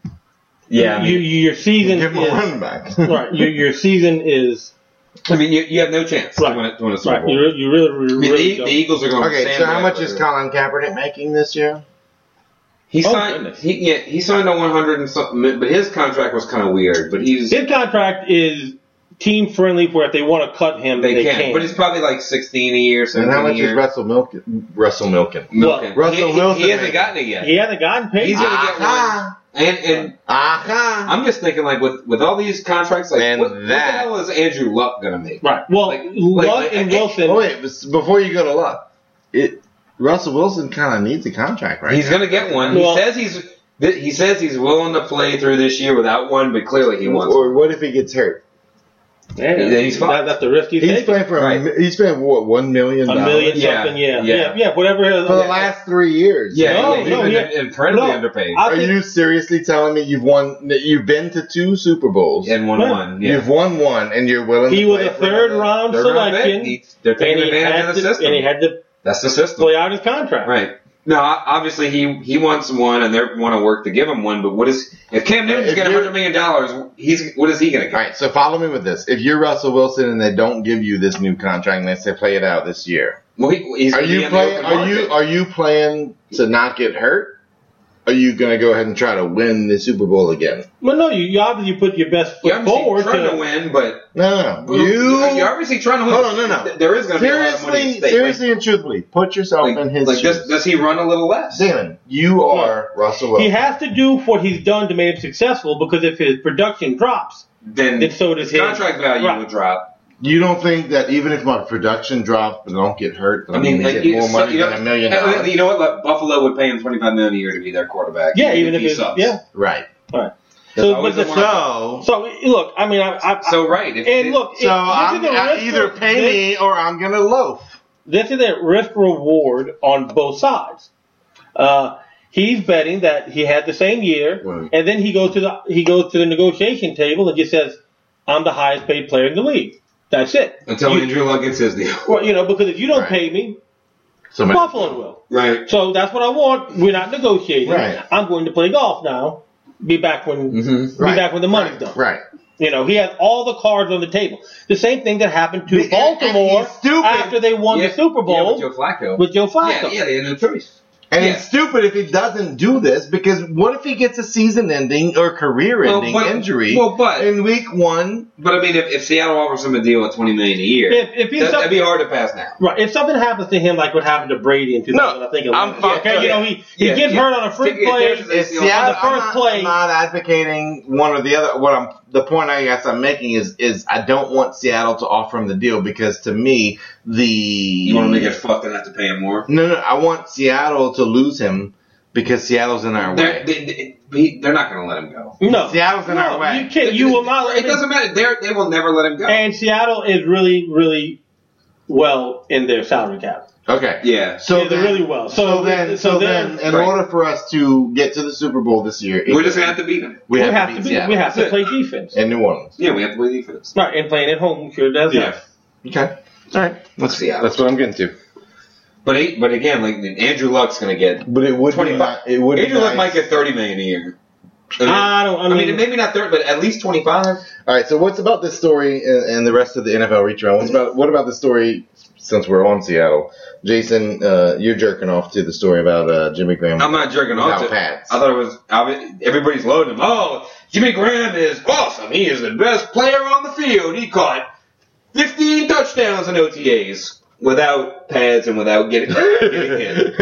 [SPEAKER 1] Yeah. I mean,
[SPEAKER 2] you, you, your season
[SPEAKER 3] Give him a
[SPEAKER 2] is
[SPEAKER 3] running back.
[SPEAKER 2] right. Your, your season is
[SPEAKER 1] I mean, you, you have no chance
[SPEAKER 2] Right.
[SPEAKER 1] to win, it- to win a Super
[SPEAKER 2] right.
[SPEAKER 1] Bowl.
[SPEAKER 2] You, re- you really,
[SPEAKER 1] I
[SPEAKER 2] really,
[SPEAKER 1] mean,
[SPEAKER 2] really
[SPEAKER 1] the,
[SPEAKER 2] don't.
[SPEAKER 1] the Eagles are going.
[SPEAKER 3] Okay,
[SPEAKER 1] Sam
[SPEAKER 3] so how much
[SPEAKER 1] Bradford.
[SPEAKER 3] is Colin Kaepernick making this year?
[SPEAKER 1] He
[SPEAKER 2] Oh,
[SPEAKER 1] signed?
[SPEAKER 2] goodness.
[SPEAKER 1] He yeah, he signed a one hundred and something, but his contract was kind of weird. But he's
[SPEAKER 2] His contract is team friendly, where if they want to cut him,
[SPEAKER 1] they,
[SPEAKER 2] they,
[SPEAKER 1] can.
[SPEAKER 2] can.
[SPEAKER 1] But it's probably like sixteen a year,
[SPEAKER 3] And
[SPEAKER 1] seventeen
[SPEAKER 3] how
[SPEAKER 1] a
[SPEAKER 3] much is
[SPEAKER 1] year.
[SPEAKER 3] Russell Milken? Russell Milken.
[SPEAKER 1] Milken.
[SPEAKER 3] Russell
[SPEAKER 1] he, he-
[SPEAKER 3] Wilson
[SPEAKER 1] He hasn't
[SPEAKER 3] making?
[SPEAKER 1] gotten it yet.
[SPEAKER 2] he hasn't gotten paid.
[SPEAKER 1] He's gonna get one.
[SPEAKER 3] Aha.
[SPEAKER 1] And and
[SPEAKER 3] Aha.
[SPEAKER 1] I'm just thinking like with with all these contracts, like
[SPEAKER 3] And
[SPEAKER 1] what, what the
[SPEAKER 3] that-
[SPEAKER 1] hell is Andrew Luck gonna make?
[SPEAKER 2] Right. Well,
[SPEAKER 1] Like-
[SPEAKER 2] Luck
[SPEAKER 1] like-
[SPEAKER 2] and
[SPEAKER 1] like-
[SPEAKER 2] Wilson.
[SPEAKER 3] Oh, wait, but before you go to Luck, it Russell Wilson kind of needs a contract, right?
[SPEAKER 1] He's
[SPEAKER 3] now.
[SPEAKER 1] gonna get one.
[SPEAKER 2] Well-
[SPEAKER 1] he says he's th- he says he's willing to play through this year without one, but clearly he wants.
[SPEAKER 3] Or what if he gets hurt?
[SPEAKER 2] Yeah,
[SPEAKER 1] Then he's
[SPEAKER 2] that,
[SPEAKER 1] fucked.
[SPEAKER 2] that's the risk he's,
[SPEAKER 3] He's
[SPEAKER 2] taking.
[SPEAKER 3] playing for
[SPEAKER 1] Right.
[SPEAKER 3] a, mi- he's playing what one million
[SPEAKER 2] A
[SPEAKER 3] dollars
[SPEAKER 2] million
[SPEAKER 1] Yeah,
[SPEAKER 2] something, yeah.
[SPEAKER 1] yeah.
[SPEAKER 2] Yeah, yeah, whatever.
[SPEAKER 3] for the last three years.
[SPEAKER 1] Yeah,
[SPEAKER 2] No,
[SPEAKER 1] yeah,
[SPEAKER 2] no,
[SPEAKER 1] he's
[SPEAKER 2] yeah.
[SPEAKER 1] been incredibly
[SPEAKER 2] No,
[SPEAKER 1] underpaid.
[SPEAKER 2] I
[SPEAKER 3] Are
[SPEAKER 2] think-
[SPEAKER 3] you seriously telling me you've won? that You've been to two Super Bowls.
[SPEAKER 1] and one
[SPEAKER 2] Yeah.
[SPEAKER 1] one. Yeah.
[SPEAKER 3] You've won one, and you're willing.
[SPEAKER 2] He
[SPEAKER 3] to
[SPEAKER 2] was
[SPEAKER 3] play
[SPEAKER 2] a
[SPEAKER 3] for
[SPEAKER 2] third
[SPEAKER 3] another-
[SPEAKER 2] round
[SPEAKER 1] They're not
[SPEAKER 2] selection,
[SPEAKER 1] big. He- They're
[SPEAKER 2] and
[SPEAKER 1] taking
[SPEAKER 2] he,
[SPEAKER 1] advantage
[SPEAKER 2] had
[SPEAKER 1] of the
[SPEAKER 2] to,
[SPEAKER 1] system.
[SPEAKER 2] and he had to
[SPEAKER 1] That's the system.
[SPEAKER 2] play out his contract.
[SPEAKER 1] Right. No, obviously he he wants one, and they want to work to give him one. But what is if Cam Newton's
[SPEAKER 3] If
[SPEAKER 1] getting
[SPEAKER 3] you're-
[SPEAKER 1] hundred million dollars? He's what is he going to
[SPEAKER 3] All
[SPEAKER 1] get?
[SPEAKER 3] right, so follow me with this. If you're Russell Wilson and they don't give you this new contract and they say play it out this year,
[SPEAKER 1] Well, he, he's
[SPEAKER 3] are
[SPEAKER 1] gonna be
[SPEAKER 3] you
[SPEAKER 1] in the
[SPEAKER 3] playing?
[SPEAKER 1] open
[SPEAKER 3] Are you
[SPEAKER 1] market.
[SPEAKER 3] are you playing to not get hurt? Are you going to go ahead and try to win the Super Bowl again?
[SPEAKER 2] Well, no, you, you obviously put your best
[SPEAKER 1] You're
[SPEAKER 2] foot
[SPEAKER 1] obviously
[SPEAKER 2] forward
[SPEAKER 1] trying
[SPEAKER 2] to,
[SPEAKER 1] to win, but
[SPEAKER 3] No, no, no. You
[SPEAKER 1] you're obviously trying to win.
[SPEAKER 3] hold on, no, no.
[SPEAKER 1] Th- There is going to be a lot of money at
[SPEAKER 3] seriously,
[SPEAKER 1] stake.
[SPEAKER 3] seriously, and truthfully, put yourself
[SPEAKER 1] like,
[SPEAKER 3] in his
[SPEAKER 1] like
[SPEAKER 3] shoes.
[SPEAKER 1] does, does he run a little less?
[SPEAKER 3] Damon, you are Russell
[SPEAKER 2] he
[SPEAKER 3] Wilson.
[SPEAKER 2] has to do what he's done to make him successful, because if his production drops,
[SPEAKER 1] Then
[SPEAKER 2] then so does
[SPEAKER 1] his
[SPEAKER 2] his
[SPEAKER 1] contract value
[SPEAKER 2] Right.
[SPEAKER 1] would drop.
[SPEAKER 3] You don't think that even if my production drops, but I don't get hurt, that
[SPEAKER 1] I
[SPEAKER 3] I'm
[SPEAKER 1] mean,
[SPEAKER 3] going
[SPEAKER 1] like,
[SPEAKER 3] to get
[SPEAKER 1] you-
[SPEAKER 3] more
[SPEAKER 1] so-
[SPEAKER 3] money
[SPEAKER 1] you know,
[SPEAKER 3] than a million
[SPEAKER 1] uh,
[SPEAKER 3] dollars?
[SPEAKER 1] You know what? Like, Buffalo would pay him twenty-five million dollars a year to be their quarterback.
[SPEAKER 2] yeah, even if
[SPEAKER 1] he
[SPEAKER 2] it's
[SPEAKER 1] sucks.
[SPEAKER 2] yeah,
[SPEAKER 3] Right.
[SPEAKER 2] right.
[SPEAKER 1] That's
[SPEAKER 2] So,
[SPEAKER 1] always
[SPEAKER 2] but the,
[SPEAKER 1] the one.
[SPEAKER 3] So,
[SPEAKER 2] so look, I mean, I, I,
[SPEAKER 1] So right. If,
[SPEAKER 2] and
[SPEAKER 1] if-
[SPEAKER 2] look,
[SPEAKER 3] so
[SPEAKER 2] it,
[SPEAKER 3] I'm,
[SPEAKER 2] this is a
[SPEAKER 3] I,
[SPEAKER 2] risk
[SPEAKER 3] either
[SPEAKER 2] re-
[SPEAKER 3] pay
[SPEAKER 2] this,
[SPEAKER 3] me or I'm going to loaf.
[SPEAKER 2] This is a risk reward on both sides. Uh, he's betting that he had the same year,
[SPEAKER 3] Right.
[SPEAKER 2] and then he goes to the he goes to the negotiation table and just says, "I'm the highest paid player in the league." That's it.
[SPEAKER 1] until
[SPEAKER 2] You-
[SPEAKER 1] Andrew Luck gets his deal.
[SPEAKER 2] Well, you know, because if you don't
[SPEAKER 3] Right.
[SPEAKER 2] pay me,
[SPEAKER 3] Somebody,
[SPEAKER 2] Buffalo will.
[SPEAKER 1] Right.
[SPEAKER 2] So that's what I want. We're not negotiating.
[SPEAKER 3] Right.
[SPEAKER 2] I'm going to play golf now. Be back when
[SPEAKER 1] Mm-hmm.
[SPEAKER 2] be
[SPEAKER 3] Right.
[SPEAKER 2] back when the money's done.
[SPEAKER 3] Right.
[SPEAKER 2] You know, he has all the cards on the table. The same thing that happened to
[SPEAKER 3] And- and
[SPEAKER 2] Baltimore
[SPEAKER 3] he's stupid.
[SPEAKER 2] after they won
[SPEAKER 1] Yeah,
[SPEAKER 2] the Super
[SPEAKER 1] Yeah,
[SPEAKER 2] Bowl
[SPEAKER 1] with Joe Flacco.
[SPEAKER 2] with Joe
[SPEAKER 1] yeah,
[SPEAKER 2] Flacco.
[SPEAKER 1] yeah, they had no choice.
[SPEAKER 3] And
[SPEAKER 1] Yeah.
[SPEAKER 3] it's stupid if he doesn't do this, because what if he gets a season-ending or career-ending
[SPEAKER 1] Well, but-
[SPEAKER 3] injury
[SPEAKER 1] well, but-
[SPEAKER 3] in week one?
[SPEAKER 1] But I mean, if, if Seattle offers him a deal at twenty million dollars a year,
[SPEAKER 2] If, if he's
[SPEAKER 1] that,
[SPEAKER 2] some-
[SPEAKER 1] that'd be hard to pass now.
[SPEAKER 2] right, if something happens to him like what happened to Brady in two thousand, I think it
[SPEAKER 3] I'm
[SPEAKER 2] was.
[SPEAKER 3] fine.
[SPEAKER 2] Okay, you know, he, he
[SPEAKER 1] Yeah,
[SPEAKER 2] gets
[SPEAKER 1] yeah.
[SPEAKER 2] hurt on a free
[SPEAKER 1] If
[SPEAKER 2] play.
[SPEAKER 1] there's a-
[SPEAKER 3] It's
[SPEAKER 1] you know,
[SPEAKER 3] Seattle,
[SPEAKER 2] on the first
[SPEAKER 3] I'm not,
[SPEAKER 2] play-
[SPEAKER 3] I'm not advocating one or the other. What I'm the point I guess I'm making is is I don't want Seattle to offer him the deal, because to me the
[SPEAKER 1] You want to make it fucked and have to pay him more.
[SPEAKER 3] no no I want Seattle to lose him because Seattle's in our
[SPEAKER 1] They're,
[SPEAKER 3] way.
[SPEAKER 1] they, they, he- they're not going to let him go.
[SPEAKER 2] No,
[SPEAKER 3] Seattle's in
[SPEAKER 2] no,
[SPEAKER 3] our way.
[SPEAKER 2] You can't. You will not.
[SPEAKER 1] It doesn't matter. They're, they will never let him go.
[SPEAKER 2] And Seattle is really, really well in their salary cap.
[SPEAKER 3] Okay.
[SPEAKER 1] yeah.
[SPEAKER 3] So
[SPEAKER 2] Yeah, they're
[SPEAKER 3] then,
[SPEAKER 2] really well.
[SPEAKER 3] So,
[SPEAKER 2] So-
[SPEAKER 3] then, so,
[SPEAKER 2] so
[SPEAKER 3] then,
[SPEAKER 2] then-
[SPEAKER 3] in
[SPEAKER 1] right.
[SPEAKER 3] order for us to get to the Super Bowl this year,
[SPEAKER 1] We're just going to have to beat him.
[SPEAKER 3] we,
[SPEAKER 2] We,
[SPEAKER 3] have,
[SPEAKER 2] have
[SPEAKER 3] to
[SPEAKER 2] to
[SPEAKER 3] beat
[SPEAKER 2] be.
[SPEAKER 3] Seattle
[SPEAKER 2] We have to
[SPEAKER 1] That's
[SPEAKER 2] play defense.
[SPEAKER 3] in New Orleans.
[SPEAKER 1] Yeah, we have to play defense.
[SPEAKER 2] Right, and playing at home sure does
[SPEAKER 1] Yeah.
[SPEAKER 2] help.
[SPEAKER 3] Okay. All right.
[SPEAKER 1] That's Seattle.
[SPEAKER 3] That's what I'm getting to.
[SPEAKER 1] But he, but again, like Andrew Luck's going to get
[SPEAKER 3] But it would
[SPEAKER 1] twenty-five.
[SPEAKER 3] Be, it would
[SPEAKER 1] Andrew
[SPEAKER 3] be
[SPEAKER 1] Luck
[SPEAKER 3] nice.
[SPEAKER 1] might get thirty million a year. I mean,
[SPEAKER 2] I don't. I
[SPEAKER 1] I
[SPEAKER 2] mean,
[SPEAKER 1] mean, maybe not thirty, but at least twenty-five.
[SPEAKER 3] All right. So what's about this story and, and the rest of the N F L reach around? What's about what about the story? Since we're on Seattle, Jason, uh, you're jerking off to the story about uh, Jimmy Graham.
[SPEAKER 1] I'm not jerking off.
[SPEAKER 3] without
[SPEAKER 1] To,
[SPEAKER 3] pads.
[SPEAKER 1] I thought it was. I, everybody's loading him. Oh, Jimmy Graham is awesome. He is the best player on the field. He caught fifteen touchdowns in O T As without pads and without getting, getting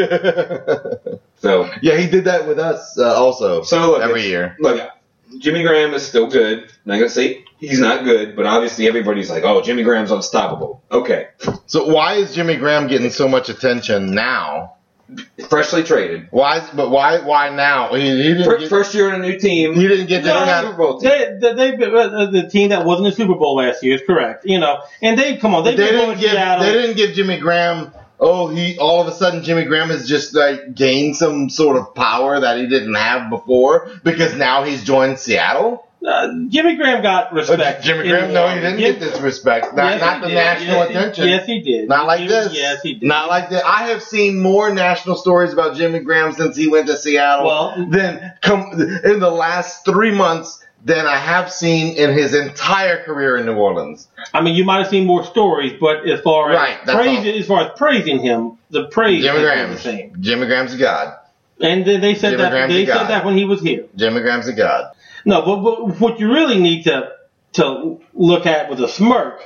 [SPEAKER 1] hit. So,
[SPEAKER 3] Yeah, he did that with us uh, also.
[SPEAKER 1] so look,
[SPEAKER 3] every
[SPEAKER 1] it's-
[SPEAKER 3] year.
[SPEAKER 1] Look, Jimmy Graham is still good. I'm not gonna say he's not good, but obviously everybody's like, "Oh, Jimmy Graham's unstoppable." Okay,
[SPEAKER 3] So why is Jimmy Graham getting so much attention now?
[SPEAKER 1] freshly traded,
[SPEAKER 3] Why? Is, but why? Why now? He, he didn't.
[SPEAKER 1] first,
[SPEAKER 3] get,
[SPEAKER 1] first year in a new team.
[SPEAKER 3] he didn't get
[SPEAKER 2] Well,
[SPEAKER 3] that.
[SPEAKER 1] Super Bowl team.
[SPEAKER 2] they, they, they, uh, the team that wasn't the Super Bowl last year is correct. You know, and they come on.
[SPEAKER 3] They
[SPEAKER 2] They,
[SPEAKER 3] didn't give.
[SPEAKER 2] Seattle.
[SPEAKER 3] They didn't give Jimmy Graham. Oh, he all of a sudden Jimmy Graham has just like gained some sort of power that he didn't have before because now he's joined Seattle.
[SPEAKER 2] Uh, Jimmy Graham got
[SPEAKER 3] Uh,
[SPEAKER 2] respect.
[SPEAKER 3] Jimmy
[SPEAKER 2] in
[SPEAKER 3] Graham,
[SPEAKER 2] New
[SPEAKER 3] no, he
[SPEAKER 2] Orleans.
[SPEAKER 3] didn't
[SPEAKER 2] Yes-
[SPEAKER 3] get this respect. Not,
[SPEAKER 2] yes,
[SPEAKER 3] not
[SPEAKER 2] he
[SPEAKER 3] the
[SPEAKER 2] did.
[SPEAKER 3] national
[SPEAKER 2] Yes, he-
[SPEAKER 3] attention.
[SPEAKER 2] Yes, he did.
[SPEAKER 3] Not like
[SPEAKER 2] He-
[SPEAKER 3] this.
[SPEAKER 2] Yes, he did.
[SPEAKER 3] Not like that. I have seen more national stories about Jimmy Graham since he went to Seattle
[SPEAKER 2] Well-
[SPEAKER 3] than come in the last three months than I have seen in his entire career in New Orleans.
[SPEAKER 2] I mean, you might have seen more stories, but as far as
[SPEAKER 3] Right, that's
[SPEAKER 2] praising,
[SPEAKER 3] all.
[SPEAKER 2] as far as praising him, the praise
[SPEAKER 3] Jimmy
[SPEAKER 2] is
[SPEAKER 3] Graham.
[SPEAKER 2] the same.
[SPEAKER 3] Jimmy Graham's a god.
[SPEAKER 2] And they, they said
[SPEAKER 3] Jimmy
[SPEAKER 2] that
[SPEAKER 3] Graham's
[SPEAKER 2] they
[SPEAKER 3] a guy.
[SPEAKER 2] said that when he was here.
[SPEAKER 3] Jimmy Graham's a god.
[SPEAKER 2] No, but, but what you really need to to look at with a smirk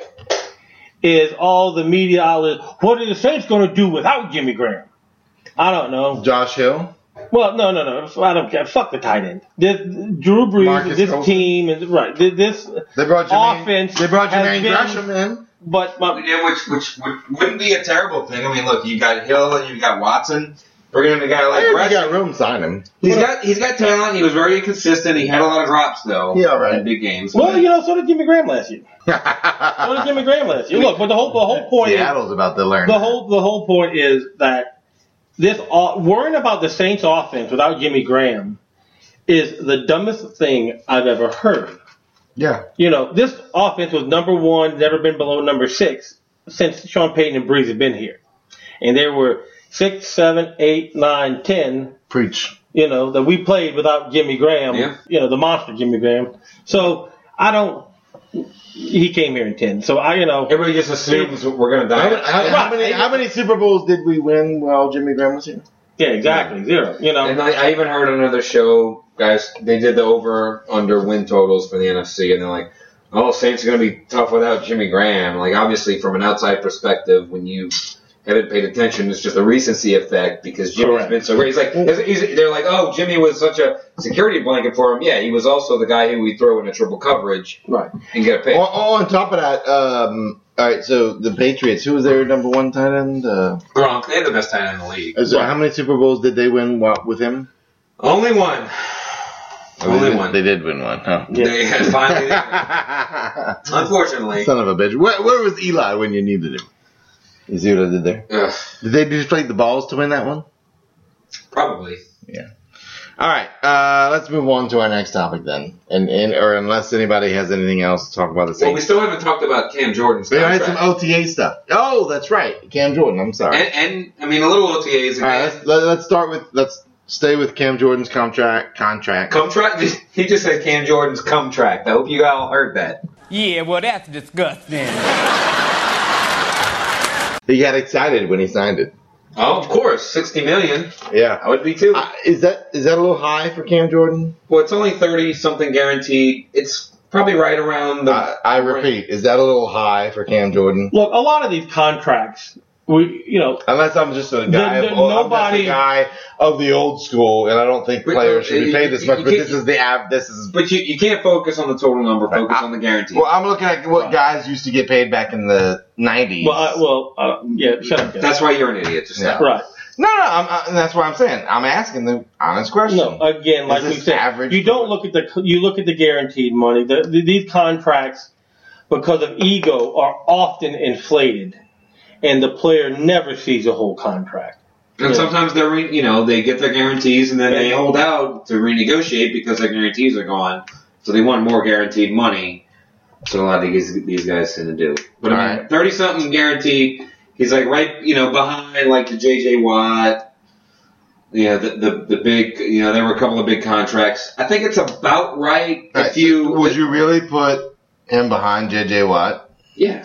[SPEAKER 2] is all the media outlets. What are the Saints going to do without Jimmy Graham? I don't know.
[SPEAKER 3] Josh Hill.
[SPEAKER 2] Well, no, no, no. I don't care. Fuck the tight end. This Drew Brees,
[SPEAKER 3] Marcus
[SPEAKER 2] this
[SPEAKER 3] Colston.
[SPEAKER 2] team, is right. This
[SPEAKER 3] They brought Jermaine,
[SPEAKER 2] offense
[SPEAKER 3] They brought
[SPEAKER 2] has
[SPEAKER 3] Jermaine
[SPEAKER 2] been-
[SPEAKER 3] Gresham in.
[SPEAKER 2] but my,
[SPEAKER 1] Yeah, which which would, wouldn't be a terrible thing. I mean, look, you got Hill and you got Watson. Bringing in a guy like
[SPEAKER 3] If you
[SPEAKER 1] Brett.
[SPEAKER 3] got room, sign him.
[SPEAKER 1] He's got he's got talent. He was very inconsistent. He had a lot of drops though.
[SPEAKER 3] Yeah, all right.
[SPEAKER 1] In big games.
[SPEAKER 2] Well, you know, so did Jimmy Graham last year. So did Jimmy Graham last year. Look, but the whole the whole point is
[SPEAKER 3] Seattle's about to learn.
[SPEAKER 2] the
[SPEAKER 3] that.
[SPEAKER 2] whole the whole point is that this uh, worrying about the Saints offense without Jimmy Graham is the dumbest thing I've ever heard.
[SPEAKER 3] Yeah.
[SPEAKER 2] You know, this offense was number one, never been below number six since Sean Payton and Breeze have been here. And there were six, seven, eight, nine, ten,
[SPEAKER 3] Preach.
[SPEAKER 2] you know, that we played without Jimmy Graham,
[SPEAKER 1] Yeah.
[SPEAKER 2] you know, the monster Jimmy Graham. So I don't, he came here in ten. So I, you know,
[SPEAKER 1] Everybody just assumes we're gonna
[SPEAKER 3] How,
[SPEAKER 1] die.
[SPEAKER 3] how- how many, how many Super Bowls did we win while Jimmy Graham was here?
[SPEAKER 2] yeah, exactly, zero, you know.
[SPEAKER 1] And I, I even heard on another show, guys, they did the over under win totals for the N F C, and they're like, "Oh, Saints are going to be tough without Jimmy Graham." Like, obviously, from an outside perspective, when you haven't paid attention, it's just a recency effect because Jimmy's
[SPEAKER 2] Correct.
[SPEAKER 1] been so great. He's like, he's, he's, they're like, "Oh, Jimmy was such a security blanket for him." Yeah, he was also the guy who we throw in a triple coverage
[SPEAKER 2] Right.
[SPEAKER 1] and get a pick.
[SPEAKER 3] On, on top of that, um, all right, so the Patriots, who was their number one tight end? Uh,
[SPEAKER 1] Gronk, they had the best tight end in the league.
[SPEAKER 3] is there- How many Super Bowls did they win wa- with him?
[SPEAKER 1] Only one. Only
[SPEAKER 3] they,
[SPEAKER 1] one.
[SPEAKER 3] They did win one, huh?
[SPEAKER 1] They had finally. Unfortunately.
[SPEAKER 3] Son of a bitch. Where, where was Eli when you needed him? You see what I did there?
[SPEAKER 1] Ugh,
[SPEAKER 3] Did they just play the balls to win that one?
[SPEAKER 1] probably.
[SPEAKER 3] Yeah. All right. Uh, let's move on to our next topic then, and, and or unless anybody has anything else to talk about the
[SPEAKER 1] Well, we
[SPEAKER 3] Saints.
[SPEAKER 1] still haven't talked about Cam Jordan's
[SPEAKER 3] We had
[SPEAKER 1] contract.
[SPEAKER 3] some O T A stuff. Oh, that's right, Cam Jordan. I'm sorry.
[SPEAKER 1] And, and I mean, a little O T As
[SPEAKER 3] All right.
[SPEAKER 1] again.
[SPEAKER 3] Let's let, let's start with let's stay with Cam Jordan's contract. Contract.
[SPEAKER 1] Contract. He just said Cam Jordan's contract. I hope you all heard that.
[SPEAKER 6] Yeah, well, that's disgusting.
[SPEAKER 3] He got excited when he signed it.
[SPEAKER 1] Oh, of course, sixty million.
[SPEAKER 3] Yeah.
[SPEAKER 1] I would be too.
[SPEAKER 3] Uh, is that is that a little high for Cam Jordan?
[SPEAKER 1] Well, it's only thirty something guaranteed. It's probably right around the.
[SPEAKER 3] I, I repeat, is that a little high for Cam Jordan?
[SPEAKER 2] Look, a lot of these contracts, we, you know,
[SPEAKER 3] Unless I'm just a guy,
[SPEAKER 2] The-
[SPEAKER 3] of,
[SPEAKER 2] the-
[SPEAKER 3] I'm just
[SPEAKER 2] nobody-
[SPEAKER 3] a guy of the old school, and I don't think
[SPEAKER 1] But,
[SPEAKER 3] players
[SPEAKER 1] uh,
[SPEAKER 3] should be
[SPEAKER 1] you-
[SPEAKER 3] paid this
[SPEAKER 1] you-
[SPEAKER 3] much.
[SPEAKER 1] you
[SPEAKER 3] But
[SPEAKER 1] can't-
[SPEAKER 3] this is the app. This is.
[SPEAKER 1] But you, you can't focus on the total number. Focus
[SPEAKER 3] I-
[SPEAKER 1] on the guarantee.
[SPEAKER 3] Well, I'm looking at what guys used to get paid back in the nineties.
[SPEAKER 2] well, I, well, uh, yeah, shut up, guys.
[SPEAKER 1] That's why you're an idiot. Just
[SPEAKER 3] Yeah.
[SPEAKER 1] stop.
[SPEAKER 2] right.
[SPEAKER 3] no, no, I'm, I, and that's what I'm saying. I'm asking the honest question.
[SPEAKER 2] No, again, like
[SPEAKER 3] Is
[SPEAKER 2] we
[SPEAKER 3] this
[SPEAKER 2] said,
[SPEAKER 3] average?
[SPEAKER 2] you don't look at the you look at the guaranteed money. The, the, these contracts, because of ego, are often inflated, and the player never sees a whole contract.
[SPEAKER 1] And
[SPEAKER 2] Yeah.
[SPEAKER 1] sometimes they're, re- you know, they get their guarantees and then they hold out to renegotiate because their guarantees are gone. So they want more guaranteed money. So a lot of these these guys tend to do. But I mean,
[SPEAKER 3] Alright.
[SPEAKER 1] thirty something guaranteed. He's like right, you know, behind like the J J Watt. Yeah, the, the the big, you know, there were a couple of big contracts. I think it's about right
[SPEAKER 3] All right,
[SPEAKER 1] if you.
[SPEAKER 3] would you really put him behind J J Watt?
[SPEAKER 1] Yeah.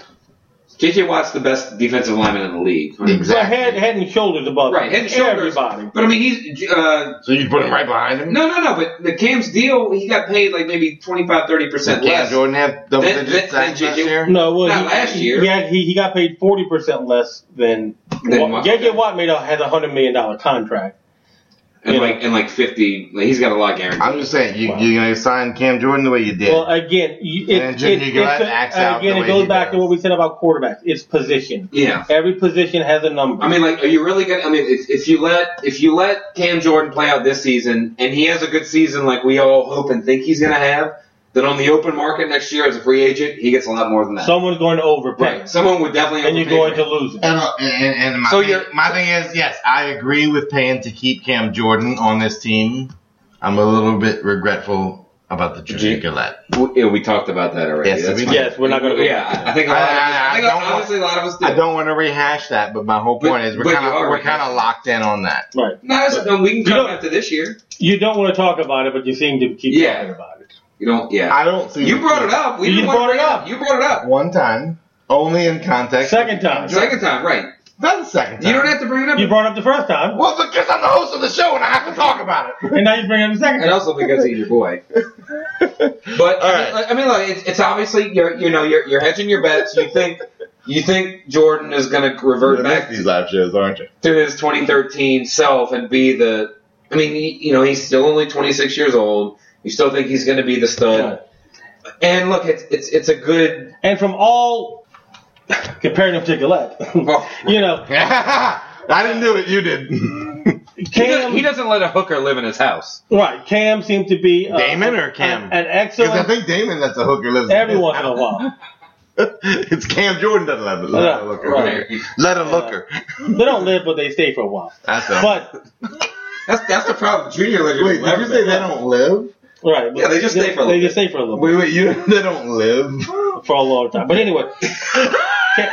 [SPEAKER 1] J J Watt's the best defensive lineman in the league.
[SPEAKER 2] So
[SPEAKER 3] Exactly.
[SPEAKER 2] head, head and shoulders above
[SPEAKER 1] Right, head and shoulders.
[SPEAKER 2] everybody.
[SPEAKER 1] But I mean, he's. Uh,
[SPEAKER 3] So you put him right behind him?
[SPEAKER 1] No, no, no. But the Cam's deal, he got paid like maybe twenty-five, thirty percent
[SPEAKER 3] Did Cam
[SPEAKER 1] less.
[SPEAKER 3] Jordan have double
[SPEAKER 1] Then-
[SPEAKER 3] digit
[SPEAKER 1] then-
[SPEAKER 3] sacks
[SPEAKER 1] then
[SPEAKER 3] last
[SPEAKER 1] J J
[SPEAKER 3] year?
[SPEAKER 2] No, well,
[SPEAKER 1] Not
[SPEAKER 2] he,
[SPEAKER 1] last year.
[SPEAKER 2] He, had, he, he got paid forty percent less than.
[SPEAKER 1] Than
[SPEAKER 2] Well,
[SPEAKER 1] what?
[SPEAKER 2] J J Watt made a, has a hundred million dollar contract.
[SPEAKER 1] and
[SPEAKER 2] you know.
[SPEAKER 1] like and like fifty. Like, he's got a lot guaranteed.
[SPEAKER 3] I'm just saying, you,
[SPEAKER 2] Wow.
[SPEAKER 3] you're going to sign Cam Jordan the way you did.
[SPEAKER 2] Well, again, you, it,
[SPEAKER 3] And Jimmy
[SPEAKER 2] it,
[SPEAKER 3] Gillette
[SPEAKER 2] it's a-
[SPEAKER 3] acts out
[SPEAKER 2] again,
[SPEAKER 3] the
[SPEAKER 2] it
[SPEAKER 3] way
[SPEAKER 2] goes
[SPEAKER 3] he
[SPEAKER 2] back to
[SPEAKER 3] does.
[SPEAKER 2] what we said about quarterbacks. It's position.
[SPEAKER 1] yeah.
[SPEAKER 2] Every position has a number.
[SPEAKER 1] I mean, like, are you really gonna? I mean, if, if you let if you let Cam Jordan play out this season and he has a good season like we all hope and think he's gonna have, then on the open market next year as a free agent, he gets a lot more than that.
[SPEAKER 2] someone's going to overpay,
[SPEAKER 1] right. Someone would definitely.
[SPEAKER 2] and you're
[SPEAKER 1] overpay
[SPEAKER 2] going
[SPEAKER 1] for
[SPEAKER 2] to
[SPEAKER 1] him.
[SPEAKER 2] lose it.
[SPEAKER 3] And, uh, and, and my,
[SPEAKER 1] So
[SPEAKER 3] thing,
[SPEAKER 1] you're-
[SPEAKER 3] my thing is, yes, I agree with paying to keep Cam Jordan on this team. I'm a little bit regretful about the Jimmy
[SPEAKER 1] G-
[SPEAKER 3] Gillette.
[SPEAKER 1] We, yeah, we talked about that already.
[SPEAKER 3] Yes,
[SPEAKER 1] That's
[SPEAKER 3] we
[SPEAKER 1] fine.
[SPEAKER 3] did.
[SPEAKER 2] Yes, we're not going to.
[SPEAKER 1] Yeah, I I think a lot
[SPEAKER 3] I-
[SPEAKER 1] of us,
[SPEAKER 3] I-
[SPEAKER 1] I,
[SPEAKER 3] I
[SPEAKER 1] think
[SPEAKER 3] don't want-
[SPEAKER 1] honestly a lot of us do.
[SPEAKER 3] I don't want to rehash that, but my whole
[SPEAKER 1] But-
[SPEAKER 3] point is we're
[SPEAKER 1] but
[SPEAKER 3] kind
[SPEAKER 1] you
[SPEAKER 3] of
[SPEAKER 1] are
[SPEAKER 3] we're kind of
[SPEAKER 1] rehashing.
[SPEAKER 3] locked in on that.
[SPEAKER 2] Right.
[SPEAKER 1] No, that's- no, we can
[SPEAKER 2] You
[SPEAKER 1] come
[SPEAKER 2] don't-
[SPEAKER 1] after this year.
[SPEAKER 2] You don't want to talk about it, but you seem to keep
[SPEAKER 1] Yeah.
[SPEAKER 2] talking about it.
[SPEAKER 1] You don't. Yeah.
[SPEAKER 3] I don't see.
[SPEAKER 1] you brought it up. We
[SPEAKER 2] You
[SPEAKER 1] didn't want to
[SPEAKER 2] brought it
[SPEAKER 1] bring
[SPEAKER 2] up.
[SPEAKER 1] You brought it up.
[SPEAKER 3] one time, only in context.
[SPEAKER 2] Second time.
[SPEAKER 1] Second time, right?
[SPEAKER 3] Not the second time.
[SPEAKER 1] You don't have to bring it up.
[SPEAKER 2] You brought it up the first time,
[SPEAKER 3] Well, because I'm the host of the show and I have to talk about it.
[SPEAKER 2] and now you bring it up the second
[SPEAKER 1] And
[SPEAKER 2] time.
[SPEAKER 1] also because he's your boy. But
[SPEAKER 3] All
[SPEAKER 1] I,
[SPEAKER 3] right.
[SPEAKER 1] mean, like, I mean, look, it's, it's obviously you're you know you're you're hedging your bets. You think you think Jordan is going to revert
[SPEAKER 3] You're
[SPEAKER 1] back
[SPEAKER 3] miss these live shows, aren't you?
[SPEAKER 1] to his twenty thirteen self and be the. I mean, he, you know, he's still only twenty-six years old. You still think he's going to be the stud. And look, it's it's it's a good.
[SPEAKER 2] And from all comparing him to Gillette,
[SPEAKER 1] Well,
[SPEAKER 2] you know,
[SPEAKER 3] I didn't do it. You did.
[SPEAKER 1] He,
[SPEAKER 2] Cam,
[SPEAKER 1] doesn't, he doesn't let a hooker live in his house.
[SPEAKER 2] right. Cam seems to be uh,
[SPEAKER 3] Damon or Cam?
[SPEAKER 2] An, an
[SPEAKER 3] Because I
[SPEAKER 2] excellent.
[SPEAKER 3] think Damon lets a hooker live.
[SPEAKER 2] Every once in a while,
[SPEAKER 3] It's Cam Jordan doesn't let, let
[SPEAKER 2] Yeah,
[SPEAKER 3] a looker.
[SPEAKER 2] right.
[SPEAKER 3] Let a looker.
[SPEAKER 2] they don't live, but they stay for a while.
[SPEAKER 3] That's a,
[SPEAKER 2] But
[SPEAKER 1] That's that's the problem. Junior legends
[SPEAKER 3] wait, did you say they don't live?
[SPEAKER 2] right,
[SPEAKER 1] Yeah, they just stay for a little
[SPEAKER 2] They
[SPEAKER 1] bit.
[SPEAKER 2] just stay for a little
[SPEAKER 3] Wait, wait, you they don't live?
[SPEAKER 2] bit, for a long time. But anyway, Cam,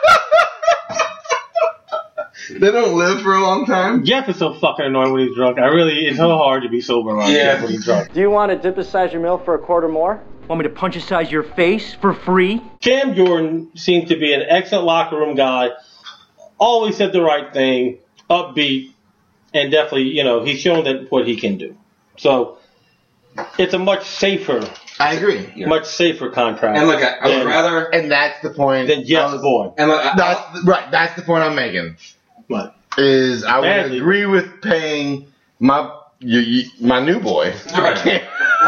[SPEAKER 3] They don't live for a long time?
[SPEAKER 2] Jeff is so fucking annoying when he's drunk. I really, it's so hard to be sober around
[SPEAKER 1] Yeah.
[SPEAKER 2] Jeff when he's drunk.
[SPEAKER 7] Do you want to dip the size of your milk for a quarter more? Want me to punch the size of your face for free?
[SPEAKER 2] Cam Jordan seems to be an excellent locker room guy. Always said the right thing, upbeat, and definitely, you know, he's shown that what he can do. So it's a much safer,
[SPEAKER 3] I agree.
[SPEAKER 2] much safer contract.
[SPEAKER 1] And look, I, I would
[SPEAKER 2] than-
[SPEAKER 1] rather.
[SPEAKER 3] And that's the point.
[SPEAKER 2] than Jeff's
[SPEAKER 3] I was-
[SPEAKER 2] boy.
[SPEAKER 1] And look, I,
[SPEAKER 3] That's right. That's the point I'm making.
[SPEAKER 2] But
[SPEAKER 3] Is I would
[SPEAKER 2] Badly.
[SPEAKER 3] agree with paying my you, you, my new boy,
[SPEAKER 1] Right.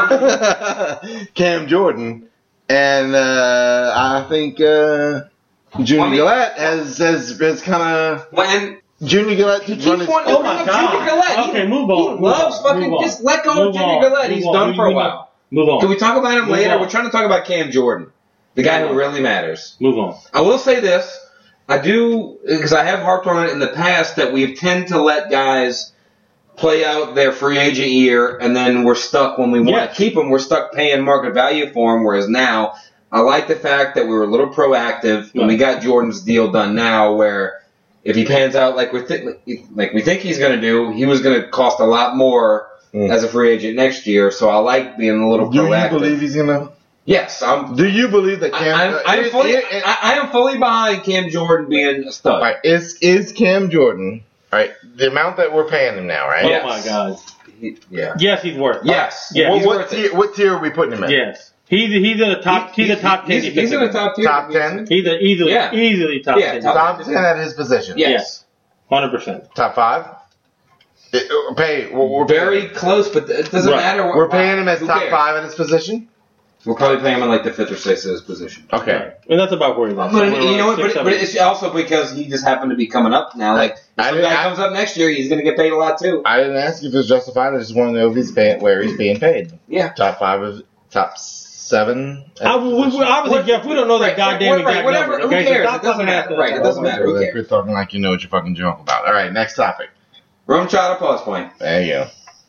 [SPEAKER 3] Cam Jordan, and uh, I think uh, Junior
[SPEAKER 1] I mean-
[SPEAKER 3] Gillette has has, has kind of
[SPEAKER 1] when
[SPEAKER 3] Junior Gillette
[SPEAKER 1] he
[SPEAKER 3] keeps
[SPEAKER 1] keeps
[SPEAKER 3] running.
[SPEAKER 1] wanting
[SPEAKER 2] Oh
[SPEAKER 1] to
[SPEAKER 2] my
[SPEAKER 1] bring up
[SPEAKER 2] God.
[SPEAKER 1] Junior Gillette.
[SPEAKER 2] Okay,
[SPEAKER 1] he,
[SPEAKER 2] move on,
[SPEAKER 1] He
[SPEAKER 2] move
[SPEAKER 1] loves
[SPEAKER 2] on,
[SPEAKER 1] fucking
[SPEAKER 2] move on.
[SPEAKER 1] just let go
[SPEAKER 2] Move
[SPEAKER 1] of Junior
[SPEAKER 2] on,
[SPEAKER 1] Gillette.
[SPEAKER 2] move
[SPEAKER 1] He's
[SPEAKER 2] on.
[SPEAKER 1] done
[SPEAKER 2] We-
[SPEAKER 1] for a
[SPEAKER 2] we
[SPEAKER 1] while.
[SPEAKER 2] know. Move on.
[SPEAKER 1] Can we talk about him
[SPEAKER 2] Move
[SPEAKER 1] later?
[SPEAKER 2] on.
[SPEAKER 1] We're trying to talk about Cam Jordan, the guy who really matters.
[SPEAKER 2] Move on.
[SPEAKER 1] I will say this. I do, because I have harped on it in the past, that we tend to let guys play out their free agent year, and then we're stuck when we want
[SPEAKER 2] Yes.
[SPEAKER 1] to keep them. We're stuck paying market value for them, whereas now, I like the fact that we were a little proactive, and we got Jordan's deal done now, where if he pans out like we, th- like we think he's going to do, he was going to cost a lot more
[SPEAKER 3] Mm.
[SPEAKER 1] as a free agent next year, so I like being a little
[SPEAKER 3] Do you
[SPEAKER 1] proactive.
[SPEAKER 3] believe he's gonna?
[SPEAKER 1] Yes, I'm
[SPEAKER 3] Do you believe that Cam?
[SPEAKER 1] I, I'm, I'm
[SPEAKER 3] it-
[SPEAKER 1] fully,
[SPEAKER 3] it- it-
[SPEAKER 1] I, I am fully behind Cam Jordan being a stud.
[SPEAKER 3] Right, is is Cam Jordan right? The amount that we're paying him now, right?
[SPEAKER 1] Yes.
[SPEAKER 2] Oh my God.
[SPEAKER 1] He- yeah.
[SPEAKER 2] Yes, he's worth it.
[SPEAKER 1] Yes.
[SPEAKER 2] Yeah,
[SPEAKER 3] What,
[SPEAKER 2] he's
[SPEAKER 3] what
[SPEAKER 1] worth it.
[SPEAKER 3] tier? What tier are we putting him in?
[SPEAKER 2] Yes. He's he's in the top. He's, a top ten.
[SPEAKER 1] He's, he's in the top tier.
[SPEAKER 3] Top ten?
[SPEAKER 2] He's a, easily
[SPEAKER 1] Yeah.
[SPEAKER 2] easily top
[SPEAKER 1] Yeah,
[SPEAKER 2] ten.
[SPEAKER 1] top-
[SPEAKER 3] Top ten at his position.
[SPEAKER 1] Yes.
[SPEAKER 2] Hundred percent.
[SPEAKER 3] Top five. It- uh, pay. We're, we're
[SPEAKER 1] Very
[SPEAKER 3] paying,
[SPEAKER 1] close, but it doesn't
[SPEAKER 2] Right.
[SPEAKER 1] matter. What,
[SPEAKER 3] we're paying him as
[SPEAKER 1] who
[SPEAKER 3] top
[SPEAKER 1] cares?
[SPEAKER 3] five at his position.
[SPEAKER 1] We'll probably pay him in like the fifth or sixth of his position.
[SPEAKER 3] Okay.
[SPEAKER 2] Right. And that's about where he's at.
[SPEAKER 1] But
[SPEAKER 2] We're
[SPEAKER 1] you know
[SPEAKER 2] like
[SPEAKER 1] what?
[SPEAKER 2] six,
[SPEAKER 1] But, but
[SPEAKER 2] seven.
[SPEAKER 1] it's also because he just happened to be coming up now. Like, if
[SPEAKER 3] I
[SPEAKER 1] some
[SPEAKER 3] didn't-
[SPEAKER 1] guy
[SPEAKER 3] I-
[SPEAKER 1] comes up next year, he's going to get paid a lot too.
[SPEAKER 3] I didn't ask if it's justified. I just want to know if he's paying where he's being paid.
[SPEAKER 1] Yeah.
[SPEAKER 3] Top five of top seven. at
[SPEAKER 2] I,
[SPEAKER 3] his
[SPEAKER 2] we, we,
[SPEAKER 3] position.
[SPEAKER 2] obviously,
[SPEAKER 1] What-
[SPEAKER 2] Jeff, we don't know that
[SPEAKER 1] right,
[SPEAKER 2] goddamn
[SPEAKER 1] right,
[SPEAKER 2] exact
[SPEAKER 1] right, whatever,
[SPEAKER 2] number.
[SPEAKER 1] who
[SPEAKER 2] Okay, so
[SPEAKER 1] cares?
[SPEAKER 2] stop
[SPEAKER 1] It doesn't
[SPEAKER 2] fucking
[SPEAKER 1] matter.
[SPEAKER 2] asking
[SPEAKER 1] Right,
[SPEAKER 2] us
[SPEAKER 1] it doesn't
[SPEAKER 2] that.
[SPEAKER 1] matter. Who
[SPEAKER 3] Then
[SPEAKER 1] cares?
[SPEAKER 3] quit talking like you know what you're fucking drunk about. All right, next topic.
[SPEAKER 1] Rum Chata pause point.
[SPEAKER 3] There you go.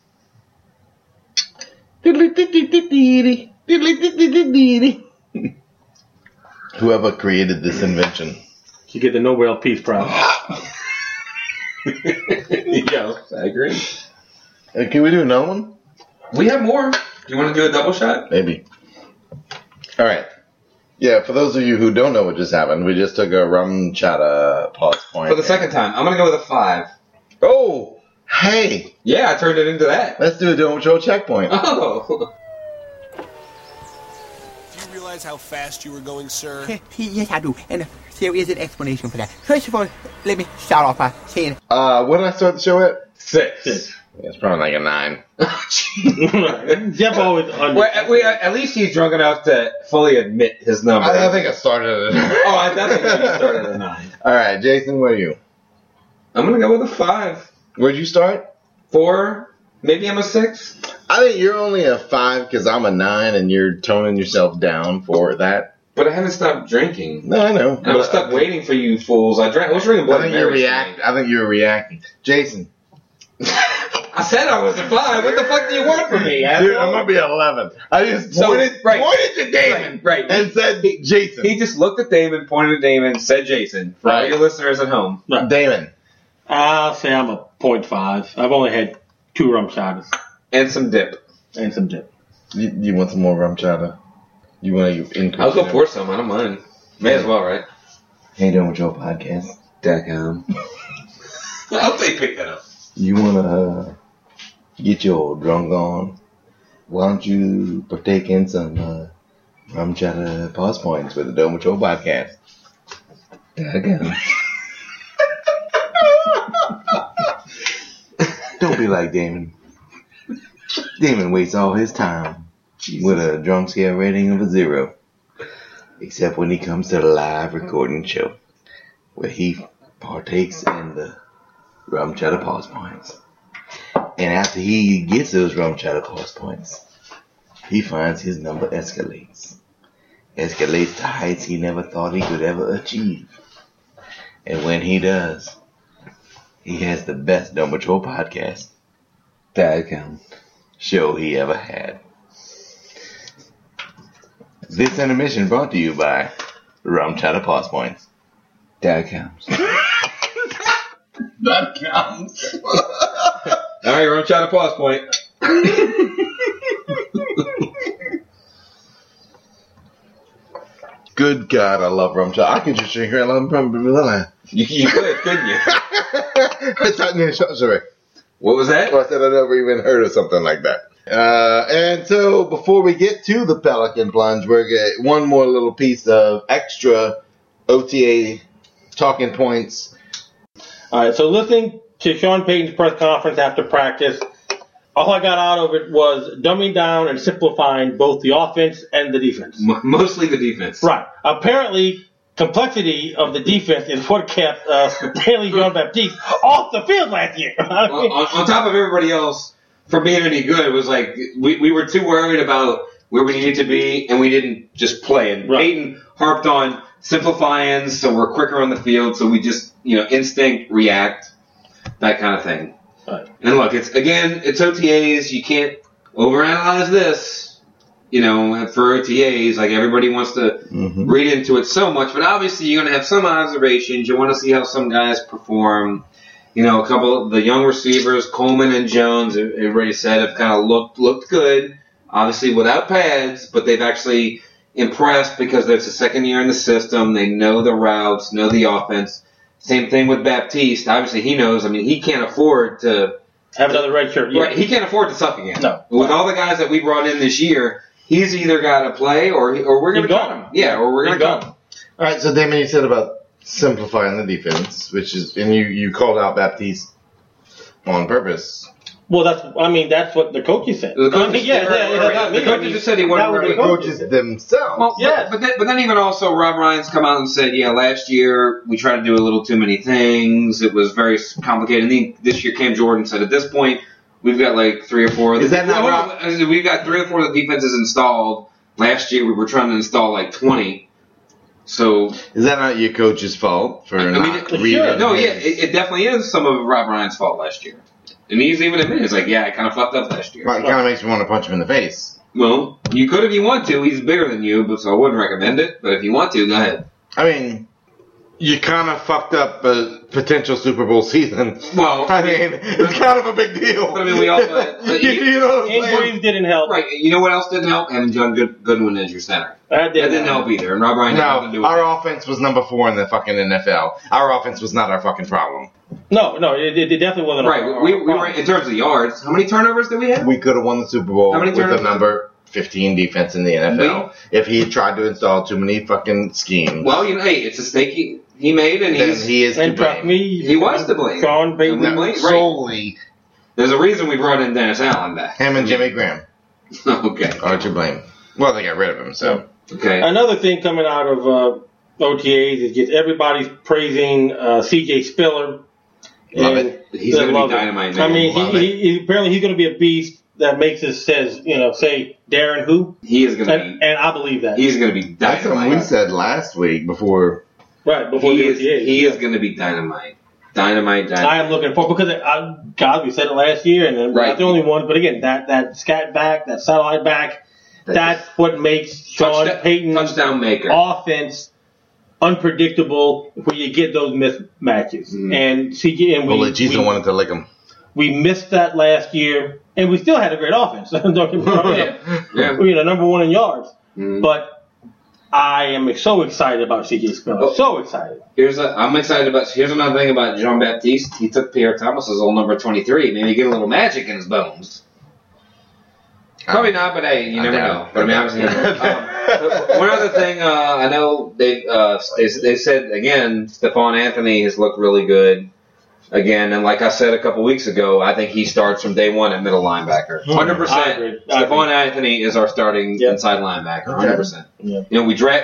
[SPEAKER 3] Whoever created this invention.
[SPEAKER 2] You get the Nobel Peace Prize.
[SPEAKER 1] Yeah, I agree.
[SPEAKER 3] Uh, Can we do another one?
[SPEAKER 1] We have more. Do you want to do a double shot?
[SPEAKER 3] Maybe. All right. Yeah, for those of you who don't know what just happened, we just took a rum chata pause point.
[SPEAKER 1] For the second time, I'm going to go with a five.
[SPEAKER 3] Oh, hey,
[SPEAKER 1] Yeah, I turned it into that.
[SPEAKER 3] let's do a Don't Show checkpoint.
[SPEAKER 1] Oh.
[SPEAKER 8] Do you realize how fast you were going, sir?
[SPEAKER 9] Yes, I do. And there is an explanation for that. First of all, let me start off by saying
[SPEAKER 3] Uh, what did I start the show at?
[SPEAKER 1] Six.
[SPEAKER 2] Six.
[SPEAKER 3] Yeah, it's probably like a nine.
[SPEAKER 2] Jeff always under.
[SPEAKER 1] Well, at, we, at least he's drunk enough to fully admit his number.
[SPEAKER 3] I, I think I started it.
[SPEAKER 1] Oh, I definitely think he started at a nine.
[SPEAKER 3] All right, Jason, where are you?
[SPEAKER 1] I'm going to go with a five.
[SPEAKER 3] Where'd you start?
[SPEAKER 1] Four. Maybe I'm a six.
[SPEAKER 3] I think you're only a five because I'm a nine, and you're toning yourself down for that.
[SPEAKER 1] But I haven't stopped drinking.
[SPEAKER 3] No, I know.
[SPEAKER 1] And I'm stuck waiting for you fools. I drank. I was drinking
[SPEAKER 3] I
[SPEAKER 1] Bloody
[SPEAKER 3] think you're
[SPEAKER 1] Mary.
[SPEAKER 3] react. I think you're reacting, Jason.
[SPEAKER 1] I said I was a five. What the fuck do you want from me,
[SPEAKER 3] Dude,
[SPEAKER 1] asshole?
[SPEAKER 3] I'm gonna be eleven. I just
[SPEAKER 1] So,
[SPEAKER 3] pointed,
[SPEAKER 1] right.
[SPEAKER 3] pointed to Damon,
[SPEAKER 1] Right, right.
[SPEAKER 3] and said Jason.
[SPEAKER 1] He just looked at Damon, pointed at Damon, said Jason. For all
[SPEAKER 3] Right.
[SPEAKER 1] your listeners at home.
[SPEAKER 2] Right.
[SPEAKER 3] Damon.
[SPEAKER 2] I'll say I'm a point five. I've only had two rum shots
[SPEAKER 1] And some dip.
[SPEAKER 2] and some dip.
[SPEAKER 3] You, you want some more rum chata? You want to increase?
[SPEAKER 1] I'll go
[SPEAKER 3] it?
[SPEAKER 1] pour some. I don't mind. May as well, right?
[SPEAKER 3] Hey, doing with your podcast?
[SPEAKER 1] Dadgum. I'll take pick that up.
[SPEAKER 3] You want to uh, get your drunk on? Why don't you partake in some uh, rum chata pause points with the Dome with Your podcast?
[SPEAKER 1] Dadgum.
[SPEAKER 3] Don't be like Damon. Damon wastes all his time with a drunk scale rating of a zero. Except when he comes to the live recording show, where he partakes in the rum chata pause points. And after he gets those rum chowder plus points, he finds his number escalates. Escalates to heights he never thought he could ever achieve. And when he does, he has the best Dumb Patrol podcast
[SPEAKER 1] Dadcom
[SPEAKER 3] show he ever had. This intermission brought to you by Rum Chowder Plus Points.
[SPEAKER 1] Dadcoms.
[SPEAKER 3] That counts.
[SPEAKER 1] All right, Rum Chowder Plus Point.
[SPEAKER 3] Good God, I love rum chowder. I can just drink here and love rum chowder.
[SPEAKER 1] You, you could, couldn't you?
[SPEAKER 3] I thought you sorry.
[SPEAKER 1] What was that?
[SPEAKER 3] I said I never even heard of something like that. Uh, and so before we get to the Pelican Plunge, we're getting one more little piece of extra O T A talking points.
[SPEAKER 2] All right, so listening to Sean Payton's press conference after practice, all I got out of it was dumbing down and simplifying both the offense and the defense.
[SPEAKER 1] M- mostly the defense.
[SPEAKER 2] Right. Apparently, complexity of the defense is what kept uh, Stanley Jean-Baptiste off the field last year. I
[SPEAKER 1] Well,
[SPEAKER 2] mean,
[SPEAKER 1] on, on top of everybody else, for being any good, it was like we, we were too worried about where we needed to be, and we didn't just play. And
[SPEAKER 2] Right.
[SPEAKER 1] Peyton harped on simplifying, so we're quicker on the field, so we just, you know, instinct, react, that kind of thing.
[SPEAKER 2] Right.
[SPEAKER 1] And look, it's again, it's O T As. You can't overanalyze this, you know, for O T As. Like everybody wants to
[SPEAKER 3] Mm-hmm.
[SPEAKER 1] read into it so much, but obviously you're going to have some observations. You want to see how some guys perform. You know, a couple of the young receivers, Coleman and Jones, everybody said have kind of looked looked good. Obviously without pads, but they've actually impressed because there's a second year in the system. They know the routes, know the offense. Same thing with Baptiste. Obviously, he knows. I mean, he can't afford to
[SPEAKER 2] have another red shirt. Yeah.
[SPEAKER 1] Right, he can't afford to suck again.
[SPEAKER 2] No.
[SPEAKER 1] With all the guys that we brought in this year, he's either got to play or he, or we're going to
[SPEAKER 2] He's
[SPEAKER 1] cut
[SPEAKER 2] gone.
[SPEAKER 1] him. Yeah, or we're going to
[SPEAKER 2] He's
[SPEAKER 1] cut
[SPEAKER 2] gone.
[SPEAKER 1] him.
[SPEAKER 3] All right, so Damon, you said about simplifying the defense, which is, and you, you called out Baptiste on purpose.
[SPEAKER 2] Well, that's, I mean, that's what the coaches said.
[SPEAKER 1] The coaches,
[SPEAKER 2] I mean, yeah,
[SPEAKER 1] right,
[SPEAKER 2] yeah, yeah,
[SPEAKER 1] right,
[SPEAKER 2] not
[SPEAKER 1] the
[SPEAKER 2] me.
[SPEAKER 1] coaches
[SPEAKER 2] I mean,
[SPEAKER 1] just said he
[SPEAKER 2] that
[SPEAKER 1] wasn't
[SPEAKER 2] was
[SPEAKER 1] ready.
[SPEAKER 2] the
[SPEAKER 3] Coaches themselves.
[SPEAKER 1] Well,
[SPEAKER 2] Yes.
[SPEAKER 1] but, but, then, but then even also Rob Ryan's come out and said, yeah, last year we tried to do a little too many things. It was very complicated. And then this year Cam Jordan said, at this point, we've got like three or four.
[SPEAKER 3] Is that not
[SPEAKER 1] well,
[SPEAKER 3] Rob?
[SPEAKER 1] I said, we've got three or four of the defenses installed. Last year we were trying to install like twenty. So
[SPEAKER 3] Is that not your coach's fault for
[SPEAKER 1] I mean,
[SPEAKER 3] not
[SPEAKER 1] it-
[SPEAKER 3] reading?
[SPEAKER 2] sure.
[SPEAKER 1] no, yeah, it, it definitely is some of Rob Ryan's fault last year. And he's even admitted, it's like, yeah, I kind of fucked up last year.
[SPEAKER 3] It kind of makes me want to punch him in the face.
[SPEAKER 1] Well, you could if you want to. He's bigger than you, but so I wouldn't recommend it. But if you want to, go ahead.
[SPEAKER 3] I mean, you kind of fucked up a potential Super Bowl season.
[SPEAKER 1] Well,
[SPEAKER 3] I mean, it's kind of a big deal.
[SPEAKER 1] But I mean, we also-
[SPEAKER 3] you, you know what I'm saying?
[SPEAKER 2] Injuries didn't help.
[SPEAKER 1] Right. You know what else didn't help? Having John Good- Goodwin as your center.
[SPEAKER 2] That
[SPEAKER 1] That
[SPEAKER 2] didn't,
[SPEAKER 1] didn't help either. And Rob Ryan had nothing to do
[SPEAKER 3] No,
[SPEAKER 1] with it.
[SPEAKER 3] our offense was number four in the fucking N F L. Our offense was not our fucking problem.
[SPEAKER 2] No, no, it, it definitely wasn't.
[SPEAKER 1] Right.
[SPEAKER 2] our-
[SPEAKER 1] We,
[SPEAKER 2] our
[SPEAKER 1] we were,
[SPEAKER 2] problem.
[SPEAKER 1] in terms of yards, how many turnovers did we have?
[SPEAKER 3] We could have won the Super Bowl
[SPEAKER 1] How many
[SPEAKER 3] with the
[SPEAKER 1] turnovers?
[SPEAKER 3] number fifteen defense in the N F L if he had tried to install too many fucking schemes.
[SPEAKER 1] Well, you know, hey, it's a mistake he, he made, and
[SPEAKER 3] then
[SPEAKER 1] he's,
[SPEAKER 3] he is to
[SPEAKER 2] And trust
[SPEAKER 3] blame.
[SPEAKER 2] me,
[SPEAKER 1] he was to blame.
[SPEAKER 2] Sean Payton.
[SPEAKER 1] We blame- right.
[SPEAKER 3] Solely
[SPEAKER 1] There's a reason we brought in Dennis Allen back.
[SPEAKER 3] him and Jimmy Graham
[SPEAKER 1] Okay.
[SPEAKER 3] are to blame. Well, they got rid of him, so.
[SPEAKER 1] Okay.
[SPEAKER 2] Another thing coming out of uh, O T As is just everybody's praising uh, C J Spiller.
[SPEAKER 3] Love
[SPEAKER 2] And
[SPEAKER 3] it.
[SPEAKER 1] He's
[SPEAKER 2] they
[SPEAKER 1] going to
[SPEAKER 2] love
[SPEAKER 1] be
[SPEAKER 2] it.
[SPEAKER 1] dynamite.
[SPEAKER 2] I
[SPEAKER 1] man.
[SPEAKER 2] mean,
[SPEAKER 3] Love
[SPEAKER 2] he,
[SPEAKER 3] it.
[SPEAKER 2] he, he, apparently he's going to be a beast that makes us says you know say Darren who,
[SPEAKER 1] he is going to
[SPEAKER 2] and,
[SPEAKER 1] be.
[SPEAKER 2] and I believe that.
[SPEAKER 1] He's going to be
[SPEAKER 3] That's something we
[SPEAKER 1] dynamite.
[SPEAKER 3] said last week before.
[SPEAKER 2] right before
[SPEAKER 1] He
[SPEAKER 2] the
[SPEAKER 1] is,
[SPEAKER 2] O T As.
[SPEAKER 1] he is going to be dynamite. Dynamite, dynamite.
[SPEAKER 2] I am looking for because I, God, we said it last year, and we're
[SPEAKER 1] Right.
[SPEAKER 2] not the only one. But again, that that scat back, that satellite back, that's what makes Sean
[SPEAKER 1] Touchdown-
[SPEAKER 2] Payton's
[SPEAKER 1] touchdown maker.
[SPEAKER 2] offense unpredictable when you get those mismatches.
[SPEAKER 1] Mhm.
[SPEAKER 2] And C J, and we,
[SPEAKER 3] Well, Jesus
[SPEAKER 2] we,
[SPEAKER 3] wanted to lick him.
[SPEAKER 2] we missed that last year, and we still had a great offense. Don't get me wrong.
[SPEAKER 1] Yeah. Yeah.
[SPEAKER 2] You know, number one in yards,
[SPEAKER 1] Mhm.
[SPEAKER 2] but. I am so excited about C J Spiller.
[SPEAKER 1] Oh.
[SPEAKER 2] So excited.
[SPEAKER 1] Here's a, I'm excited about. Here's another thing about Jean Baptiste. He took Pierre Thomas's old number twenty-three. Maybe get a little magic in his bones. Probably not, but hey, you
[SPEAKER 3] I
[SPEAKER 1] never
[SPEAKER 3] doubt
[SPEAKER 1] know.
[SPEAKER 3] it.
[SPEAKER 1] But I mean, obviously, um, one other thing, uh, I know they uh, they they said again, Stephon Anthony has looked really good again, and like I said a couple weeks ago, I think he starts from day one at middle linebacker. Hundred
[SPEAKER 2] I
[SPEAKER 1] percent.
[SPEAKER 2] agree. I
[SPEAKER 1] Stephon Anthony is our starting
[SPEAKER 2] Yep.
[SPEAKER 1] inside linebacker. Hundred percent.
[SPEAKER 2] Yeah.
[SPEAKER 1] You know, we draft. Well,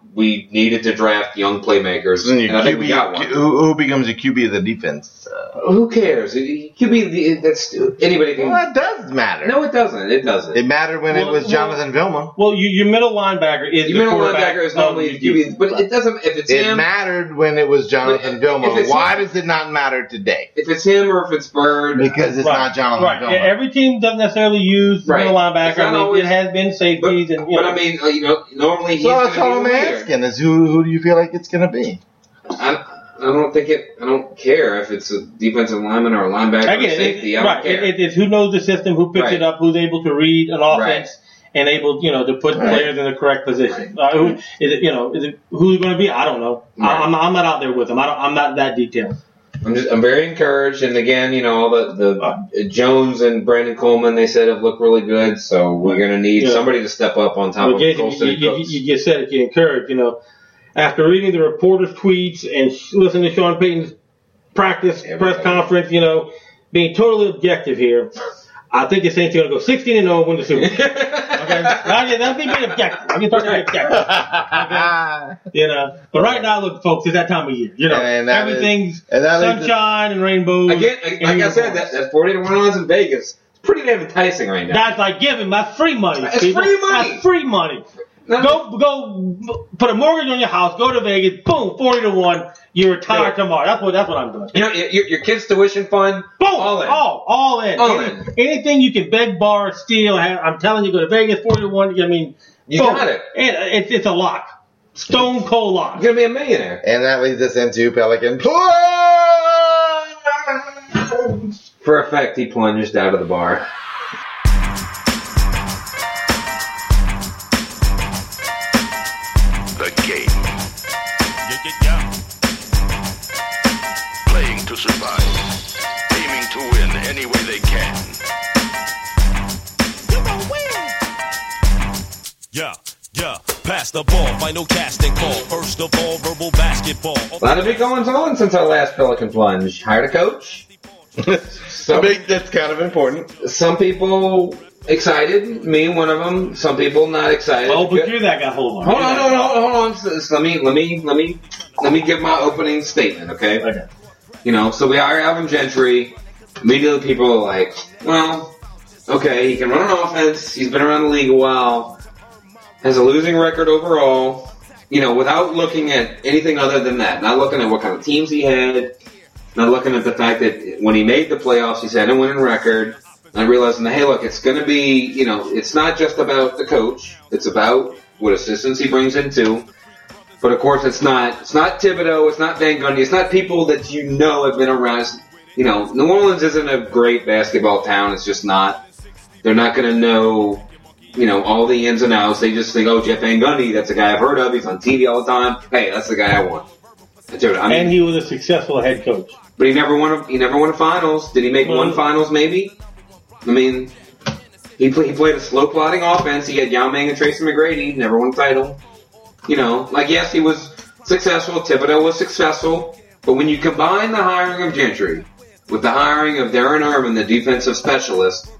[SPEAKER 1] we needed to draft young playmakers,
[SPEAKER 3] Then
[SPEAKER 1] and I think
[SPEAKER 3] Q B,
[SPEAKER 1] we got one.
[SPEAKER 3] who, who becomes a Q B of the defense? Uh,
[SPEAKER 1] Who cares? It could be the, that's anybody can.
[SPEAKER 3] well, it does matter.
[SPEAKER 1] No, it doesn't. It doesn't.
[SPEAKER 3] It mattered when
[SPEAKER 2] Well,
[SPEAKER 3] it was
[SPEAKER 2] well-
[SPEAKER 3] Jonathan Vilma.
[SPEAKER 2] Well, you, your middle linebacker is
[SPEAKER 1] Your
[SPEAKER 2] the
[SPEAKER 1] middle
[SPEAKER 2] quarterback
[SPEAKER 1] linebacker is
[SPEAKER 2] of
[SPEAKER 1] normally
[SPEAKER 2] the
[SPEAKER 1] the Q B,
[SPEAKER 2] defense.
[SPEAKER 1] but it doesn't. If it's
[SPEAKER 3] It
[SPEAKER 1] him,
[SPEAKER 3] mattered when it was Jonathan
[SPEAKER 1] But
[SPEAKER 3] Vilma.
[SPEAKER 1] if it's
[SPEAKER 3] Why
[SPEAKER 1] him-
[SPEAKER 3] does it not matter today?
[SPEAKER 1] if it's him or if it's Bird,
[SPEAKER 3] Because it's
[SPEAKER 2] Right.
[SPEAKER 3] not Jonathan
[SPEAKER 2] Right.
[SPEAKER 3] Vilma.
[SPEAKER 2] Every team doesn't necessarily use the
[SPEAKER 1] Right.
[SPEAKER 2] middle
[SPEAKER 1] It's
[SPEAKER 2] linebacker.
[SPEAKER 1] not
[SPEAKER 2] I mean,
[SPEAKER 1] always-
[SPEAKER 2] it has been
[SPEAKER 1] but,
[SPEAKER 2] safeties and you
[SPEAKER 1] but
[SPEAKER 2] know.
[SPEAKER 1] I mean, uh, you know, normally he's
[SPEAKER 3] So
[SPEAKER 1] going
[SPEAKER 3] that's
[SPEAKER 1] to be
[SPEAKER 3] all I'm
[SPEAKER 1] the leader.
[SPEAKER 3] asking is who who do you feel like it's going to be?
[SPEAKER 1] I, I don't think it. I don't care if it's a defensive lineman or a linebacker
[SPEAKER 2] I
[SPEAKER 1] or
[SPEAKER 2] get it.
[SPEAKER 1] safety. I
[SPEAKER 2] It-
[SPEAKER 1] don't
[SPEAKER 2] right.
[SPEAKER 1] care.
[SPEAKER 2] It, it, it's who knows the system, who picks
[SPEAKER 1] Right.
[SPEAKER 2] it up, who's able to read an offense,
[SPEAKER 1] Right.
[SPEAKER 2] and able, you know, to put
[SPEAKER 3] Right.
[SPEAKER 2] players in the correct position. Uh, who is it? You know, is it who's going to be? I don't know.
[SPEAKER 1] Right.
[SPEAKER 2] I, I'm, not, I'm not out there with them. I don't, I'm not that detailed.
[SPEAKER 1] I'm just. I'm very encouraged, and again, you know, all the the uh, Jones and Brandon Coleman, they said have looked really good. So we're going to need
[SPEAKER 2] Yeah.
[SPEAKER 1] somebody to step up on top
[SPEAKER 2] Well,
[SPEAKER 1] of
[SPEAKER 2] Jason,
[SPEAKER 1] Colston
[SPEAKER 2] you,
[SPEAKER 1] and
[SPEAKER 2] you,
[SPEAKER 1] Cooks.
[SPEAKER 2] you, you just said it. You encouraged. You know, after reading the reporters' tweets and sh- listening to Sean Payton's practice
[SPEAKER 1] Everybody.
[SPEAKER 2] press conference, you know, being totally objective here, I think the Saints are going to go sixteen and oh and win the Super Bowl. Okay, Now, that's me being objective. I'm just talking objective. Okay? You know, but right now, look, folks, it's that time of year. You know,
[SPEAKER 3] And that
[SPEAKER 2] everything's
[SPEAKER 3] is- and that is the-
[SPEAKER 2] sunshine and rainbows.
[SPEAKER 1] Again, like
[SPEAKER 2] and
[SPEAKER 1] I said, that,
[SPEAKER 2] unicorns.
[SPEAKER 1] that forty to one odds in Vegas, it's pretty damn enticing right now.
[SPEAKER 2] That's like giving. That's free money.
[SPEAKER 1] It's
[SPEAKER 2] people.
[SPEAKER 1] free money.
[SPEAKER 2] That's free money.
[SPEAKER 1] No,
[SPEAKER 2] Go, go, put a mortgage on your house. Go to Vegas. Boom, forty to one. You retire
[SPEAKER 1] Yeah.
[SPEAKER 2] tomorrow. That's what. That's what I'm doing.
[SPEAKER 1] You know, your, your kids' tuition fund,
[SPEAKER 2] Boom,
[SPEAKER 1] all in.
[SPEAKER 2] all, all in.
[SPEAKER 1] All
[SPEAKER 2] Any-
[SPEAKER 1] in.
[SPEAKER 2] Anything you can beg, borrow, steal. have- I'm telling you, go to Vegas. Forty to one. I mean,
[SPEAKER 1] You
[SPEAKER 2] boom.
[SPEAKER 1] got it.
[SPEAKER 2] And it's it's a lock. Stone cold lock.
[SPEAKER 1] You're going to be a millionaire.
[SPEAKER 3] And that leads us into Pelican.
[SPEAKER 1] For effect, he plunged out of the bar.
[SPEAKER 10] The game. Playing to survive. Aiming to win any way they can.
[SPEAKER 11] Yeah, yeah. Pass the ball. Final casting call. First of all, verbal basketball.
[SPEAKER 1] A lot of big goings on since our last Pelican plunge. Hired a coach.
[SPEAKER 3] I
[SPEAKER 1] Some,
[SPEAKER 3] think that's kind of important.
[SPEAKER 1] some people excited, me one of them. Some people not excited.
[SPEAKER 2] Oh, but
[SPEAKER 1] Good.
[SPEAKER 2] you're that guy. Hold on.
[SPEAKER 1] Hold
[SPEAKER 2] You're
[SPEAKER 1] on,
[SPEAKER 2] that
[SPEAKER 1] hold
[SPEAKER 2] guy.
[SPEAKER 1] on, hold on. So, so let me, let me, let me, let me give my opening statement, okay?
[SPEAKER 2] Okay.
[SPEAKER 1] You know, so we hire Alvin Gentry. Immediately, people are like, "Well, okay, he can run an offense. He's been around the league a while. Has a losing record overall. You know, without looking at anything other than that, not looking at what kind of teams he had, not looking at the fact that when he made the playoffs, he's had a winning record." And realizing that, hey, look, it's going to be, you know, it's not just about the coach. It's about what assistants he brings in too. But of course, it's not. It's not Thibodeau. It's not Van Gundy. It's not people that you know have been around. You know, New Orleans isn't a great basketball town. It's just not. They're not going to know, you know, all the ins and outs. They just think, oh, Jeff Van Gundy, that's a guy I've heard of. He's on T V all the time. Hey, that's the guy I want. That's it. I mean,
[SPEAKER 2] And he was a successful head coach.
[SPEAKER 1] but he never won. A, he never won a finals. Did he make one
[SPEAKER 2] Well-
[SPEAKER 1] finals? Maybe. I mean, he play, he played a slow plotting offense. He had Yao Ming and Tracy McGrady. Never won a title. You know, like yes, he was successful. Thibodeau was successful. But when you combine the hiring of Gentry with the hiring of Darren Irvin, the defensive specialist,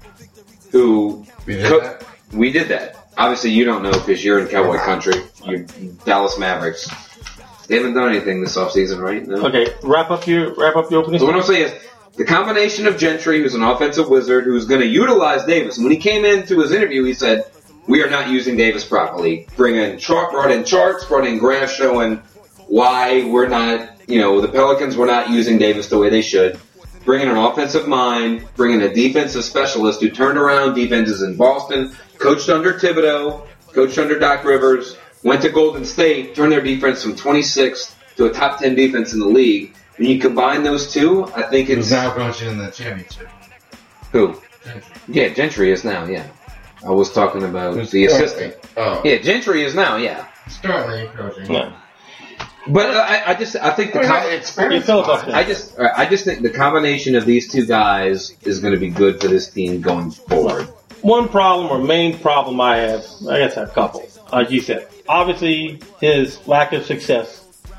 [SPEAKER 1] who
[SPEAKER 3] We did
[SPEAKER 1] co-
[SPEAKER 3] that?
[SPEAKER 1] we did that. Obviously, you don't know because you're in Cowboy country. You're Dallas Mavericks. They haven't done anything this offseason, right? No?
[SPEAKER 2] Okay, wrap up your wrap up your opening.
[SPEAKER 1] So what I'm saying is, the combination of Gentry, who's an offensive wizard, who's going to utilize Davis. When he came into his interview, he said, "We are not using Davis properly." Bring in chart, brought in charts, brought in graphs showing why we're not, you know, the Pelicans were not using Davis the way they should. Bring in an offensive mind, bring in a defensive specialist who turned around defenses in Boston, coached under Thibodeau, coached under Doc Rivers, went to Golden State, turned their defense from twenty-sixth to a top ten defense in the league. When you combine those two, I think it's...
[SPEAKER 3] Who's now coaching in the championship?
[SPEAKER 1] Who? Yeah, Gentry is now, yeah. I was talking about
[SPEAKER 3] Who's
[SPEAKER 1] the
[SPEAKER 3] currently-
[SPEAKER 1] assistant.
[SPEAKER 3] Oh.
[SPEAKER 1] Yeah, Gentry is now, yeah.
[SPEAKER 3] He's currently coaching.
[SPEAKER 2] Yeah.
[SPEAKER 1] But uh, I, I just, I think the...
[SPEAKER 3] I mean,
[SPEAKER 1] Com-
[SPEAKER 3] experience-
[SPEAKER 2] You filibuster.
[SPEAKER 1] I just, I just think the combination of these two guys is going to be good for this team going forward.
[SPEAKER 2] One problem or main problem I have, I guess I have a couple. Like you said, obviously his lack of success.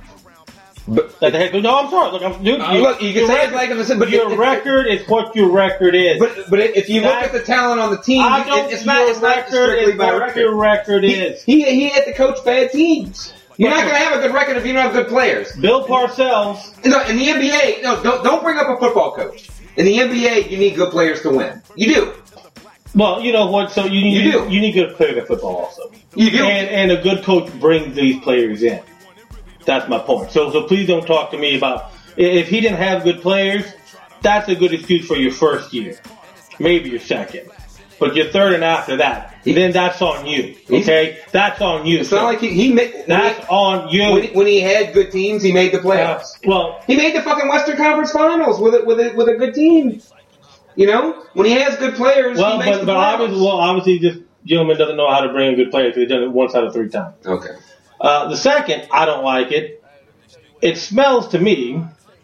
[SPEAKER 1] But,
[SPEAKER 2] Like the head coach, no, I'm sorry. Look, I'm, dude,
[SPEAKER 1] Uh,
[SPEAKER 2] you-
[SPEAKER 1] look, you can
[SPEAKER 2] your
[SPEAKER 1] say it's
[SPEAKER 2] record-
[SPEAKER 1] like it's, but
[SPEAKER 2] your
[SPEAKER 1] it- it-
[SPEAKER 2] record is what your record is.
[SPEAKER 1] But, but if you look
[SPEAKER 2] That-
[SPEAKER 1] at the talent on the team,
[SPEAKER 2] I
[SPEAKER 1] it,
[SPEAKER 2] don't.
[SPEAKER 1] it's not,
[SPEAKER 2] your
[SPEAKER 1] it's not
[SPEAKER 2] record
[SPEAKER 1] strictly
[SPEAKER 2] is
[SPEAKER 1] by
[SPEAKER 2] what
[SPEAKER 1] record.
[SPEAKER 2] your record
[SPEAKER 1] He,
[SPEAKER 2] is.
[SPEAKER 1] he, he had to coach bad teams. You're not going to have a good record if you don't have good players.
[SPEAKER 2] Bill Parcells.
[SPEAKER 1] No, in the N B A, no, don't, don't bring up a football coach. In the N B A, you need good players to win. You do.
[SPEAKER 2] Well, you know what? So you need
[SPEAKER 1] You do.
[SPEAKER 2] you need good players in football also.
[SPEAKER 1] You do.
[SPEAKER 2] And and a good coach brings these players in. That's my point. So so please don't talk to me about if he didn't have good players. That's a good excuse for your first year, maybe your second, but your third and after that, then that's on you. Okay, that's on you.
[SPEAKER 1] It's not like he, he made.
[SPEAKER 2] That's on you.
[SPEAKER 1] When he, when he had good teams, he made the playoffs.
[SPEAKER 2] Uh, well,
[SPEAKER 1] he made the fucking Western Conference Finals with it with it with a good team. You know, when he has good players,
[SPEAKER 2] well,
[SPEAKER 1] he makes
[SPEAKER 2] but
[SPEAKER 1] the
[SPEAKER 2] but
[SPEAKER 1] playoffs.
[SPEAKER 2] obviously, well, obviously, this gentleman doesn't know how to bring in good players because he's done it once out of three times.
[SPEAKER 1] Okay.
[SPEAKER 2] Uh, the second, I don't like it. It smells to me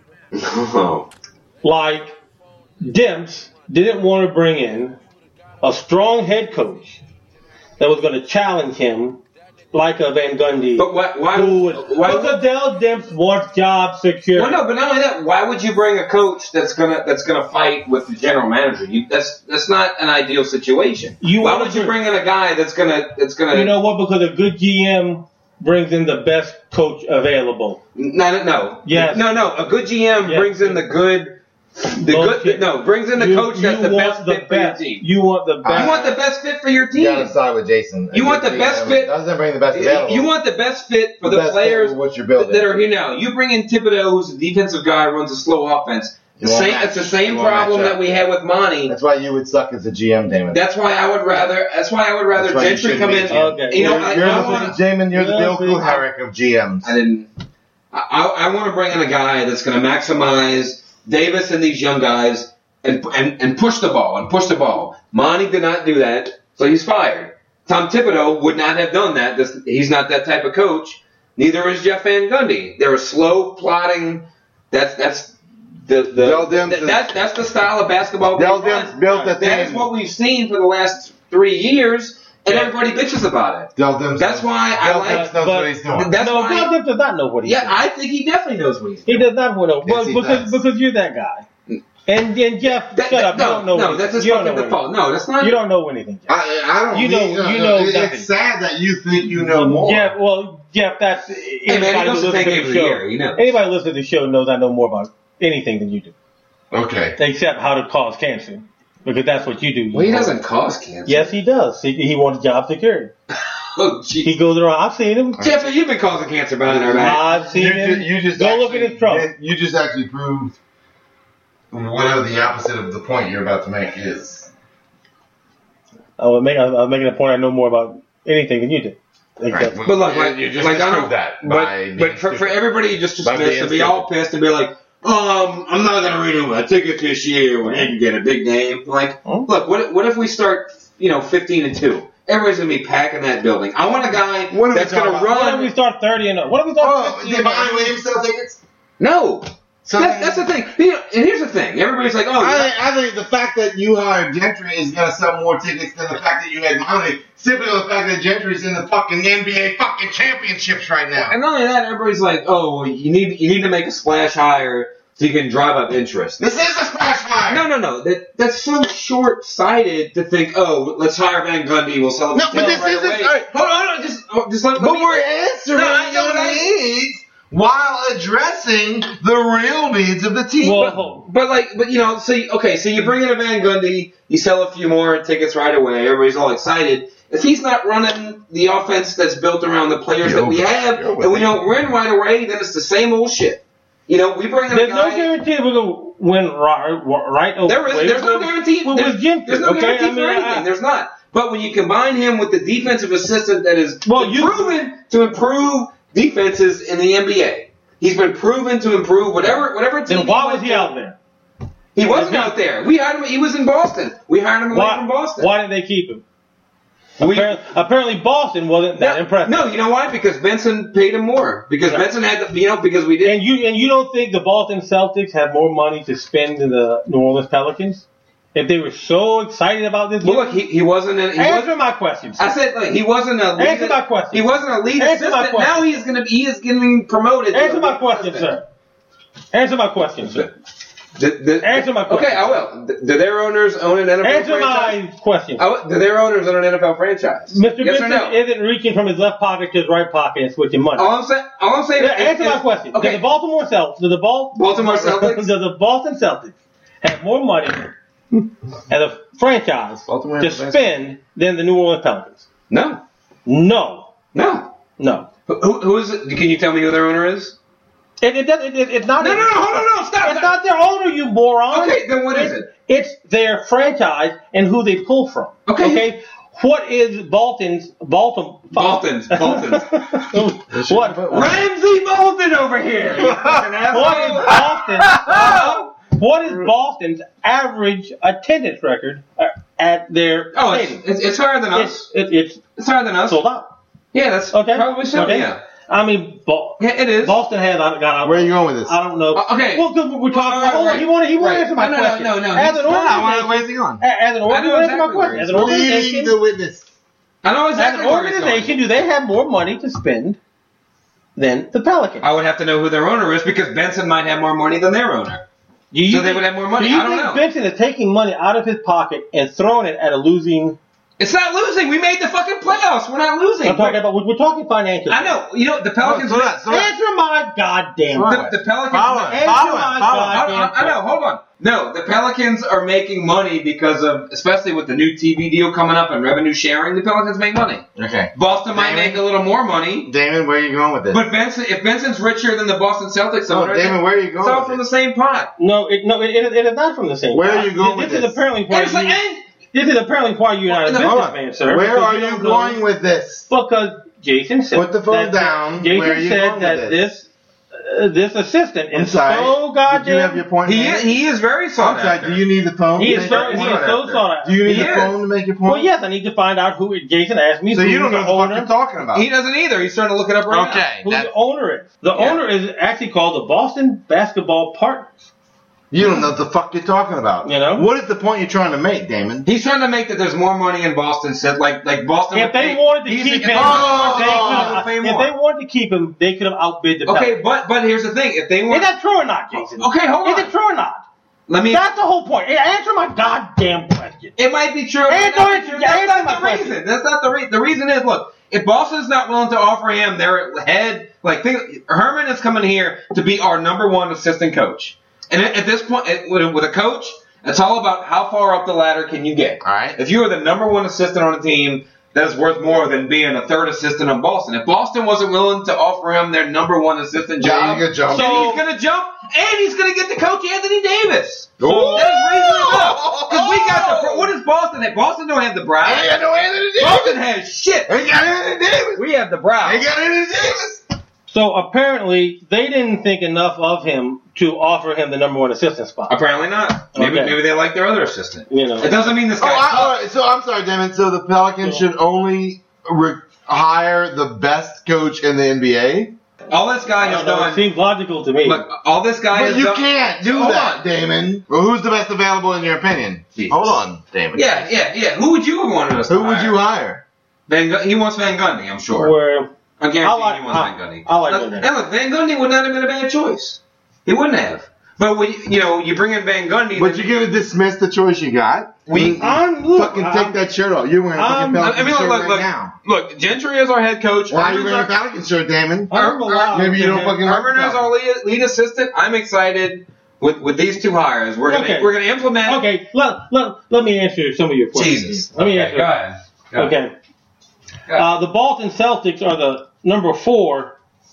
[SPEAKER 1] Oh.
[SPEAKER 2] like Demps didn't want to bring in a strong head coach that was going to challenge him like a Van Gundy.
[SPEAKER 1] But why? Why?
[SPEAKER 2] Who would,
[SPEAKER 1] why
[SPEAKER 2] because Dell Demps wants job security.
[SPEAKER 1] Well, no, but not only that. Why would you bring a coach that's gonna that's gonna fight with the general manager? You, that's that's not an ideal situation.
[SPEAKER 2] You
[SPEAKER 1] why
[SPEAKER 2] wanna
[SPEAKER 1] would you
[SPEAKER 2] bring-
[SPEAKER 1] bring in a guy that's gonna that's gonna?
[SPEAKER 2] You know what? Because a good G M brings in the best coach available.
[SPEAKER 1] No, no, no.
[SPEAKER 2] Yes.
[SPEAKER 1] No, no. A good G M
[SPEAKER 2] Yes.
[SPEAKER 1] brings in the good. The
[SPEAKER 2] Bullshit.
[SPEAKER 1] good. No, brings in the
[SPEAKER 2] You-
[SPEAKER 1] coach that's
[SPEAKER 2] you
[SPEAKER 1] the
[SPEAKER 2] want
[SPEAKER 1] best
[SPEAKER 2] the
[SPEAKER 1] fit for your
[SPEAKER 2] best.
[SPEAKER 1] team.
[SPEAKER 2] You want the best.
[SPEAKER 1] You want the best fit for your team.
[SPEAKER 3] You gotta side with Jason.
[SPEAKER 1] You want the
[SPEAKER 3] G M
[SPEAKER 1] best fit.
[SPEAKER 3] Doesn't bring the best available.
[SPEAKER 1] You want the best fit for
[SPEAKER 3] The
[SPEAKER 1] the,
[SPEAKER 3] best fit
[SPEAKER 1] players
[SPEAKER 3] for what you're building.
[SPEAKER 1] that are here now. You bring in Thibodeau, who's a defensive guy, runs a slow offense. The
[SPEAKER 3] You won't
[SPEAKER 1] same,
[SPEAKER 3] match.
[SPEAKER 1] it's the same
[SPEAKER 3] You won't
[SPEAKER 1] problem
[SPEAKER 3] match up.
[SPEAKER 1] that we had with Monty.
[SPEAKER 3] That's why you would suck as a G M, Damon.
[SPEAKER 1] That's why I would rather. That's why I would rather
[SPEAKER 3] That's why you
[SPEAKER 1] Gentry
[SPEAKER 3] shouldn't
[SPEAKER 1] come
[SPEAKER 3] be
[SPEAKER 1] in.
[SPEAKER 3] a G M.
[SPEAKER 2] Okay.
[SPEAKER 1] You know,
[SPEAKER 3] you're,
[SPEAKER 1] I,
[SPEAKER 3] you're
[SPEAKER 1] I
[SPEAKER 3] the,
[SPEAKER 1] want.
[SPEAKER 3] Jamin, you're the
[SPEAKER 2] Yeah,
[SPEAKER 3] Bill
[SPEAKER 2] see.
[SPEAKER 3] Kuharich of G Ms.
[SPEAKER 1] I didn't. I, I want to bring in a guy that's going to maximize Davis and these young guys and, and and push the ball and push the ball. Monty did not do that, so he's fired. Tom Thibodeau would not have done that. This, he's not that type of coach. Neither is Jeff Van Gundy. They're a slow, plotting. That's that's the the
[SPEAKER 3] Del Demps
[SPEAKER 1] that,
[SPEAKER 3] is-
[SPEAKER 1] that's that's the style of basketball.
[SPEAKER 3] Del
[SPEAKER 1] they run.
[SPEAKER 3] Demps built that
[SPEAKER 1] That
[SPEAKER 3] thing.
[SPEAKER 1] is what we've seen for the last three years, and
[SPEAKER 2] Yeah.
[SPEAKER 1] everybody bitches about it.
[SPEAKER 3] Del Demps
[SPEAKER 1] That's why I
[SPEAKER 3] Del
[SPEAKER 1] like.
[SPEAKER 3] Demps knows
[SPEAKER 2] but-
[SPEAKER 3] what he's doing.
[SPEAKER 1] That's
[SPEAKER 2] no,
[SPEAKER 1] why.
[SPEAKER 2] Dell Demps does not know what he's
[SPEAKER 1] Yeah,
[SPEAKER 2] doing.
[SPEAKER 1] I think he definitely knows what he's doing.
[SPEAKER 2] He does not know.
[SPEAKER 3] Yes,
[SPEAKER 2] Well,
[SPEAKER 3] he
[SPEAKER 2] because
[SPEAKER 3] does.
[SPEAKER 2] because you're that guy. And and Jeff,
[SPEAKER 1] That-
[SPEAKER 2] shut
[SPEAKER 1] that-
[SPEAKER 2] up.
[SPEAKER 1] no,
[SPEAKER 2] you don't know.
[SPEAKER 1] no,
[SPEAKER 2] anything.
[SPEAKER 1] that's his
[SPEAKER 2] you don't
[SPEAKER 1] fucking
[SPEAKER 2] know
[SPEAKER 1] default.
[SPEAKER 2] anything.
[SPEAKER 1] No, that's not.
[SPEAKER 2] You don't know anything, Jeff.
[SPEAKER 3] I, I don't.
[SPEAKER 2] You know-
[SPEAKER 3] need-
[SPEAKER 2] you know
[SPEAKER 3] it-
[SPEAKER 2] nothing.
[SPEAKER 3] It's sad that you think you know more.
[SPEAKER 2] Jeff, well, Jeff, that's
[SPEAKER 1] Hey man, he
[SPEAKER 2] anybody
[SPEAKER 1] goes
[SPEAKER 2] who
[SPEAKER 1] to
[SPEAKER 2] listens
[SPEAKER 1] take
[SPEAKER 2] to
[SPEAKER 1] every
[SPEAKER 2] the show.
[SPEAKER 1] year. You know.
[SPEAKER 2] Anybody listening to the show knows I know more about anything than you do,
[SPEAKER 3] Okay.
[SPEAKER 2] except how to cause cancer, because that's what you do.
[SPEAKER 1] Well, he doesn't cause cancer.
[SPEAKER 2] Yes, he does. He, he wants job security.
[SPEAKER 1] Oh, gee.
[SPEAKER 2] He goes around. I've seen him.
[SPEAKER 1] Jeff, you've been causing cancer behind our back.
[SPEAKER 2] I've seen
[SPEAKER 3] You,
[SPEAKER 2] him.
[SPEAKER 3] ju- you just
[SPEAKER 2] go look at
[SPEAKER 3] actually
[SPEAKER 2] his trunk.
[SPEAKER 3] did- You just actually proved whatever the opposite of the point you're about to make is.
[SPEAKER 2] I was making, I was making a point. I know more about anything than you do. Except,
[SPEAKER 1] But look, like,
[SPEAKER 3] you just
[SPEAKER 1] like I
[SPEAKER 3] disproved
[SPEAKER 1] don't.
[SPEAKER 3] that
[SPEAKER 1] But,
[SPEAKER 3] by being
[SPEAKER 1] but for, for
[SPEAKER 3] stupid.
[SPEAKER 1] everybody to just
[SPEAKER 3] By
[SPEAKER 1] dismiss
[SPEAKER 3] being
[SPEAKER 1] and be
[SPEAKER 3] stupid.
[SPEAKER 1] all pissed and be like, um, I'm not gonna renew my ticket this year when they can get a big name. Like,
[SPEAKER 2] Huh?
[SPEAKER 1] look, what what if we start, you know, fifteen and two? Everybody's gonna be packing that building. I want a guy
[SPEAKER 3] What are we
[SPEAKER 1] that's
[SPEAKER 3] talking
[SPEAKER 1] gonna
[SPEAKER 3] about?
[SPEAKER 2] what if
[SPEAKER 1] run.
[SPEAKER 2] we start thirty and what if we start
[SPEAKER 3] Oh,
[SPEAKER 2] fifteen?
[SPEAKER 3] did Brian Williams sell tickets?
[SPEAKER 1] No,
[SPEAKER 3] So
[SPEAKER 1] that's, that's the thing. You know, and here's the thing. Everybody's like, oh,
[SPEAKER 3] I
[SPEAKER 1] yeah.
[SPEAKER 3] think, I think the fact that you hired Gentry is going to sell more tickets than the fact that you had Monty, simply on the fact that Gentry's in the fucking N B A fucking championships right now.
[SPEAKER 1] And not only that, everybody's like, oh, well, you need you need to make a splash higher so you can drive up interest.
[SPEAKER 3] This is a splash fire.
[SPEAKER 1] No, no, no. That that's so short-sighted to think, oh, let's hire Van Gundy. We'll sell him
[SPEAKER 3] No,
[SPEAKER 1] to
[SPEAKER 3] but
[SPEAKER 1] Taylor
[SPEAKER 3] this
[SPEAKER 1] right
[SPEAKER 3] isn't-
[SPEAKER 1] away.
[SPEAKER 3] all right.
[SPEAKER 1] Hold on, hold on. Just, oh, just let, let
[SPEAKER 3] But
[SPEAKER 1] me.
[SPEAKER 3] we're answering
[SPEAKER 1] No, I know
[SPEAKER 3] the
[SPEAKER 1] that.
[SPEAKER 3] needs while addressing the real needs of the team.
[SPEAKER 2] Well,
[SPEAKER 1] But like, but you know, so you, okay, so you bring in a Van Gundy, you sell a few more tickets right away. Everybody's all excited. If he's not running the offense that's built around the players
[SPEAKER 3] You're
[SPEAKER 1] that we
[SPEAKER 3] over-
[SPEAKER 1] have,
[SPEAKER 3] you're over
[SPEAKER 1] and we
[SPEAKER 3] it.
[SPEAKER 1] don't win right away, then it's the same old shit. You know, we bring in a
[SPEAKER 2] there's no
[SPEAKER 1] guy.
[SPEAKER 2] guarantee we're gonna win right. right
[SPEAKER 1] There is, there's no guarantee.
[SPEAKER 2] With,
[SPEAKER 1] There's,
[SPEAKER 2] with Gentry,
[SPEAKER 1] there's no
[SPEAKER 2] okay?
[SPEAKER 1] guarantee
[SPEAKER 2] I mean,
[SPEAKER 1] for anything.
[SPEAKER 2] I-
[SPEAKER 1] There's not. But when you combine him with the defensive assistant that is
[SPEAKER 2] Well, you-
[SPEAKER 1] proven to improve defenses in the N B A, he's been proven to improve whatever whatever team.
[SPEAKER 2] then why was
[SPEAKER 1] went
[SPEAKER 2] he
[SPEAKER 1] to.
[SPEAKER 2] out there?
[SPEAKER 1] He wasn't out there. We hired him. He was in Boston. We hired him away
[SPEAKER 2] Why,
[SPEAKER 1] from Boston.
[SPEAKER 2] why didn't they keep him?
[SPEAKER 1] We-
[SPEAKER 2] apparently, apparently Boston wasn't that
[SPEAKER 1] no,
[SPEAKER 2] impressive.
[SPEAKER 1] no, you know why? Because Benson paid him more. Because
[SPEAKER 2] Yeah.
[SPEAKER 1] Benson had, the, you know, because we did.
[SPEAKER 2] And you and you don't think the Boston Celtics have more money to spend than the New Orleans Pelicans? If they were so excited about this,
[SPEAKER 1] Well, look, he, he wasn't. A, he
[SPEAKER 2] answer
[SPEAKER 1] wasn't
[SPEAKER 2] my questions.
[SPEAKER 1] I said, like, he wasn't a lead.
[SPEAKER 2] Answer my question.
[SPEAKER 1] He wasn't a lead
[SPEAKER 2] Answer my
[SPEAKER 1] assistant.
[SPEAKER 2] question.
[SPEAKER 1] Now he is going to. He is getting promoted. to
[SPEAKER 2] Answer
[SPEAKER 1] a
[SPEAKER 2] my
[SPEAKER 1] lead
[SPEAKER 2] question,
[SPEAKER 1] assistant.
[SPEAKER 2] sir. Answer my question, sir.
[SPEAKER 1] Do, do,
[SPEAKER 2] Answer my question.
[SPEAKER 1] Okay, I will. Do, do their owners own an N F L
[SPEAKER 2] Answer
[SPEAKER 1] franchise?
[SPEAKER 2] my question.
[SPEAKER 1] I will, do their owners own an N F L franchise?
[SPEAKER 2] Mister
[SPEAKER 1] Yes
[SPEAKER 2] Benson
[SPEAKER 1] or no?
[SPEAKER 2] isn't reaching from his left pocket to his right pocket and switching money.
[SPEAKER 1] All I'm saying, all I'm saying.
[SPEAKER 2] Yeah,
[SPEAKER 1] is,
[SPEAKER 2] answer
[SPEAKER 1] is,
[SPEAKER 2] my question.
[SPEAKER 1] Okay.
[SPEAKER 2] Do the Baltimore Celtics, do the Bal-
[SPEAKER 1] Baltimore Celtics?
[SPEAKER 2] do the Boston Celtics have more money as a franchise
[SPEAKER 3] Baltimore
[SPEAKER 2] to
[SPEAKER 3] has the best-
[SPEAKER 2] spend than the New Orleans Pelicans?
[SPEAKER 1] No.
[SPEAKER 2] No.
[SPEAKER 1] No.
[SPEAKER 2] No.
[SPEAKER 1] Who, who, who is it? Can you tell me who their owner is?
[SPEAKER 2] It, it, does- it, it, it's not.
[SPEAKER 1] No, no, no, hold on, no, stop.
[SPEAKER 2] It's not their owner, you moron.
[SPEAKER 1] Okay, then what is it?
[SPEAKER 2] It's their franchise and who they pull from.
[SPEAKER 1] Okay.
[SPEAKER 2] Okay. What is Bolton's Baltimore?
[SPEAKER 1] Bolton's. Bolton's.
[SPEAKER 2] What?
[SPEAKER 1] Ramsey Bolton over here. You fucking
[SPEAKER 2] What is
[SPEAKER 1] asshole.
[SPEAKER 2] Boston? What is Boston's average attendance record uh, at their
[SPEAKER 1] Oh,
[SPEAKER 2] stadium?
[SPEAKER 1] it's, it's, it's higher than us.
[SPEAKER 2] It's, it, it's
[SPEAKER 1] It's higher than us.
[SPEAKER 2] sold out.
[SPEAKER 1] Yeah, that's
[SPEAKER 2] Okay.
[SPEAKER 1] probably so.
[SPEAKER 2] Okay.
[SPEAKER 1] Yeah.
[SPEAKER 2] I mean, Bo-
[SPEAKER 1] Yeah, it is.
[SPEAKER 2] Boston has got out.
[SPEAKER 3] Where are you going with this?
[SPEAKER 2] I don't know.
[SPEAKER 1] Uh, okay.
[SPEAKER 2] Well, because we're talking.
[SPEAKER 1] Right,
[SPEAKER 2] hold on.
[SPEAKER 1] right.
[SPEAKER 2] He wanted. He wanted
[SPEAKER 1] Right.
[SPEAKER 2] to answer my
[SPEAKER 1] No, no,
[SPEAKER 2] question.
[SPEAKER 1] no, no, no.
[SPEAKER 2] As an
[SPEAKER 1] No, no,
[SPEAKER 2] organization,
[SPEAKER 3] where's he going?
[SPEAKER 2] a- As an
[SPEAKER 1] I know
[SPEAKER 2] organization, answer my
[SPEAKER 1] exactly where
[SPEAKER 2] question.
[SPEAKER 1] he's
[SPEAKER 2] As an
[SPEAKER 3] What do you
[SPEAKER 2] organization,
[SPEAKER 3] need the witness?
[SPEAKER 1] I know
[SPEAKER 2] as
[SPEAKER 1] exactly
[SPEAKER 2] an
[SPEAKER 1] where he's
[SPEAKER 2] organization,
[SPEAKER 1] going.
[SPEAKER 2] do they have more money to spend than the Pelicans?
[SPEAKER 1] I would have to know who their owner is because Benson might have more money than their owner.
[SPEAKER 2] Do you
[SPEAKER 1] So they
[SPEAKER 2] think-
[SPEAKER 1] would have more money?
[SPEAKER 2] Do you
[SPEAKER 1] I don't
[SPEAKER 2] think
[SPEAKER 1] know.
[SPEAKER 2] Benson is taking money out of his pocket and throwing it at a losing?
[SPEAKER 1] It's not losing. We made the fucking playoffs. We're not losing.
[SPEAKER 2] I'm talking about. We're, we're talking financial.
[SPEAKER 1] I know. You know, the Pelicans.
[SPEAKER 3] So that- so that-
[SPEAKER 2] Answer my goddamn
[SPEAKER 3] Right.
[SPEAKER 2] question.
[SPEAKER 1] the, the Pelicans.
[SPEAKER 3] Power.
[SPEAKER 2] Answer
[SPEAKER 3] Power.
[SPEAKER 2] my
[SPEAKER 3] Power.
[SPEAKER 1] I,
[SPEAKER 2] goddamn
[SPEAKER 1] I, I know. Hold on. No, the Pelicans are making money because of, especially with the new T V deal coming up and revenue sharing. The Pelicans make money.
[SPEAKER 3] Okay.
[SPEAKER 1] Boston might
[SPEAKER 3] Damon?
[SPEAKER 1] make a little more money,
[SPEAKER 3] Damon, where are you going with this?
[SPEAKER 1] but Benson, if Benson's richer than the Boston Celtics
[SPEAKER 3] Oh,
[SPEAKER 1] owner,
[SPEAKER 3] Damon, where are you going
[SPEAKER 1] it's all
[SPEAKER 3] with
[SPEAKER 1] from the
[SPEAKER 3] this?
[SPEAKER 1] same pot.
[SPEAKER 2] No, it, no, it, it, it is not from the same.
[SPEAKER 3] Where
[SPEAKER 2] pot.
[SPEAKER 3] are you going
[SPEAKER 2] this
[SPEAKER 3] with
[SPEAKER 2] is
[SPEAKER 3] this?
[SPEAKER 2] apparently why
[SPEAKER 1] And it's like,
[SPEAKER 2] you.
[SPEAKER 1] and
[SPEAKER 2] This is apparently why you're not a
[SPEAKER 1] Hold
[SPEAKER 3] Hold on.
[SPEAKER 2] businessman, sir.
[SPEAKER 3] Where
[SPEAKER 2] because
[SPEAKER 3] are
[SPEAKER 2] you
[SPEAKER 3] you
[SPEAKER 2] don't
[SPEAKER 3] going
[SPEAKER 2] know-
[SPEAKER 3] with this?
[SPEAKER 2] Because Jason said.
[SPEAKER 3] Put the phone
[SPEAKER 2] that-
[SPEAKER 3] down.
[SPEAKER 2] Jason
[SPEAKER 3] Where are you
[SPEAKER 2] said
[SPEAKER 3] going with
[SPEAKER 2] that
[SPEAKER 3] this?
[SPEAKER 2] this uh, this assistant
[SPEAKER 3] I'm
[SPEAKER 2] is
[SPEAKER 3] sorry.
[SPEAKER 2] so goddamn.
[SPEAKER 3] Did you have your point
[SPEAKER 1] he
[SPEAKER 3] made?
[SPEAKER 1] is, he is very sought
[SPEAKER 3] I'm sorry,
[SPEAKER 1] after.
[SPEAKER 3] do you need the phone?
[SPEAKER 2] He
[SPEAKER 3] to
[SPEAKER 2] is
[SPEAKER 3] make
[SPEAKER 2] so
[SPEAKER 3] your
[SPEAKER 2] he
[SPEAKER 3] point?
[SPEAKER 2] is so sought after.
[SPEAKER 3] Do you need
[SPEAKER 1] He
[SPEAKER 3] the
[SPEAKER 1] is.
[SPEAKER 3] phone to make your point?
[SPEAKER 2] Well, yes, I need to find out who Jason asked me.
[SPEAKER 3] So
[SPEAKER 2] who
[SPEAKER 3] you don't
[SPEAKER 2] the
[SPEAKER 3] know what the fuck
[SPEAKER 2] owner,
[SPEAKER 3] you're talking about.
[SPEAKER 1] He doesn't either. He's trying to look it up right
[SPEAKER 3] Okay.
[SPEAKER 2] who
[SPEAKER 3] that-
[SPEAKER 2] the owner is. The
[SPEAKER 1] Yeah.
[SPEAKER 2] owner is actually called the Boston Basketball Partners.
[SPEAKER 3] You don't know what the fuck you're talking about.
[SPEAKER 2] You know?
[SPEAKER 3] What is the point you're trying to make, Damon?
[SPEAKER 1] He's trying to make that there's more money in Boston. Said like like Boston.
[SPEAKER 2] If
[SPEAKER 1] would
[SPEAKER 2] they
[SPEAKER 1] pay-
[SPEAKER 2] wanted to
[SPEAKER 1] he's
[SPEAKER 2] keep
[SPEAKER 1] thinking,
[SPEAKER 2] him,
[SPEAKER 1] oh,
[SPEAKER 2] they
[SPEAKER 1] oh,
[SPEAKER 2] could
[SPEAKER 1] pay
[SPEAKER 2] have,
[SPEAKER 1] more.
[SPEAKER 2] if they wanted to keep him, they could have outbid the
[SPEAKER 1] Okay,
[SPEAKER 2] Pelicans.
[SPEAKER 1] but but here's the thing. If they
[SPEAKER 2] Is
[SPEAKER 1] want,
[SPEAKER 2] that true or not, Jason?
[SPEAKER 1] okay, hold
[SPEAKER 2] Is
[SPEAKER 1] on.
[SPEAKER 2] it true or not?
[SPEAKER 1] Let me.
[SPEAKER 2] That's the whole point. Answer my goddamn question.
[SPEAKER 1] It might be true. but
[SPEAKER 2] Answer
[SPEAKER 1] that's not
[SPEAKER 2] it.
[SPEAKER 1] true. That's
[SPEAKER 2] Answer
[SPEAKER 1] not
[SPEAKER 2] my
[SPEAKER 1] the
[SPEAKER 2] question.
[SPEAKER 1] reason. That's not the reason. The reason is, look, if Boston's not willing to offer him their head, like think, Herman is coming here to be our number one assistant coach, and at, at this point, at- with, with a coach, it's all about how far up the ladder can you get.
[SPEAKER 3] All right.
[SPEAKER 1] If you are the number one assistant on a team, that is worth more than being a third assistant on Boston. If Boston wasn't willing to offer him their number one assistant
[SPEAKER 3] Yeah,
[SPEAKER 1] job,
[SPEAKER 3] he's gonna jump.
[SPEAKER 1] then
[SPEAKER 2] So-
[SPEAKER 1] he's going to jump, and he's going to get the coach Anthony Davis.
[SPEAKER 3] Ooh.
[SPEAKER 1] That is reason enough. Because we got the. What does Boston have? Boston don't have the brow.
[SPEAKER 3] Ain't got no Anthony Davis.
[SPEAKER 1] Boston has shit.
[SPEAKER 3] Ain't got Anthony Davis.
[SPEAKER 1] We have the brow.
[SPEAKER 3] Ain't got Anthony Davis.
[SPEAKER 2] So apparently, they didn't think enough of him to offer him the number one assistant spot.
[SPEAKER 1] Apparently not. Maybe
[SPEAKER 2] Okay.
[SPEAKER 1] maybe they like their other assistant.
[SPEAKER 2] You know.
[SPEAKER 1] It doesn't mean this
[SPEAKER 3] Oh,
[SPEAKER 1] guy.
[SPEAKER 3] I, all right. So I'm sorry, Damon. So the Pelicans
[SPEAKER 2] So-
[SPEAKER 3] should only re- hire the best coach in the N B A.
[SPEAKER 1] all this guy
[SPEAKER 2] I
[SPEAKER 1] has
[SPEAKER 2] don't know, it
[SPEAKER 1] done.
[SPEAKER 2] seems logical to me.
[SPEAKER 1] Look, all this guy
[SPEAKER 3] But
[SPEAKER 1] has
[SPEAKER 3] you
[SPEAKER 1] done.
[SPEAKER 3] can't do
[SPEAKER 1] Hold
[SPEAKER 3] that,
[SPEAKER 1] on.
[SPEAKER 3] Damon. Well, who's the best available in your opinion?
[SPEAKER 1] Jesus.
[SPEAKER 3] Hold on, Damon.
[SPEAKER 1] Yeah, yeah, yeah. Who would you have wanted us to
[SPEAKER 3] Who would
[SPEAKER 1] hire?
[SPEAKER 3] you hire?
[SPEAKER 1] Van Gun- he wants Van Gundy, I'm sure.
[SPEAKER 2] Where
[SPEAKER 1] I guarantee
[SPEAKER 2] I like-
[SPEAKER 1] he wants
[SPEAKER 2] I-
[SPEAKER 1] Van Gundy.
[SPEAKER 2] I like
[SPEAKER 1] look,
[SPEAKER 2] Van Gundy.
[SPEAKER 1] And look, Van Gundy would not have been a bad choice. He wouldn't have. But when you, you know, you bring in Van Gundy.
[SPEAKER 3] But
[SPEAKER 1] then
[SPEAKER 3] you're gonna dismiss the choice you got.
[SPEAKER 1] We-
[SPEAKER 2] I'm look,
[SPEAKER 3] fucking
[SPEAKER 2] I'm-
[SPEAKER 3] take that shirt off. You're wearing a
[SPEAKER 2] I'm-
[SPEAKER 3] fucking
[SPEAKER 1] I
[SPEAKER 3] Pelicans
[SPEAKER 1] mean, look,
[SPEAKER 3] shirt
[SPEAKER 1] look,
[SPEAKER 3] right
[SPEAKER 1] look.
[SPEAKER 3] now.
[SPEAKER 1] Look, Gentry is our head coach.
[SPEAKER 3] Why are you
[SPEAKER 1] Herman's
[SPEAKER 3] wearing a
[SPEAKER 1] our-
[SPEAKER 3] Pelicans shirt, Damon?
[SPEAKER 2] I'm allowed
[SPEAKER 3] Maybe you
[SPEAKER 2] to
[SPEAKER 3] don't
[SPEAKER 2] have-
[SPEAKER 3] fucking like
[SPEAKER 1] Herman is our lead, lead assistant. I'm excited with, with these two hires. We're gonna
[SPEAKER 2] Okay.
[SPEAKER 1] we're gonna implement.
[SPEAKER 2] Okay, let, let, let me answer some of your questions.
[SPEAKER 1] Jesus.
[SPEAKER 2] Let me
[SPEAKER 1] Okay,
[SPEAKER 2] answer.
[SPEAKER 1] go ahead. Go ahead.
[SPEAKER 2] Okay. Uh, the Boston Celtics are the number four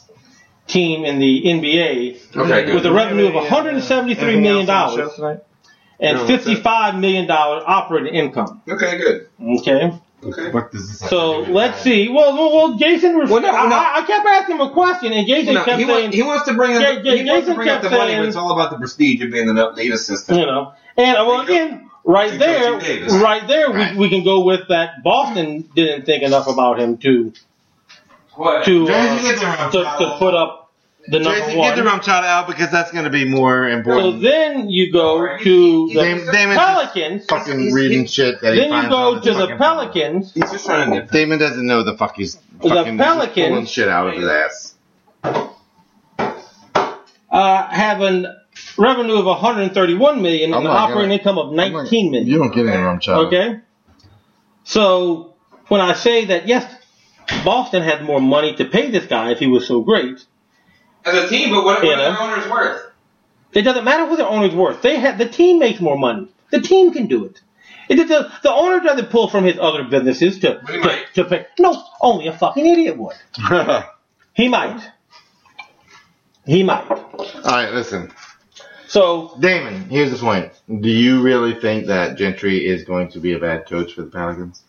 [SPEAKER 2] team in the N B A
[SPEAKER 1] Okay, good.
[SPEAKER 2] with a revenue of one hundred seventy-three million dollars and fifty-five million dollars operating income.
[SPEAKER 1] Okay, good.
[SPEAKER 2] Okay.
[SPEAKER 1] Okay.
[SPEAKER 3] What does this have
[SPEAKER 2] So
[SPEAKER 3] to do with
[SPEAKER 2] let's
[SPEAKER 3] that?
[SPEAKER 2] see. Well, well, well Jason,
[SPEAKER 1] Well, no,
[SPEAKER 2] I,
[SPEAKER 1] no.
[SPEAKER 2] I, I kept asking him a question, and Jason
[SPEAKER 1] No,
[SPEAKER 2] kept
[SPEAKER 1] he,
[SPEAKER 2] saying,
[SPEAKER 1] wants, he wants to bring up,
[SPEAKER 2] Ja- Ja-
[SPEAKER 1] he wants to
[SPEAKER 2] Jason
[SPEAKER 1] bring up the
[SPEAKER 2] kept
[SPEAKER 1] money, but
[SPEAKER 2] saying-
[SPEAKER 1] it's all about the prestige of being the lead assistant.
[SPEAKER 2] you know, and uh, well, again, right
[SPEAKER 1] To
[SPEAKER 2] there,
[SPEAKER 1] Coach Davis.
[SPEAKER 2] right there,
[SPEAKER 3] Right.
[SPEAKER 2] We, we can go with that. Boston didn't think enough about him to
[SPEAKER 1] What?
[SPEAKER 2] to
[SPEAKER 3] Jason,
[SPEAKER 2] uh,
[SPEAKER 3] get the rum
[SPEAKER 2] to,
[SPEAKER 3] shot
[SPEAKER 2] to
[SPEAKER 3] out.
[SPEAKER 2] put up the number
[SPEAKER 3] Jason,
[SPEAKER 2] one.
[SPEAKER 3] get the rum shot out because that's going to be more
[SPEAKER 2] So
[SPEAKER 3] important.
[SPEAKER 2] then you go to the
[SPEAKER 3] Damon, Damon just
[SPEAKER 2] Pelicans.
[SPEAKER 3] fucking
[SPEAKER 1] He's-
[SPEAKER 3] reading
[SPEAKER 1] he's-
[SPEAKER 3] shit that he
[SPEAKER 2] Then you
[SPEAKER 3] finds
[SPEAKER 2] go
[SPEAKER 3] on his
[SPEAKER 2] to the
[SPEAKER 3] fucking phone.
[SPEAKER 2] Pelicans.
[SPEAKER 1] He's just trying to nip.
[SPEAKER 3] Damon doesn't know the fuck he's
[SPEAKER 2] The
[SPEAKER 3] fucking he's just
[SPEAKER 2] Pelicans-
[SPEAKER 3] pulling shit out of his ass.
[SPEAKER 2] Uh, having revenue of one hundred thirty-one million dollars
[SPEAKER 3] I'm
[SPEAKER 2] and an
[SPEAKER 3] not
[SPEAKER 2] operating
[SPEAKER 3] gonna-
[SPEAKER 2] income of nineteen million
[SPEAKER 3] You don't get any rum chowder.
[SPEAKER 2] dollars. Okay? So, when I say that, yes, Boston had more money to pay this guy if he was so great,
[SPEAKER 1] As a team, but what, what
[SPEAKER 2] You
[SPEAKER 1] are
[SPEAKER 2] know?
[SPEAKER 1] their owners worth?
[SPEAKER 2] it doesn't matter what their owner's worth. They have, the team makes more money. The team can do it. It is the, the owner doesn't pull from his other businesses to,
[SPEAKER 1] he
[SPEAKER 2] to,
[SPEAKER 1] might.
[SPEAKER 2] to pay. No, only a fucking idiot would. He might. He might.
[SPEAKER 3] All right, listen.
[SPEAKER 2] So,
[SPEAKER 3] Damon, here's the point. Do you really think that Gentry is going to be a bad coach for the Pelicans?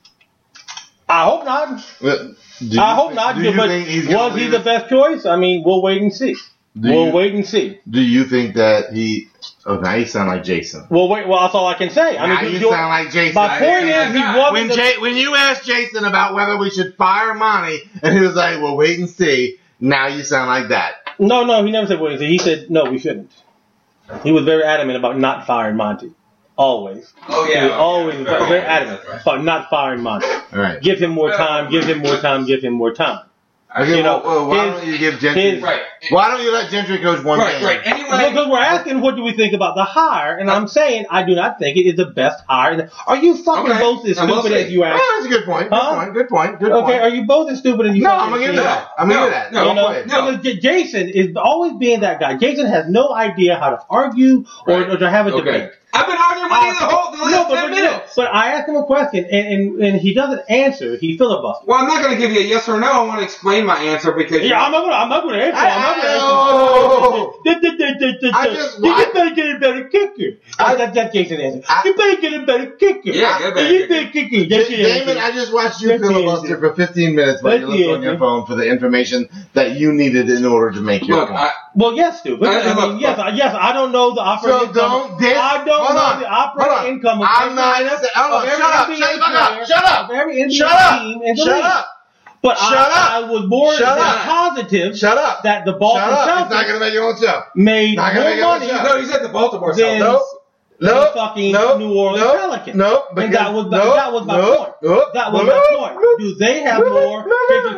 [SPEAKER 2] I hope not.
[SPEAKER 3] Well, do you
[SPEAKER 2] I hope
[SPEAKER 3] think-
[SPEAKER 2] not.
[SPEAKER 3] Do you
[SPEAKER 2] But
[SPEAKER 3] think he's gonna
[SPEAKER 2] was he
[SPEAKER 3] leave
[SPEAKER 2] the
[SPEAKER 3] us?
[SPEAKER 2] best choice? I mean, we'll wait and see.
[SPEAKER 3] Do
[SPEAKER 2] we'll
[SPEAKER 3] you-
[SPEAKER 2] wait and see.
[SPEAKER 3] Do you think that he? Oh, now you sound like Jason.
[SPEAKER 2] Well, wait. Well, that's all I can say. I
[SPEAKER 3] Now
[SPEAKER 2] mean,
[SPEAKER 3] you
[SPEAKER 2] you're-
[SPEAKER 3] sound like Jason.
[SPEAKER 2] My point is, he wasn't
[SPEAKER 3] when
[SPEAKER 2] the,
[SPEAKER 3] Jay, when you asked Jason about whether we should fire Monty, and he was like, "Well, wait and see." Now you sound like that.
[SPEAKER 2] No, no, he never said wait and see. He said no, we shouldn't. He was very adamant about not firing Monty. Always.
[SPEAKER 1] Oh, yeah.
[SPEAKER 2] He was
[SPEAKER 1] Oh,
[SPEAKER 2] always
[SPEAKER 1] yeah.
[SPEAKER 2] very, very adamant about not firing Monty.
[SPEAKER 3] All right.
[SPEAKER 2] Give him more time. Give him more time. Give him more time.
[SPEAKER 3] Okay,
[SPEAKER 2] You know,
[SPEAKER 3] well, well, why
[SPEAKER 2] his-
[SPEAKER 3] don't you give Gentry?
[SPEAKER 2] his-
[SPEAKER 1] Right.
[SPEAKER 3] Why don't you let Gentry coach one
[SPEAKER 1] Right,
[SPEAKER 3] game?
[SPEAKER 1] right. Anyway,
[SPEAKER 2] Because we're asking, what do we think about the hire? And I'm saying, I do not think it is the best hire. Are you fucking
[SPEAKER 1] Okay.
[SPEAKER 2] both as
[SPEAKER 1] And we'll
[SPEAKER 2] stupid
[SPEAKER 1] see.
[SPEAKER 2] as you act?
[SPEAKER 3] Oh, that's a good point. Good
[SPEAKER 2] Huh?
[SPEAKER 3] point. Good point. Good
[SPEAKER 2] Okay,
[SPEAKER 3] point.
[SPEAKER 2] are you both as stupid as you
[SPEAKER 3] No,
[SPEAKER 2] fucking
[SPEAKER 3] I'm gonna give you
[SPEAKER 2] seem?
[SPEAKER 3] that. I'm gonna
[SPEAKER 1] No,
[SPEAKER 3] give you that.
[SPEAKER 1] no,
[SPEAKER 2] You
[SPEAKER 3] Go
[SPEAKER 2] know,
[SPEAKER 3] ahead.
[SPEAKER 1] no.
[SPEAKER 2] because J- Jason is always being that guy. Jason has no idea how to argue or,
[SPEAKER 1] Right.
[SPEAKER 2] or to have a
[SPEAKER 1] Okay.
[SPEAKER 2] debate.
[SPEAKER 1] I've been arguing with you the whole the
[SPEAKER 2] no,
[SPEAKER 1] last
[SPEAKER 2] but,
[SPEAKER 1] ten
[SPEAKER 2] but,
[SPEAKER 1] minutes.
[SPEAKER 2] but I asked him a question, and, and, and he doesn't answer. He filibusters.
[SPEAKER 1] Well, I'm not going to give you a yes or no. I want to explain my answer because
[SPEAKER 2] Yeah, I'm not gonna. I'm not gonna answer. I'm not gonna
[SPEAKER 3] Oh.
[SPEAKER 2] answer.
[SPEAKER 3] I just-
[SPEAKER 2] You
[SPEAKER 3] I-
[SPEAKER 2] better get a better kicker.
[SPEAKER 3] I-
[SPEAKER 2] That, that's Jason's answer.
[SPEAKER 3] I-
[SPEAKER 2] You better get a better kicker.
[SPEAKER 1] Yeah, get a better
[SPEAKER 2] You
[SPEAKER 1] kicker.
[SPEAKER 2] better kicker. That's the
[SPEAKER 3] Damon,
[SPEAKER 2] answer.
[SPEAKER 3] I just watched you
[SPEAKER 2] That's the
[SPEAKER 3] filibuster
[SPEAKER 2] answer.
[SPEAKER 3] for fifteen minutes while you
[SPEAKER 2] That's the
[SPEAKER 3] looked on your
[SPEAKER 2] answer.
[SPEAKER 3] phone for the information that you needed in order to make your
[SPEAKER 1] look,
[SPEAKER 3] point.
[SPEAKER 1] I,
[SPEAKER 2] Well, yes, stupid.
[SPEAKER 1] I-
[SPEAKER 2] I, mean,
[SPEAKER 1] look,
[SPEAKER 2] yes,
[SPEAKER 1] look.
[SPEAKER 2] I, yes. I don't know the operating
[SPEAKER 3] So
[SPEAKER 2] income.
[SPEAKER 3] don't dis-
[SPEAKER 2] I don't
[SPEAKER 3] hold
[SPEAKER 2] know
[SPEAKER 3] on,
[SPEAKER 2] the
[SPEAKER 3] hold
[SPEAKER 2] operating
[SPEAKER 3] on.
[SPEAKER 2] income of
[SPEAKER 3] I'm
[SPEAKER 2] every
[SPEAKER 3] not
[SPEAKER 2] N F L,
[SPEAKER 3] sa- hold on,
[SPEAKER 2] of every
[SPEAKER 3] shut up,
[SPEAKER 2] N B A
[SPEAKER 3] shut the fuck
[SPEAKER 2] player,
[SPEAKER 3] up, shut up,
[SPEAKER 2] of every N B A
[SPEAKER 3] shut up,
[SPEAKER 2] team in the
[SPEAKER 3] shut
[SPEAKER 2] league.
[SPEAKER 3] up,
[SPEAKER 2] But
[SPEAKER 3] shut
[SPEAKER 2] I,
[SPEAKER 3] up,
[SPEAKER 2] I was more
[SPEAKER 3] shut
[SPEAKER 2] than
[SPEAKER 3] up,
[SPEAKER 2] positive
[SPEAKER 3] shut up,
[SPEAKER 2] that the
[SPEAKER 3] shut
[SPEAKER 2] Boston
[SPEAKER 3] up. It's not
[SPEAKER 2] Celtics
[SPEAKER 3] gonna make your own show.
[SPEAKER 2] made
[SPEAKER 3] Not gonna
[SPEAKER 2] more
[SPEAKER 3] make your own
[SPEAKER 2] money
[SPEAKER 3] show.
[SPEAKER 1] no, you said the Baltimore
[SPEAKER 2] Then-
[SPEAKER 1] Celtics.
[SPEAKER 3] Nope.
[SPEAKER 2] the
[SPEAKER 3] Nope.
[SPEAKER 2] fucking
[SPEAKER 3] nope.
[SPEAKER 2] New Orleans
[SPEAKER 3] nope.
[SPEAKER 2] Pelicans.
[SPEAKER 3] Nope.
[SPEAKER 2] And that
[SPEAKER 3] because-
[SPEAKER 2] was my,
[SPEAKER 3] nope.
[SPEAKER 2] that was my
[SPEAKER 3] nope.
[SPEAKER 2] point.
[SPEAKER 3] Nope.
[SPEAKER 2] That was
[SPEAKER 3] nope.
[SPEAKER 2] my point. Do they have more?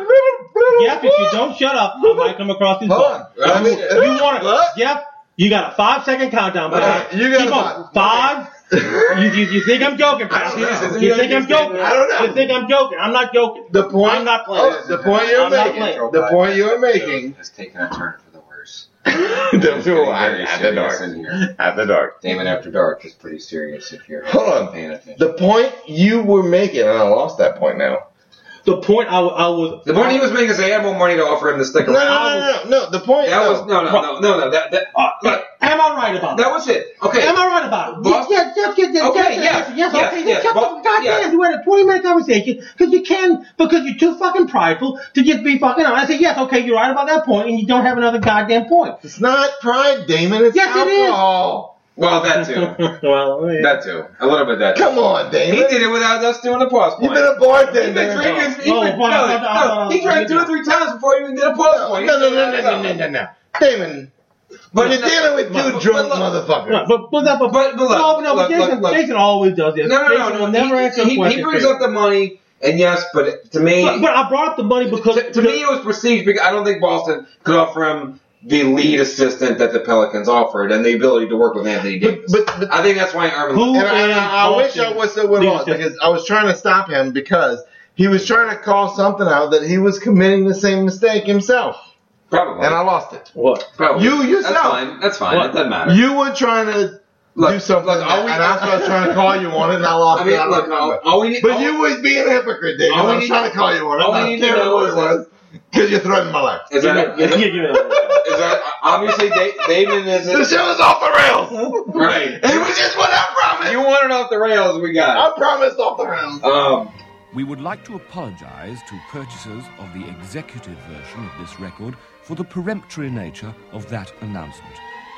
[SPEAKER 2] Jeff, if you don't shut up, I might come across this
[SPEAKER 3] Hold
[SPEAKER 2] ball.
[SPEAKER 3] on. Let me-
[SPEAKER 2] You want to,
[SPEAKER 3] What?
[SPEAKER 2] Jeff? You got a five second countdown.
[SPEAKER 3] All right, you got
[SPEAKER 2] Keep
[SPEAKER 3] a
[SPEAKER 2] on.
[SPEAKER 3] five.
[SPEAKER 2] Five. You, you, you think I'm joking, Pastor?
[SPEAKER 3] I don't know.
[SPEAKER 2] You think I'm joking?
[SPEAKER 3] I don't know.
[SPEAKER 2] You think I'm joking? I'm not joking.
[SPEAKER 3] The point.
[SPEAKER 2] I'm not playing.
[SPEAKER 3] Oh, the point you're
[SPEAKER 2] I'm not
[SPEAKER 3] making.
[SPEAKER 2] playing.
[SPEAKER 3] The point you're making.
[SPEAKER 1] Has taken a turn for the worse.
[SPEAKER 3] The
[SPEAKER 1] Very
[SPEAKER 3] at the dark.
[SPEAKER 1] serious in here.
[SPEAKER 3] At the dark.
[SPEAKER 1] Damon After Dark is pretty serious if you're
[SPEAKER 3] Hold on.
[SPEAKER 1] paying attention.
[SPEAKER 3] The point you were making, and I lost that point now.
[SPEAKER 2] The point I, I was.
[SPEAKER 1] The point he was making is they had more money to offer him to stick
[SPEAKER 3] No,
[SPEAKER 1] around.
[SPEAKER 3] no, no, no, no. The point.
[SPEAKER 1] That
[SPEAKER 3] no.
[SPEAKER 1] was no, no, no, no, no. That that
[SPEAKER 2] Uh,
[SPEAKER 1] look,
[SPEAKER 2] am I right about
[SPEAKER 1] that
[SPEAKER 2] that?
[SPEAKER 1] was it. Okay.
[SPEAKER 2] Am I right about it?
[SPEAKER 1] Boss-
[SPEAKER 2] Yes, yes, yes, yes,
[SPEAKER 1] Okay,
[SPEAKER 2] yes,
[SPEAKER 1] yes,
[SPEAKER 2] yes,
[SPEAKER 1] yes,
[SPEAKER 2] okay,
[SPEAKER 1] yes,
[SPEAKER 2] shut the
[SPEAKER 1] Boss-
[SPEAKER 2] goddamn,
[SPEAKER 1] yes.
[SPEAKER 2] you had a twenty minute conversation because you can, because you're too fucking prideful to just be fucking on. I said, yes, okay, you're right about that point, and you don't have another goddamn point.
[SPEAKER 3] It's not pride, Damon. It's
[SPEAKER 2] Yes, it is.
[SPEAKER 3] alcohol.
[SPEAKER 1] Well, that too.
[SPEAKER 2] Well, yeah.
[SPEAKER 1] That too. A little bit that too.
[SPEAKER 3] Come on,
[SPEAKER 1] He
[SPEAKER 3] Damon.
[SPEAKER 1] did it without us doing a pause
[SPEAKER 3] You've
[SPEAKER 1] point.
[SPEAKER 3] been a
[SPEAKER 1] He's
[SPEAKER 3] bartender.
[SPEAKER 1] been drinking. He's
[SPEAKER 2] Oh,
[SPEAKER 1] been,
[SPEAKER 2] well,
[SPEAKER 1] no,
[SPEAKER 2] I thought- I thought I
[SPEAKER 1] no,
[SPEAKER 2] was
[SPEAKER 1] he drank two or
[SPEAKER 2] drinking.
[SPEAKER 1] three times before he even did a pause
[SPEAKER 3] No,
[SPEAKER 1] point.
[SPEAKER 3] no, no, no, no, no, no, no, no. Damon,
[SPEAKER 1] But
[SPEAKER 3] you're dealing with two
[SPEAKER 1] but-
[SPEAKER 3] drunk
[SPEAKER 1] but look-
[SPEAKER 3] motherfuckers.
[SPEAKER 2] Right, but but that but,
[SPEAKER 1] But- but look,
[SPEAKER 2] no, no,
[SPEAKER 1] look,
[SPEAKER 2] but Jason,
[SPEAKER 1] look, look.
[SPEAKER 2] Jason always does this.
[SPEAKER 1] No, no,
[SPEAKER 2] Jason
[SPEAKER 1] no,
[SPEAKER 2] will
[SPEAKER 1] no.
[SPEAKER 2] never
[SPEAKER 1] He,
[SPEAKER 2] answer a
[SPEAKER 1] he, he
[SPEAKER 2] question
[SPEAKER 1] brings
[SPEAKER 2] straight.
[SPEAKER 1] up the money, and yes, but to me,
[SPEAKER 2] But, but I brought up the money because
[SPEAKER 1] to, to me, it was prestige because I don't think Boston could offer him the lead assistant that the Pelicans offered and the ability to work with Anthony Davis.
[SPEAKER 3] But, but, but
[SPEAKER 1] I think that's why Irvin.
[SPEAKER 2] Who-
[SPEAKER 3] and I, I, I wish I
[SPEAKER 2] Boston
[SPEAKER 3] was so would lost
[SPEAKER 2] leadership.
[SPEAKER 3] because I was trying to stop him because he was trying to call something out that he was committing the same mistake himself,
[SPEAKER 1] Probably.
[SPEAKER 3] and I lost it.
[SPEAKER 2] what?
[SPEAKER 1] Probably.
[SPEAKER 3] You yourself.
[SPEAKER 1] That's fine. That's fine.
[SPEAKER 2] What?
[SPEAKER 1] It doesn't matter.
[SPEAKER 3] You were trying to
[SPEAKER 1] Look,
[SPEAKER 3] do something,
[SPEAKER 1] look, all we-
[SPEAKER 3] and that's what I was trying to call you on it, and I lost
[SPEAKER 1] I mean,
[SPEAKER 3] it. I
[SPEAKER 1] look,
[SPEAKER 3] don't remember.
[SPEAKER 1] all, all we need.
[SPEAKER 3] But
[SPEAKER 1] all,
[SPEAKER 3] you was being a hypocrite, David.
[SPEAKER 1] all we
[SPEAKER 3] I was
[SPEAKER 1] need-
[SPEAKER 3] trying to call you on it.
[SPEAKER 1] all we
[SPEAKER 3] I don't
[SPEAKER 1] need to
[SPEAKER 3] care
[SPEAKER 1] know
[SPEAKER 3] what
[SPEAKER 1] is
[SPEAKER 3] it
[SPEAKER 1] that-
[SPEAKER 3] was because you threatened my life.
[SPEAKER 1] is that,
[SPEAKER 2] Yeah,
[SPEAKER 1] is,
[SPEAKER 2] yeah, give me that.
[SPEAKER 1] is that obviously Da- Damon
[SPEAKER 3] The
[SPEAKER 1] is
[SPEAKER 3] show is off the rails.
[SPEAKER 1] right?
[SPEAKER 3] It was just what I promised.
[SPEAKER 1] You wanted off the rails. We got
[SPEAKER 3] I promised off the rails.
[SPEAKER 1] it. Um.
[SPEAKER 12] We would like to apologize to purchasers of the executive version of this record for the peremptory nature of that announcement.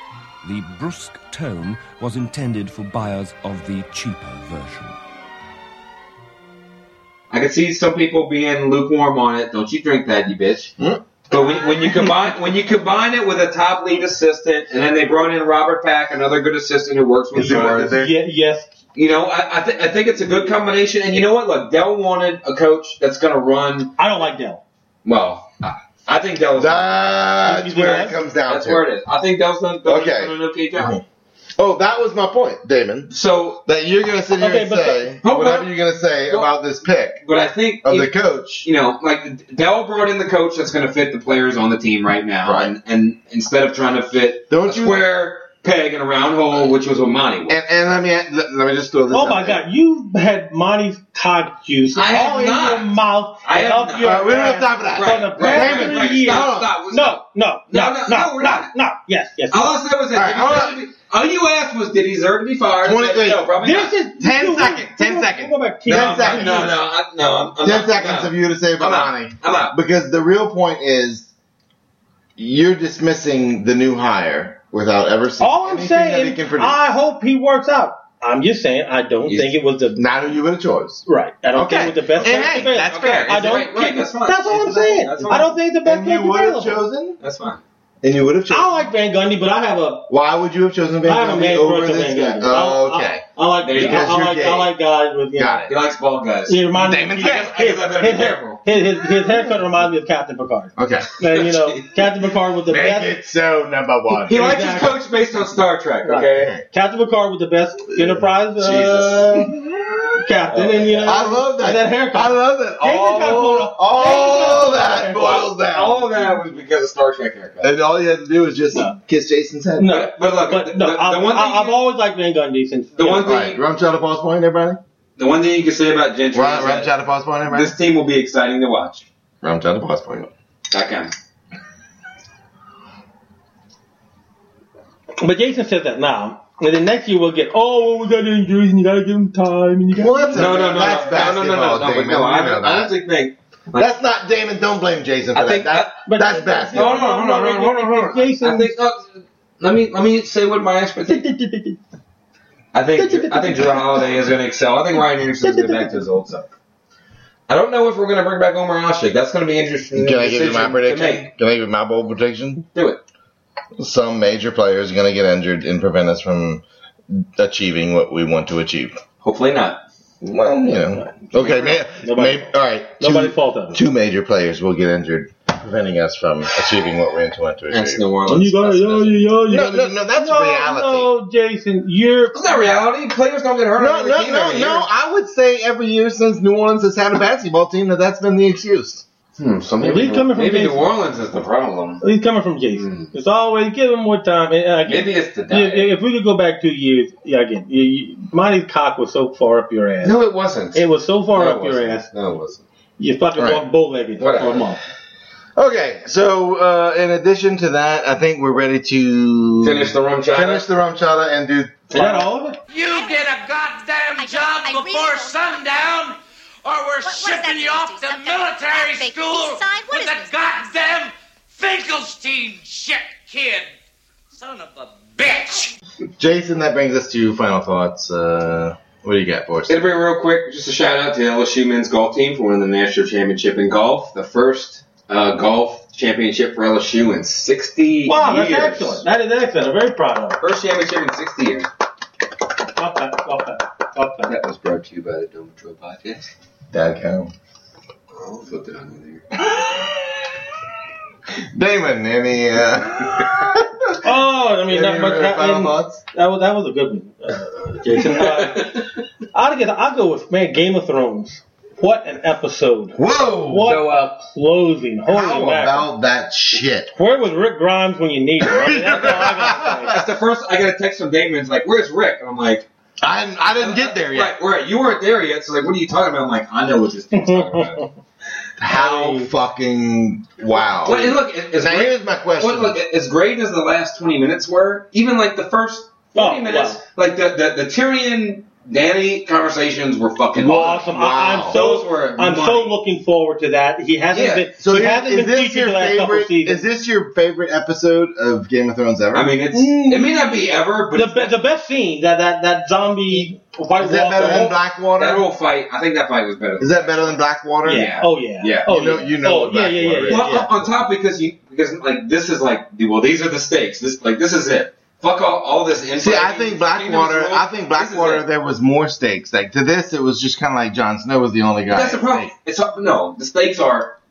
[SPEAKER 12] The brusque tone was intended for buyers of the cheaper version.
[SPEAKER 1] I can see some people being lukewarm on it. Don't you drink that, you bitch.
[SPEAKER 3] Hmm?
[SPEAKER 1] But when, when you combine when you combine it with a top lead assistant, and then they brought in Robert Pack, another good assistant who works with
[SPEAKER 3] Is there-
[SPEAKER 1] Jordan.
[SPEAKER 3] is there-
[SPEAKER 2] Yeah, yes.
[SPEAKER 1] You know, I I, th- I think it's a good combination. And you know what? Look, Dell wanted a coach that's going to run.
[SPEAKER 2] I don't like Dell.
[SPEAKER 1] Well, uh, I think that was.
[SPEAKER 3] That's where it comes down
[SPEAKER 1] That's
[SPEAKER 3] to.
[SPEAKER 1] where it is. I think that was done. That
[SPEAKER 3] Okay.
[SPEAKER 1] was done an okay job.
[SPEAKER 3] Mhm. Oh, that was my point, Damon.
[SPEAKER 1] So
[SPEAKER 3] that you're going to sit here
[SPEAKER 1] Okay,
[SPEAKER 3] and
[SPEAKER 1] but
[SPEAKER 3] say
[SPEAKER 1] the-
[SPEAKER 3] whatever you're going to say
[SPEAKER 1] Well,
[SPEAKER 3] about this pick
[SPEAKER 1] But I think
[SPEAKER 3] of
[SPEAKER 1] if-
[SPEAKER 3] the coach.
[SPEAKER 1] You know, like Dell brought in the coach that's going to fit the players on the team right now,
[SPEAKER 3] Right.
[SPEAKER 1] and, and instead of trying to fit
[SPEAKER 3] Don't
[SPEAKER 1] a
[SPEAKER 3] you-
[SPEAKER 1] square peg in a round hole, which was what Monty was.
[SPEAKER 3] And, and let me let, let me just throw this.
[SPEAKER 2] Oh
[SPEAKER 3] out
[SPEAKER 2] my
[SPEAKER 3] there.
[SPEAKER 2] God, you had Monty's cock juice
[SPEAKER 1] I have
[SPEAKER 2] all in
[SPEAKER 1] not.
[SPEAKER 2] your mouth
[SPEAKER 1] I
[SPEAKER 2] and
[SPEAKER 1] have
[SPEAKER 2] up
[SPEAKER 1] not.
[SPEAKER 2] your
[SPEAKER 3] All right, we don't have
[SPEAKER 2] ass
[SPEAKER 3] time for that.
[SPEAKER 2] for
[SPEAKER 1] Right,
[SPEAKER 2] the
[SPEAKER 1] right,
[SPEAKER 2] past
[SPEAKER 1] right,
[SPEAKER 2] three
[SPEAKER 1] right.
[SPEAKER 2] years.
[SPEAKER 1] Stop, stop.
[SPEAKER 2] No, no, no,
[SPEAKER 1] No,
[SPEAKER 2] no,
[SPEAKER 1] no,
[SPEAKER 2] no,
[SPEAKER 1] no, we're
[SPEAKER 2] no,
[SPEAKER 1] not.
[SPEAKER 2] no. Yes, yes.
[SPEAKER 1] All I said was that
[SPEAKER 3] All right,
[SPEAKER 1] did he
[SPEAKER 3] hold
[SPEAKER 1] deserve to be- all you asked was, did he deserve to be fired?
[SPEAKER 3] twenty,
[SPEAKER 1] I said, no, probably
[SPEAKER 2] This
[SPEAKER 1] not.
[SPEAKER 2] is
[SPEAKER 3] Ten
[SPEAKER 2] you-
[SPEAKER 3] seconds,
[SPEAKER 2] you-
[SPEAKER 3] ten
[SPEAKER 2] you-
[SPEAKER 3] seconds.
[SPEAKER 2] you Go back
[SPEAKER 1] No,
[SPEAKER 3] ten
[SPEAKER 1] no,
[SPEAKER 3] seconds.
[SPEAKER 1] No, no, I, no. I'm, I'm
[SPEAKER 3] Ten
[SPEAKER 1] not,
[SPEAKER 3] seconds
[SPEAKER 1] no.
[SPEAKER 3] of you to say about
[SPEAKER 1] I'm out.
[SPEAKER 3] Monty.
[SPEAKER 1] I'm out.
[SPEAKER 3] Because the real point is you're dismissing the new hire without ever seeing
[SPEAKER 2] All I'm
[SPEAKER 3] anything that he
[SPEAKER 2] saying,
[SPEAKER 3] can produce.
[SPEAKER 2] I hope he works out. I'm just saying, I don't
[SPEAKER 1] He's-
[SPEAKER 2] think it was the
[SPEAKER 3] Not who you would have chose.
[SPEAKER 2] right. I don't
[SPEAKER 3] Okay.
[SPEAKER 2] think it was the best.
[SPEAKER 3] And
[SPEAKER 2] coach
[SPEAKER 3] hey,
[SPEAKER 2] available.
[SPEAKER 3] that's fair.
[SPEAKER 2] I don't.
[SPEAKER 1] Right, right, that's fine.
[SPEAKER 2] That's all I'm
[SPEAKER 1] That's
[SPEAKER 2] saying.
[SPEAKER 1] fine. That's fine.
[SPEAKER 2] I don't think the best
[SPEAKER 3] And you
[SPEAKER 2] coach
[SPEAKER 3] would have
[SPEAKER 2] available.
[SPEAKER 3] chosen.
[SPEAKER 1] That's fine.
[SPEAKER 3] And you would have
[SPEAKER 2] I
[SPEAKER 3] chosen.
[SPEAKER 2] like Van Gundy, but I have a
[SPEAKER 3] Why would you have chosen Van
[SPEAKER 2] I have a
[SPEAKER 3] Gundy
[SPEAKER 2] man
[SPEAKER 3] over
[SPEAKER 2] crush on
[SPEAKER 3] this
[SPEAKER 2] Van
[SPEAKER 3] guy?
[SPEAKER 2] Gundy.
[SPEAKER 3] Oh,
[SPEAKER 2] I-
[SPEAKER 3] okay.
[SPEAKER 2] I, I like
[SPEAKER 1] There you
[SPEAKER 2] I,
[SPEAKER 1] go.
[SPEAKER 2] I
[SPEAKER 3] Because
[SPEAKER 2] like
[SPEAKER 3] you're
[SPEAKER 2] I
[SPEAKER 3] gay.
[SPEAKER 2] like guys with you know.
[SPEAKER 3] Got
[SPEAKER 1] He
[SPEAKER 3] it.
[SPEAKER 1] likes bald guys.
[SPEAKER 2] He reminds me.
[SPEAKER 3] Damon's
[SPEAKER 2] His,
[SPEAKER 3] gay.
[SPEAKER 1] I guess I better be
[SPEAKER 2] his,
[SPEAKER 1] careful.
[SPEAKER 2] his, his, his haircut reminds me of Captain Picard.
[SPEAKER 3] Okay.
[SPEAKER 2] And you know, Captain Picard was the
[SPEAKER 3] Make
[SPEAKER 2] best.
[SPEAKER 3] it so number one.
[SPEAKER 1] He likes his
[SPEAKER 2] Exactly.
[SPEAKER 1] coach based on Star Trek,
[SPEAKER 2] Right.
[SPEAKER 1] okay?
[SPEAKER 2] Captain Picard was the best Enterprise uh, captain, and you know,
[SPEAKER 3] I love that.
[SPEAKER 2] and that haircut.
[SPEAKER 3] I love that.
[SPEAKER 2] Damon's
[SPEAKER 3] All,
[SPEAKER 2] got blown-
[SPEAKER 3] all
[SPEAKER 2] Damon's got
[SPEAKER 3] that
[SPEAKER 2] blown
[SPEAKER 3] boils down.
[SPEAKER 1] All of that was because of Star Trek haircut.
[SPEAKER 3] And all you had to do was just
[SPEAKER 2] No.
[SPEAKER 3] kiss Jason's head.
[SPEAKER 2] No,
[SPEAKER 1] But, but look,
[SPEAKER 2] but
[SPEAKER 1] the,
[SPEAKER 2] no,
[SPEAKER 1] the,
[SPEAKER 2] I,
[SPEAKER 1] the one thing
[SPEAKER 2] I, I've
[SPEAKER 1] you,
[SPEAKER 2] always liked Van Gundy since
[SPEAKER 1] the
[SPEAKER 2] you
[SPEAKER 1] one
[SPEAKER 2] know,
[SPEAKER 1] thing
[SPEAKER 3] Right. Rum shot a pause point, everybody?
[SPEAKER 1] the one thing you can say about Gentry
[SPEAKER 3] Rum,
[SPEAKER 1] is
[SPEAKER 3] rum
[SPEAKER 1] that
[SPEAKER 3] shot a pause point, everybody?
[SPEAKER 1] this team will be exciting to watch.
[SPEAKER 3] Rum shot a pause point.
[SPEAKER 1] That kind.
[SPEAKER 2] But Jason says that now. And then next year we'll get, oh, well, we got injuries and you gotta give him time and you gotta.
[SPEAKER 3] Well, that's
[SPEAKER 1] No, no, no,
[SPEAKER 3] That's
[SPEAKER 1] no, no, no, no, no,
[SPEAKER 3] basketball,
[SPEAKER 1] no, but
[SPEAKER 3] Damon.
[SPEAKER 1] no,
[SPEAKER 3] You
[SPEAKER 1] I,
[SPEAKER 3] know
[SPEAKER 1] I
[SPEAKER 3] that.
[SPEAKER 1] honestly think. Like,
[SPEAKER 3] That's not Damon. Don't blame Jason for
[SPEAKER 1] I think
[SPEAKER 3] that.
[SPEAKER 1] that-
[SPEAKER 3] that
[SPEAKER 2] but-
[SPEAKER 3] that's
[SPEAKER 1] no,
[SPEAKER 3] basketball.
[SPEAKER 1] no, no, no, no, no, no, no.
[SPEAKER 2] Jason-
[SPEAKER 1] I think. Uh, let me let me say what my expectation. I think I think Drew Holiday is going to excel. I think Ryan Anderson is going to get back to his old self. I don't know if we're going to bring back Omar Ashik. That's going to be interesting.
[SPEAKER 3] Can I give you my
[SPEAKER 1] decision to
[SPEAKER 3] prediction?
[SPEAKER 1] make.
[SPEAKER 3] Can I give you my bold prediction?
[SPEAKER 1] Do it.
[SPEAKER 3] Some major players are going to get injured and prevent us from achieving what we want to achieve.
[SPEAKER 1] Hopefully not.
[SPEAKER 3] Well, you know. Okay, may,
[SPEAKER 2] Nobody-
[SPEAKER 3] may, all right.
[SPEAKER 2] Nobody's
[SPEAKER 3] two,
[SPEAKER 2] fault of it.
[SPEAKER 3] Two major players will get injured, preventing us from achieving what we want to
[SPEAKER 1] That's
[SPEAKER 3] achieve.
[SPEAKER 1] New
[SPEAKER 2] And
[SPEAKER 1] Orleans.
[SPEAKER 2] you gotta, yo, yo, yo, yo.
[SPEAKER 3] No, no, no, that's
[SPEAKER 2] no,
[SPEAKER 3] reality.
[SPEAKER 2] No, Jason, you're.
[SPEAKER 1] It's not reality. Players don't get hurt.
[SPEAKER 3] No,
[SPEAKER 1] on the
[SPEAKER 3] no,
[SPEAKER 1] team
[SPEAKER 3] no,
[SPEAKER 1] every
[SPEAKER 3] no.
[SPEAKER 1] year.
[SPEAKER 3] I would say every year since New Orleans has had a basketball team that that's been the excuse.
[SPEAKER 1] Hmm, so
[SPEAKER 2] If
[SPEAKER 1] maybe,
[SPEAKER 2] he's coming from
[SPEAKER 1] maybe New
[SPEAKER 2] Jason-
[SPEAKER 1] Orleans is the problem.
[SPEAKER 2] He's coming from Jason. It's always give him more time. And, uh, again,
[SPEAKER 1] Maybe it's the
[SPEAKER 2] if,
[SPEAKER 1] diet.
[SPEAKER 2] if we could go back two years, yeah, again, you, you, Monty's cock was so far up your ass.
[SPEAKER 1] No, it wasn't.
[SPEAKER 2] It was so far
[SPEAKER 1] No, it
[SPEAKER 2] up your
[SPEAKER 1] wasn't.
[SPEAKER 2] ass.
[SPEAKER 1] No, it wasn't.
[SPEAKER 2] You fucking
[SPEAKER 3] Right.
[SPEAKER 2] walked bow-legged for
[SPEAKER 1] Whatever.
[SPEAKER 2] a month.
[SPEAKER 3] Okay, so uh, in addition to that, I think we're ready to
[SPEAKER 1] Finish the rum chata.
[SPEAKER 3] Finish the rum chata and do.
[SPEAKER 2] Is that all of it?
[SPEAKER 6] You did a goddamn job
[SPEAKER 13] I really
[SPEAKER 6] before
[SPEAKER 13] don't-
[SPEAKER 6] sundown, or we're
[SPEAKER 13] What- what is that
[SPEAKER 6] shipping you
[SPEAKER 13] supposed
[SPEAKER 6] off
[SPEAKER 13] to
[SPEAKER 6] to
[SPEAKER 13] be? Some kind of
[SPEAKER 6] military
[SPEAKER 13] fake
[SPEAKER 6] school
[SPEAKER 13] peace sign? What
[SPEAKER 6] with
[SPEAKER 13] is
[SPEAKER 6] a
[SPEAKER 13] this?
[SPEAKER 6] goddamn Finkelstein shit kid. Son of a bitch.
[SPEAKER 3] Jason, that brings us to final thoughts. Uh, what do you got for us?
[SPEAKER 1] It'll be real quick. Just a shout out to L S U men's golf team for winning the national championship in golf. The first uh, golf championship for L S U in sixty
[SPEAKER 2] Wow, that's
[SPEAKER 1] years.
[SPEAKER 2] excellent. That is excellent. I'm very proud of it.
[SPEAKER 1] First championship in sixty years.
[SPEAKER 2] Well done, well done, well done.
[SPEAKER 1] That was brought to you by the Dome Patrol Podcast.
[SPEAKER 3] Dad count.
[SPEAKER 1] I'll flip it on you there.
[SPEAKER 3] Damon, any uh,
[SPEAKER 2] Oh, I mean,
[SPEAKER 3] any
[SPEAKER 2] that, but that,
[SPEAKER 3] final
[SPEAKER 2] and
[SPEAKER 3] thoughts?
[SPEAKER 2] that was that was a good one, uh, Jason. Uh, I'd get, I'll go with man, Game of Thrones. What an episode!
[SPEAKER 3] Whoa!
[SPEAKER 2] What
[SPEAKER 1] So, uh,
[SPEAKER 2] a closing! Holy
[SPEAKER 3] How
[SPEAKER 2] mackerel!
[SPEAKER 3] about that shit?
[SPEAKER 2] Where was Rick Grimes when you need him? I mean, that's all I gotta
[SPEAKER 1] That's the first. I got a text from Damon. It's like, "Where's Rick?" And I'm like,
[SPEAKER 3] I I didn't get there yet.
[SPEAKER 1] "Right, right. You weren't there yet." So like, "What are you talking about?" I'm like, "I know what this team's talking about."
[SPEAKER 3] How fucking wow!
[SPEAKER 1] Well, and look, it- it's
[SPEAKER 3] now
[SPEAKER 1] great.
[SPEAKER 3] here's my question.
[SPEAKER 1] Well, look, as great as the last twenty minutes were, even like the first forty
[SPEAKER 2] Oh,
[SPEAKER 1] minutes,
[SPEAKER 2] wow.
[SPEAKER 1] like the the, the Tyrion Danny conversations were fucking
[SPEAKER 2] awesome! I,
[SPEAKER 3] Wow.
[SPEAKER 2] I'm so
[SPEAKER 1] Those were
[SPEAKER 2] I'm so
[SPEAKER 1] money.
[SPEAKER 2] looking forward to that. He hasn't
[SPEAKER 1] Yeah.
[SPEAKER 2] been
[SPEAKER 3] so
[SPEAKER 2] he
[SPEAKER 3] is,
[SPEAKER 2] hasn't
[SPEAKER 3] is
[SPEAKER 2] been
[SPEAKER 3] this
[SPEAKER 2] featured
[SPEAKER 3] your
[SPEAKER 2] the last couple
[SPEAKER 3] favorite?
[SPEAKER 2] seasons.
[SPEAKER 3] Is this your favorite episode of Game of Thrones ever?
[SPEAKER 1] I mean, it's
[SPEAKER 2] Mm.
[SPEAKER 1] it may not be ever, but
[SPEAKER 2] the,
[SPEAKER 1] it's
[SPEAKER 2] be- the best scene that that that zombie White
[SPEAKER 3] is that
[SPEAKER 2] Walker-
[SPEAKER 3] better than
[SPEAKER 1] that
[SPEAKER 3] Blackwater?
[SPEAKER 1] whole fight. I think that fight was better.
[SPEAKER 3] Is that better than Blackwater?
[SPEAKER 2] Yeah.
[SPEAKER 1] Yeah.
[SPEAKER 2] Oh yeah.
[SPEAKER 1] Yeah.
[SPEAKER 2] Oh
[SPEAKER 3] You know-
[SPEAKER 2] yeah.
[SPEAKER 3] you know
[SPEAKER 2] Oh
[SPEAKER 3] what
[SPEAKER 2] yeah. Yeah. Yeah.
[SPEAKER 3] Blackwater is.
[SPEAKER 2] Yeah.
[SPEAKER 1] Well,
[SPEAKER 2] yeah.
[SPEAKER 1] on top because you because like this is like well these are the stakes. This like this is it. Fuck all, all this infighting.
[SPEAKER 3] See, I think Blackwater.
[SPEAKER 1] Kingdom of
[SPEAKER 3] I think
[SPEAKER 1] This is
[SPEAKER 3] Blackwater.
[SPEAKER 1] it.
[SPEAKER 3] There was more stakes. Like to this, it was just kind of like Jon Snow was the only guy.
[SPEAKER 1] That's the
[SPEAKER 3] at
[SPEAKER 1] problem.
[SPEAKER 3] stake.
[SPEAKER 1] It's no the stakes are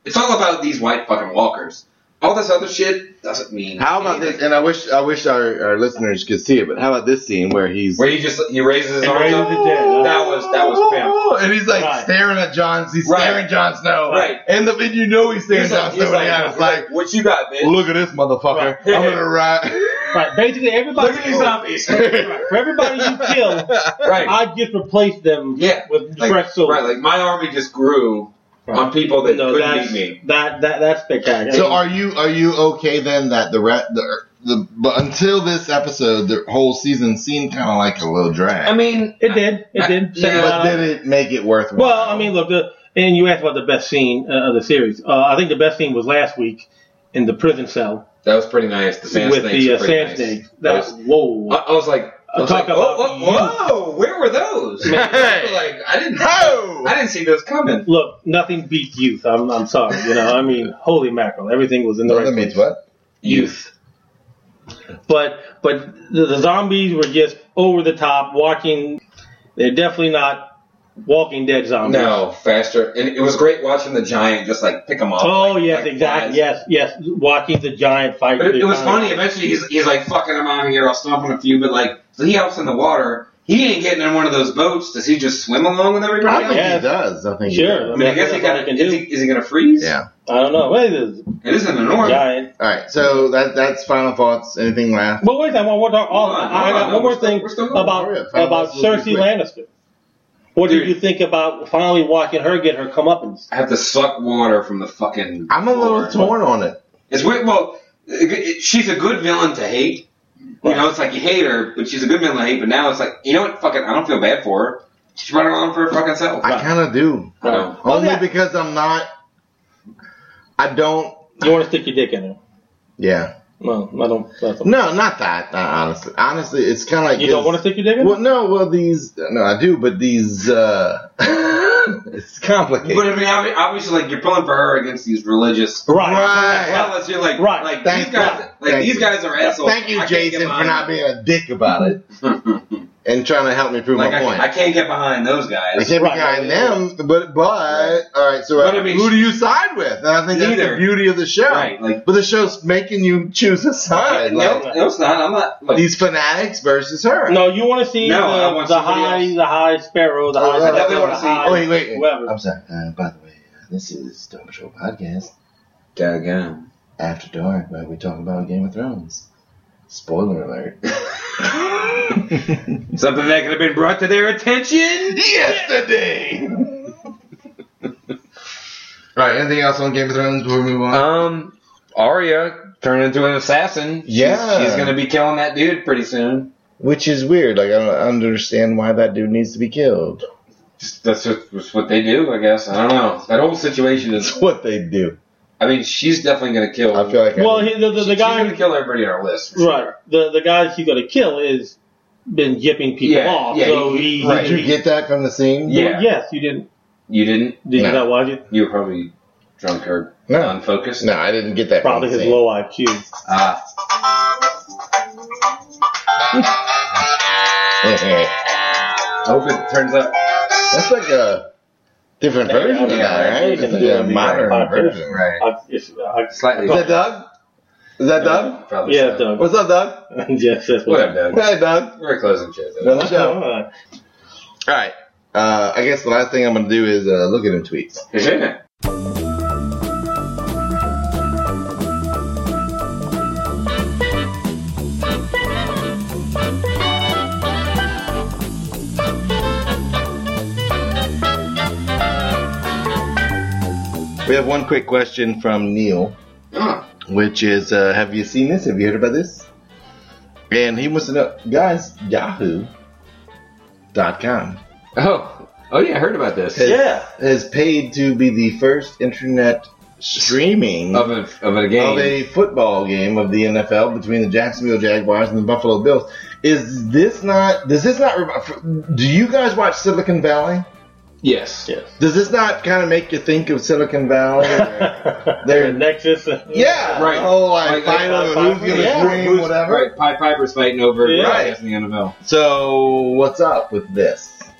[SPEAKER 1] It's all about these white fucking walkers. All this other shit doesn't mean.
[SPEAKER 3] How about
[SPEAKER 1] anything.
[SPEAKER 3] this? And I wish I wish our, our listeners could see it, but how about this scene where he's
[SPEAKER 1] Where he just he raises his
[SPEAKER 2] And
[SPEAKER 1] arms
[SPEAKER 2] raises
[SPEAKER 1] up?
[SPEAKER 2] the dead, huh?
[SPEAKER 1] That was that was pimp.
[SPEAKER 3] Oh, and he's like
[SPEAKER 2] Right.
[SPEAKER 3] staring at Jon. He's
[SPEAKER 1] Right.
[SPEAKER 3] staring Jon Snow.
[SPEAKER 1] Right.
[SPEAKER 3] And the and you know he's staring
[SPEAKER 1] He's
[SPEAKER 3] Jon
[SPEAKER 1] like,
[SPEAKER 3] Snow
[SPEAKER 1] he's
[SPEAKER 3] in the
[SPEAKER 1] like,
[SPEAKER 3] eye. It's like,
[SPEAKER 1] what you got, bitch?
[SPEAKER 3] look at this motherfucker.
[SPEAKER 1] Right.
[SPEAKER 3] I'm gonna ride.
[SPEAKER 2] Right, basically everybody.
[SPEAKER 1] Look at these zombies.
[SPEAKER 2] Right, for everybody you kill,
[SPEAKER 1] Right.
[SPEAKER 2] I just replace them
[SPEAKER 1] Yeah.
[SPEAKER 2] with
[SPEAKER 1] Like,
[SPEAKER 2] fresh souls.
[SPEAKER 1] right, like my army just grew
[SPEAKER 2] Right.
[SPEAKER 1] on people that
[SPEAKER 2] No,
[SPEAKER 1] couldn't
[SPEAKER 2] that's,
[SPEAKER 1] beat me.
[SPEAKER 2] That that that's spectacular.
[SPEAKER 3] So are you are you okay then that the re- the the but until this episode the whole season seemed kind of like a little drag.
[SPEAKER 1] I mean,
[SPEAKER 2] it did. It did.
[SPEAKER 1] Yeah.
[SPEAKER 3] but did it make it worthwhile?
[SPEAKER 2] Well, I mean, look, the, and you asked about the best scene uh, of the series. Uh, I think the best scene was last week in the prison cell
[SPEAKER 1] That was pretty nice. The sand
[SPEAKER 2] with
[SPEAKER 1] snakes
[SPEAKER 2] the
[SPEAKER 1] were
[SPEAKER 2] uh,
[SPEAKER 1] pretty
[SPEAKER 2] sand
[SPEAKER 1] nice.
[SPEAKER 2] snakes.
[SPEAKER 1] That
[SPEAKER 2] That,
[SPEAKER 1] was,
[SPEAKER 2] whoa.
[SPEAKER 1] I, I was like, I was
[SPEAKER 2] Talk
[SPEAKER 1] like,
[SPEAKER 2] about
[SPEAKER 1] oh, whoa, whoa, where were those? I was like, I didn't,
[SPEAKER 3] No!
[SPEAKER 1] I didn't see those coming.
[SPEAKER 2] Look, nothing beats youth. I'm I'm sorry. You know, I mean, holy mackerel, everything was in the
[SPEAKER 3] Well,
[SPEAKER 2] right
[SPEAKER 3] that means
[SPEAKER 2] place.
[SPEAKER 3] what?
[SPEAKER 1] Youth.
[SPEAKER 2] But but the, the zombies were just over the top. Watching, they're definitely not Walking Dead zombies.
[SPEAKER 1] No, faster. And it was great watching the giant just like pick them off.
[SPEAKER 2] Oh
[SPEAKER 1] like,
[SPEAKER 2] yes,
[SPEAKER 1] like
[SPEAKER 2] exactly.
[SPEAKER 1] flies.
[SPEAKER 2] Yes, yes. Watching the giant fight.
[SPEAKER 1] But it,
[SPEAKER 2] the
[SPEAKER 1] it was
[SPEAKER 2] giant-
[SPEAKER 1] funny. Eventually, he's, he's like fucking him out here. I'll stomp on a few, but like, so he helps in the water. He ain't getting in one of those boats. Does he just swim along with everybody
[SPEAKER 3] I
[SPEAKER 1] else?
[SPEAKER 3] think
[SPEAKER 2] Yes.
[SPEAKER 3] he does. I think he
[SPEAKER 2] Sure.
[SPEAKER 3] does.
[SPEAKER 1] I mean, I guess he
[SPEAKER 2] That's all
[SPEAKER 1] got.
[SPEAKER 2] he can
[SPEAKER 1] Is
[SPEAKER 2] do.
[SPEAKER 1] he, is he gonna freeze?
[SPEAKER 3] Yeah.
[SPEAKER 2] I don't know. Wait, it
[SPEAKER 1] It is in the north.
[SPEAKER 2] giant.
[SPEAKER 3] All right. So that that's final thoughts. Anything last?
[SPEAKER 2] But wait a second, one more talk. Oh,
[SPEAKER 1] Hold on,
[SPEAKER 2] I
[SPEAKER 1] hold
[SPEAKER 2] got
[SPEAKER 1] on,
[SPEAKER 2] one more
[SPEAKER 1] we're still-
[SPEAKER 2] thing
[SPEAKER 1] we're still going.
[SPEAKER 2] about
[SPEAKER 3] Hurry up, final
[SPEAKER 2] about
[SPEAKER 3] thoughts will be
[SPEAKER 2] Cersei
[SPEAKER 3] quick.
[SPEAKER 2] Lannister. What
[SPEAKER 1] Dude.
[SPEAKER 2] did you think about finally watching her get her comeuppance?
[SPEAKER 1] I have to suck water from the fucking.
[SPEAKER 3] I'm a little
[SPEAKER 1] Lord.
[SPEAKER 3] torn on it.
[SPEAKER 1] It's weird. Well, it, it, she's a good villain to hate. You know, it's like you hate her, but she's a good villain to hate. But now it's like, you know what? Fucking, I don't feel bad for her. She brought it on for her fucking self.
[SPEAKER 3] I kind of do.
[SPEAKER 1] I know.
[SPEAKER 3] Only
[SPEAKER 2] Oh, yeah.
[SPEAKER 3] because I'm not. I don't.
[SPEAKER 2] You want to stick your dick in her?
[SPEAKER 3] Yeah.
[SPEAKER 2] No, I don't. That's
[SPEAKER 3] No, not that. Not honestly, honestly, it's kind of like
[SPEAKER 2] You don't want to stick your dick in her?
[SPEAKER 3] Well, no. Well, these. No, I do, but these. uh It's complicated.
[SPEAKER 1] But I mean, obvi- obviously, like you're pulling for her against these religious.
[SPEAKER 2] Right.
[SPEAKER 3] Right.
[SPEAKER 1] Fellas, you're like,
[SPEAKER 2] Right.
[SPEAKER 1] like
[SPEAKER 3] Thank
[SPEAKER 1] these guys,
[SPEAKER 3] you.
[SPEAKER 1] like
[SPEAKER 3] Thank
[SPEAKER 1] these
[SPEAKER 3] you.
[SPEAKER 1] guys are assholes.
[SPEAKER 3] Thank you,
[SPEAKER 1] I can't
[SPEAKER 3] Jason,
[SPEAKER 1] get
[SPEAKER 3] for not
[SPEAKER 1] behind
[SPEAKER 3] being a dick about it
[SPEAKER 1] them.
[SPEAKER 3] and trying to help me prove
[SPEAKER 1] like
[SPEAKER 3] my
[SPEAKER 1] I,
[SPEAKER 3] point.
[SPEAKER 1] I can't get behind those guys.
[SPEAKER 3] I can't
[SPEAKER 2] Right.
[SPEAKER 3] be behind them, but but all right. So
[SPEAKER 1] But
[SPEAKER 3] uh,
[SPEAKER 1] I mean,
[SPEAKER 3] who do you side with? And I think that's
[SPEAKER 1] Neither.
[SPEAKER 3] the beauty of the show.
[SPEAKER 1] Right, like-
[SPEAKER 3] but the show's making you choose a side.
[SPEAKER 1] no,
[SPEAKER 3] Like
[SPEAKER 1] no, it's not. I'm not. Like,
[SPEAKER 3] these fanatics versus her.
[SPEAKER 2] No, you want to see
[SPEAKER 1] No, I
[SPEAKER 2] the,
[SPEAKER 1] want
[SPEAKER 2] the
[SPEAKER 1] somebody
[SPEAKER 2] high,
[SPEAKER 1] else.
[SPEAKER 2] the high sparrow, the
[SPEAKER 3] Oh,
[SPEAKER 2] high.
[SPEAKER 3] I
[SPEAKER 1] definitely
[SPEAKER 2] the
[SPEAKER 1] wanna see-
[SPEAKER 2] high
[SPEAKER 3] Oh wait, wait.
[SPEAKER 2] Whoever.
[SPEAKER 3] I'm sorry. Uh, by the way, uh, this is Stone Patrol Podcast
[SPEAKER 1] Daggone.
[SPEAKER 3] After Dark, where we talk about Game of Thrones. Spoiler alert.
[SPEAKER 1] Something that could have been brought to their attention
[SPEAKER 3] Yesterday. Right. Anything else on Game of Thrones before we move on?
[SPEAKER 1] Um, Arya turned into an assassin. She's-
[SPEAKER 3] Yeah.
[SPEAKER 1] she's gonna be killing that dude pretty soon.
[SPEAKER 3] Which is weird. Like I don't understand why that dude needs to be killed.
[SPEAKER 1] Just, that's just that's what they do, I guess. I don't know. That whole situation is.
[SPEAKER 3] That's what they do.
[SPEAKER 1] I mean, she's definitely gonna kill.
[SPEAKER 3] I feel like I
[SPEAKER 2] Well,
[SPEAKER 3] need-
[SPEAKER 2] he, the, the, the
[SPEAKER 1] she's
[SPEAKER 2] guy,
[SPEAKER 1] gonna kill everybody on our list. For
[SPEAKER 2] right?
[SPEAKER 1] Sure.
[SPEAKER 2] The the guy she's gonna kill is been jipping people
[SPEAKER 1] Yeah,
[SPEAKER 2] off.
[SPEAKER 1] yeah,
[SPEAKER 2] so
[SPEAKER 1] he-
[SPEAKER 2] he,
[SPEAKER 1] right.
[SPEAKER 3] Did you get that from the scene?
[SPEAKER 1] Yeah.
[SPEAKER 2] Yes, you didn't.
[SPEAKER 1] You didn't?
[SPEAKER 2] Did
[SPEAKER 3] No.
[SPEAKER 2] you not watch it?
[SPEAKER 1] You were probably drunk or
[SPEAKER 3] No.
[SPEAKER 1] unfocused.
[SPEAKER 3] No, I didn't get that.
[SPEAKER 2] Probably
[SPEAKER 3] from
[SPEAKER 2] his
[SPEAKER 3] the scene.
[SPEAKER 2] low I Q.
[SPEAKER 1] Ah. I hope it turns out.
[SPEAKER 3] That's like a different version of
[SPEAKER 1] yeah,
[SPEAKER 3] that, right?
[SPEAKER 2] it's
[SPEAKER 3] It's
[SPEAKER 2] a-
[SPEAKER 3] like a modern
[SPEAKER 2] yeah.
[SPEAKER 3] version, right?
[SPEAKER 2] I, it's, I,
[SPEAKER 1] Slightly.
[SPEAKER 3] Is that Doug? Is that Doug?
[SPEAKER 1] Probably
[SPEAKER 2] yeah,
[SPEAKER 1] so.
[SPEAKER 2] Doug.
[SPEAKER 3] What's up, Doug?
[SPEAKER 2] yes, that's what.
[SPEAKER 1] Whatever, Doug.
[SPEAKER 3] Hey, Doug.
[SPEAKER 1] We're closing shit.
[SPEAKER 3] Another show. All
[SPEAKER 2] Uh,
[SPEAKER 3] right. Uh, I guess the last thing I'm going to do is uh, look at them tweets.
[SPEAKER 1] Yeah.
[SPEAKER 3] We have one quick question from Neil,
[SPEAKER 1] Ah.
[SPEAKER 3] which is, uh, have you seen this? Have you heard about this? And he wants to know, guys, yahoo dot com
[SPEAKER 1] Oh. Oh yeah, I heard about this.
[SPEAKER 3] has,
[SPEAKER 2] Yeah.
[SPEAKER 3] has paid to be the first internet streaming
[SPEAKER 1] Of a of a game.
[SPEAKER 3] of a football game of the N F L between the Jacksonville Jaguars and the Buffalo Bills. Is this not, does this not, do you guys watch Silicon Valley?
[SPEAKER 1] Yes.
[SPEAKER 2] yes.
[SPEAKER 3] Does this not kind of make you think of Silicon Valley?
[SPEAKER 2] Their Nexus.
[SPEAKER 3] Yeah,
[SPEAKER 1] Right.
[SPEAKER 3] Oh, like,
[SPEAKER 1] Like,
[SPEAKER 3] final,
[SPEAKER 2] like,
[SPEAKER 3] who's gonna
[SPEAKER 2] yeah.
[SPEAKER 3] scream,
[SPEAKER 1] Who's-
[SPEAKER 3] whatever.
[SPEAKER 1] Right. Pied Piper's fighting over
[SPEAKER 2] Yeah.
[SPEAKER 1] right. in the N F L.
[SPEAKER 3] So, what's up with this?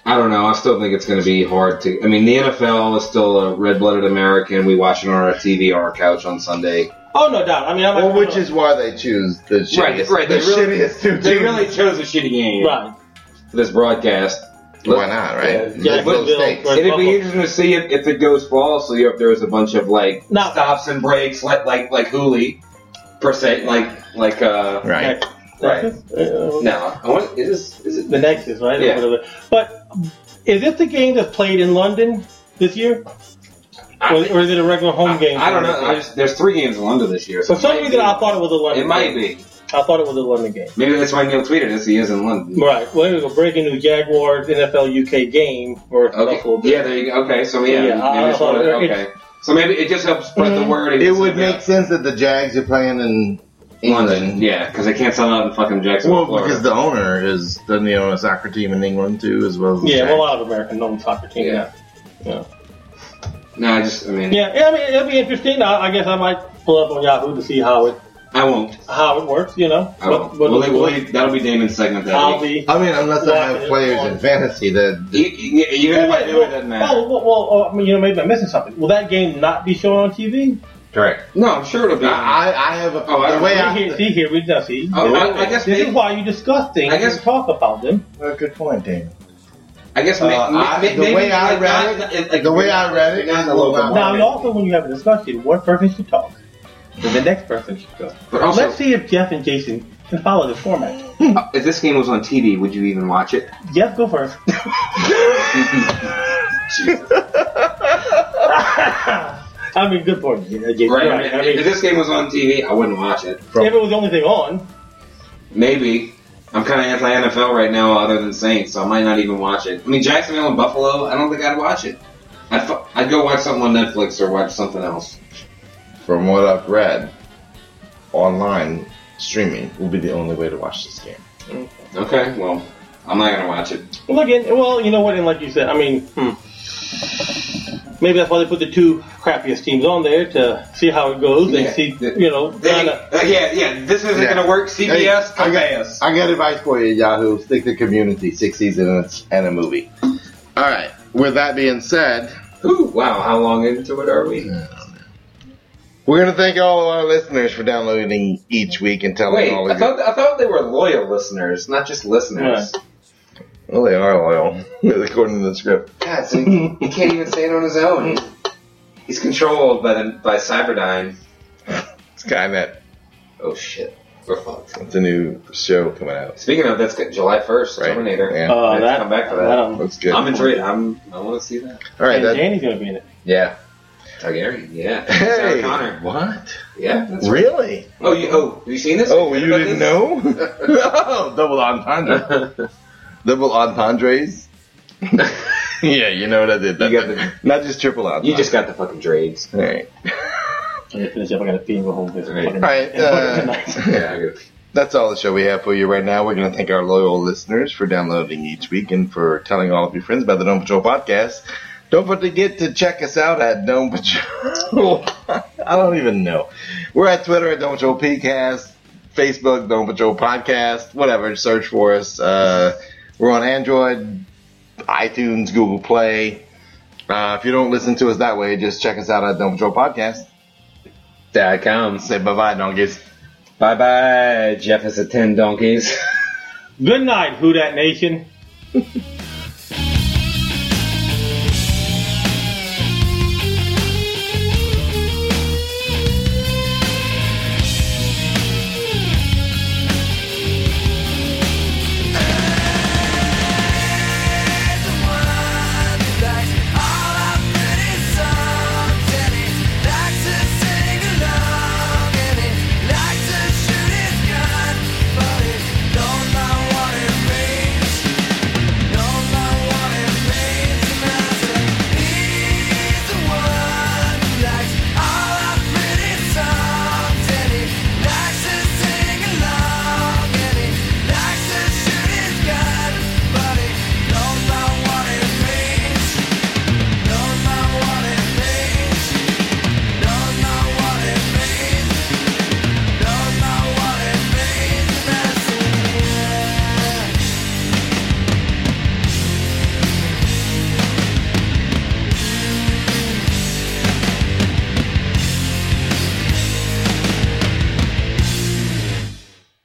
[SPEAKER 1] I don't know. I still think it's going to be hard to. I mean, the N F L is still a red-blooded American. We watch it on our T V or our couch on Sunday.
[SPEAKER 2] Oh, no doubt. I mean, I'm
[SPEAKER 3] well, which is why they choose the shittiest,
[SPEAKER 1] right, right.
[SPEAKER 3] the
[SPEAKER 1] They really,
[SPEAKER 3] shittiest two
[SPEAKER 1] they
[SPEAKER 3] teams.
[SPEAKER 1] really chose a shitty game
[SPEAKER 2] Right.
[SPEAKER 1] for this broadcast.
[SPEAKER 3] Why not, right?
[SPEAKER 2] Yeah,
[SPEAKER 3] There's no
[SPEAKER 2] Jacksonville,
[SPEAKER 3] stakes.
[SPEAKER 2] Red
[SPEAKER 1] It'd
[SPEAKER 2] Buffalo.
[SPEAKER 1] be interesting to see if, if it goes falsely, or if there was a bunch of like
[SPEAKER 2] No.
[SPEAKER 1] stops and breaks, like like like Hooli, per se, like like uh.
[SPEAKER 3] Right.
[SPEAKER 1] Right.
[SPEAKER 2] Uh,
[SPEAKER 1] No, I want is this, is it
[SPEAKER 2] The Nexus, right?
[SPEAKER 1] Yeah.
[SPEAKER 2] Or whatever. But is this the game that's played in London this year? Or, or is it a regular home game?
[SPEAKER 1] I don't know. I just, there's three games in London this year.
[SPEAKER 2] For
[SPEAKER 1] it
[SPEAKER 2] some
[SPEAKER 1] might
[SPEAKER 2] reason,
[SPEAKER 1] be-
[SPEAKER 2] I thought it was a London
[SPEAKER 1] It might
[SPEAKER 2] game.
[SPEAKER 1] be.
[SPEAKER 2] I thought it was a London game.
[SPEAKER 1] Maybe that's why Neil tweeted this. He is in London.
[SPEAKER 2] Right. Well, here we go. Breaking news: Jaguars N F L U K game for
[SPEAKER 1] Okay.
[SPEAKER 2] Buffalo Bills.
[SPEAKER 1] Yeah, there you go. Okay, so yeah,
[SPEAKER 2] Yeah,
[SPEAKER 1] maybe
[SPEAKER 2] I-
[SPEAKER 1] it's
[SPEAKER 2] I
[SPEAKER 1] one of the-
[SPEAKER 2] thought it-
[SPEAKER 1] okay. So maybe it just helps spread the word.
[SPEAKER 3] It would make sense that the Jags are playing in
[SPEAKER 1] London,
[SPEAKER 3] England.
[SPEAKER 1] yeah, because they can't sell out in fucking Jacksonville,
[SPEAKER 3] Well,
[SPEAKER 1] Florida.
[SPEAKER 3] because the owner is doesn't he own a soccer team in England too, as well as the
[SPEAKER 2] Yeah,
[SPEAKER 3] Jags?
[SPEAKER 2] well, a lot of American known soccer teams.
[SPEAKER 1] Yeah.
[SPEAKER 2] Yeah. Yeah.
[SPEAKER 1] No, I just, I mean,
[SPEAKER 2] Yeah. yeah I mean, it'll be interesting. I, I guess I might pull up on Yahoo to see how it
[SPEAKER 1] I won't.
[SPEAKER 2] how it works. You know.
[SPEAKER 1] I won't.
[SPEAKER 2] What- what-
[SPEAKER 1] We'll- we'll- that'll be Damon's segment that
[SPEAKER 2] I'll
[SPEAKER 1] week.
[SPEAKER 2] be.
[SPEAKER 3] I mean, unless I have
[SPEAKER 2] Watching it
[SPEAKER 3] players
[SPEAKER 2] on-
[SPEAKER 3] in fantasy that
[SPEAKER 1] You, you, you
[SPEAKER 2] Yeah,
[SPEAKER 1] might
[SPEAKER 2] yeah,
[SPEAKER 1] do it, doesn't matter.
[SPEAKER 2] Oh, well, well, oh, I mean, you know, maybe I'm missing something. Will that game not be shown on T V?
[SPEAKER 3] correct.
[SPEAKER 1] No, I'm sure it'll be.
[SPEAKER 3] I I have a
[SPEAKER 1] Oh, I
[SPEAKER 3] the
[SPEAKER 1] don't
[SPEAKER 3] way
[SPEAKER 2] See
[SPEAKER 3] I
[SPEAKER 2] here, see here, we just see.
[SPEAKER 1] Oh, I- I guess
[SPEAKER 2] this
[SPEAKER 1] maybe-
[SPEAKER 2] is why you discuss things.
[SPEAKER 1] I guess-
[SPEAKER 2] and talk about them.
[SPEAKER 3] Well, good point, Dan.
[SPEAKER 1] I guess
[SPEAKER 3] Uh,
[SPEAKER 1] may,
[SPEAKER 3] I-
[SPEAKER 1] may,
[SPEAKER 3] the
[SPEAKER 1] maybe
[SPEAKER 3] way I
[SPEAKER 1] like,
[SPEAKER 3] read
[SPEAKER 1] not-
[SPEAKER 3] it-
[SPEAKER 1] like,
[SPEAKER 3] the way I read it
[SPEAKER 1] not in the
[SPEAKER 3] is
[SPEAKER 1] local
[SPEAKER 3] not-
[SPEAKER 2] Now,
[SPEAKER 1] market.
[SPEAKER 2] and also when you have a discussion, one person should talk, and the next person should go.
[SPEAKER 1] But also-
[SPEAKER 2] Let's see if Jeff and Jason can follow this format.
[SPEAKER 1] Uh, if this game was on T V, would you even watch it?
[SPEAKER 2] Jeff, go first. I mean, good point, yeah, Jason.
[SPEAKER 1] Right.
[SPEAKER 2] Right.
[SPEAKER 1] I
[SPEAKER 2] I
[SPEAKER 1] mean,
[SPEAKER 2] mean,
[SPEAKER 1] if this game was on T V, I wouldn't watch it.
[SPEAKER 2] if it was the only thing on,
[SPEAKER 1] Maybe. I'm kind of anti-N F L right now, other than Saints, so I might not even watch it. I mean, Jacksonville and Buffalo, I don't think I'd watch it. I'd, fu- I'd go watch something on Netflix or watch something else.
[SPEAKER 3] From what I've read, online streaming will be the only way to watch this game.
[SPEAKER 1] Okay, well, I'm not gonna watch it.
[SPEAKER 2] well, again, well, you know what? And like you said, I mean, hmm. maybe that's why they put the two crappiest teams on there to see how it goes and
[SPEAKER 1] Yeah.
[SPEAKER 2] see, you know,
[SPEAKER 1] They,
[SPEAKER 2] kind of.
[SPEAKER 1] uh, yeah, yeah, this isn't
[SPEAKER 3] Yeah.
[SPEAKER 1] gonna work. C B S,
[SPEAKER 3] Hey, I
[SPEAKER 1] come
[SPEAKER 3] got,
[SPEAKER 1] pay us.
[SPEAKER 3] I got advice for you, Yahoo. Stick to Community, six seasons and a movie. All right. With that being said,
[SPEAKER 1] Ooh, wow, how long into it are we?
[SPEAKER 3] we're going to thank all of our listeners for downloading each week and telling
[SPEAKER 1] Wait,
[SPEAKER 3] all
[SPEAKER 1] I
[SPEAKER 3] of you.
[SPEAKER 1] thought I thought they were loyal listeners, not just listeners.
[SPEAKER 3] Well, they are loyal, according to the script.
[SPEAKER 1] God, so he, he can't even say it on his own. He, he's controlled by the by Cyberdyne.
[SPEAKER 3] Skynet.
[SPEAKER 1] Oh shit, we're fucked.
[SPEAKER 3] It's a new show coming out.
[SPEAKER 1] Speaking of, that's July first,
[SPEAKER 3] Right.
[SPEAKER 1] Terminator.
[SPEAKER 3] Yeah.
[SPEAKER 2] Uh,
[SPEAKER 1] Let's
[SPEAKER 2] that,
[SPEAKER 1] come back to that.
[SPEAKER 2] that, um,
[SPEAKER 3] That's good.
[SPEAKER 1] I'm intrigued. I'm. I want to see that.
[SPEAKER 3] All right.
[SPEAKER 2] and
[SPEAKER 3] That,
[SPEAKER 2] Danny's going to be in it.
[SPEAKER 1] Yeah. Targaryen. Yeah.
[SPEAKER 3] hey,
[SPEAKER 1] Sarah Connor.
[SPEAKER 3] what?
[SPEAKER 1] Yeah. That's right.
[SPEAKER 3] Really?
[SPEAKER 1] Oh, you. Oh, have you seen this?
[SPEAKER 3] Oh,
[SPEAKER 1] Have
[SPEAKER 3] you
[SPEAKER 1] heard
[SPEAKER 3] didn't
[SPEAKER 1] about
[SPEAKER 3] know? Oh, double entendre. Double entendres? Yeah, you know what I did.
[SPEAKER 1] You got the-
[SPEAKER 3] Not just triple entendre.
[SPEAKER 1] this? You just got the fucking trades.
[SPEAKER 3] All right.
[SPEAKER 2] I'm going to finish up. I got to pee and go home. This
[SPEAKER 1] Right.
[SPEAKER 2] fucking-
[SPEAKER 3] All right.
[SPEAKER 2] and put it
[SPEAKER 3] Uh,
[SPEAKER 2] tonight.
[SPEAKER 1] Yeah. I got
[SPEAKER 3] that's all the show we have for you right now. We're going to thank our loyal listeners for downloading each week and for telling all of your friends about the Dome Patrol podcast. Don't forget to check us out at Dome Patrol. I don't even know. We're at Twitter at Dome Patrol P cast, Facebook, Dome Patrol Podcast, whatever. Search for us. Uh, we're on Android, iTunes, Google Play. Uh, if you don't listen to us that way, just check us out at Dome Patrol Podcast.
[SPEAKER 1] Dad comes.
[SPEAKER 3] Say bye-bye, donkeys.
[SPEAKER 1] Bye bye, Jeff has a ten donkeys.
[SPEAKER 2] Good night, Who Dat Nation.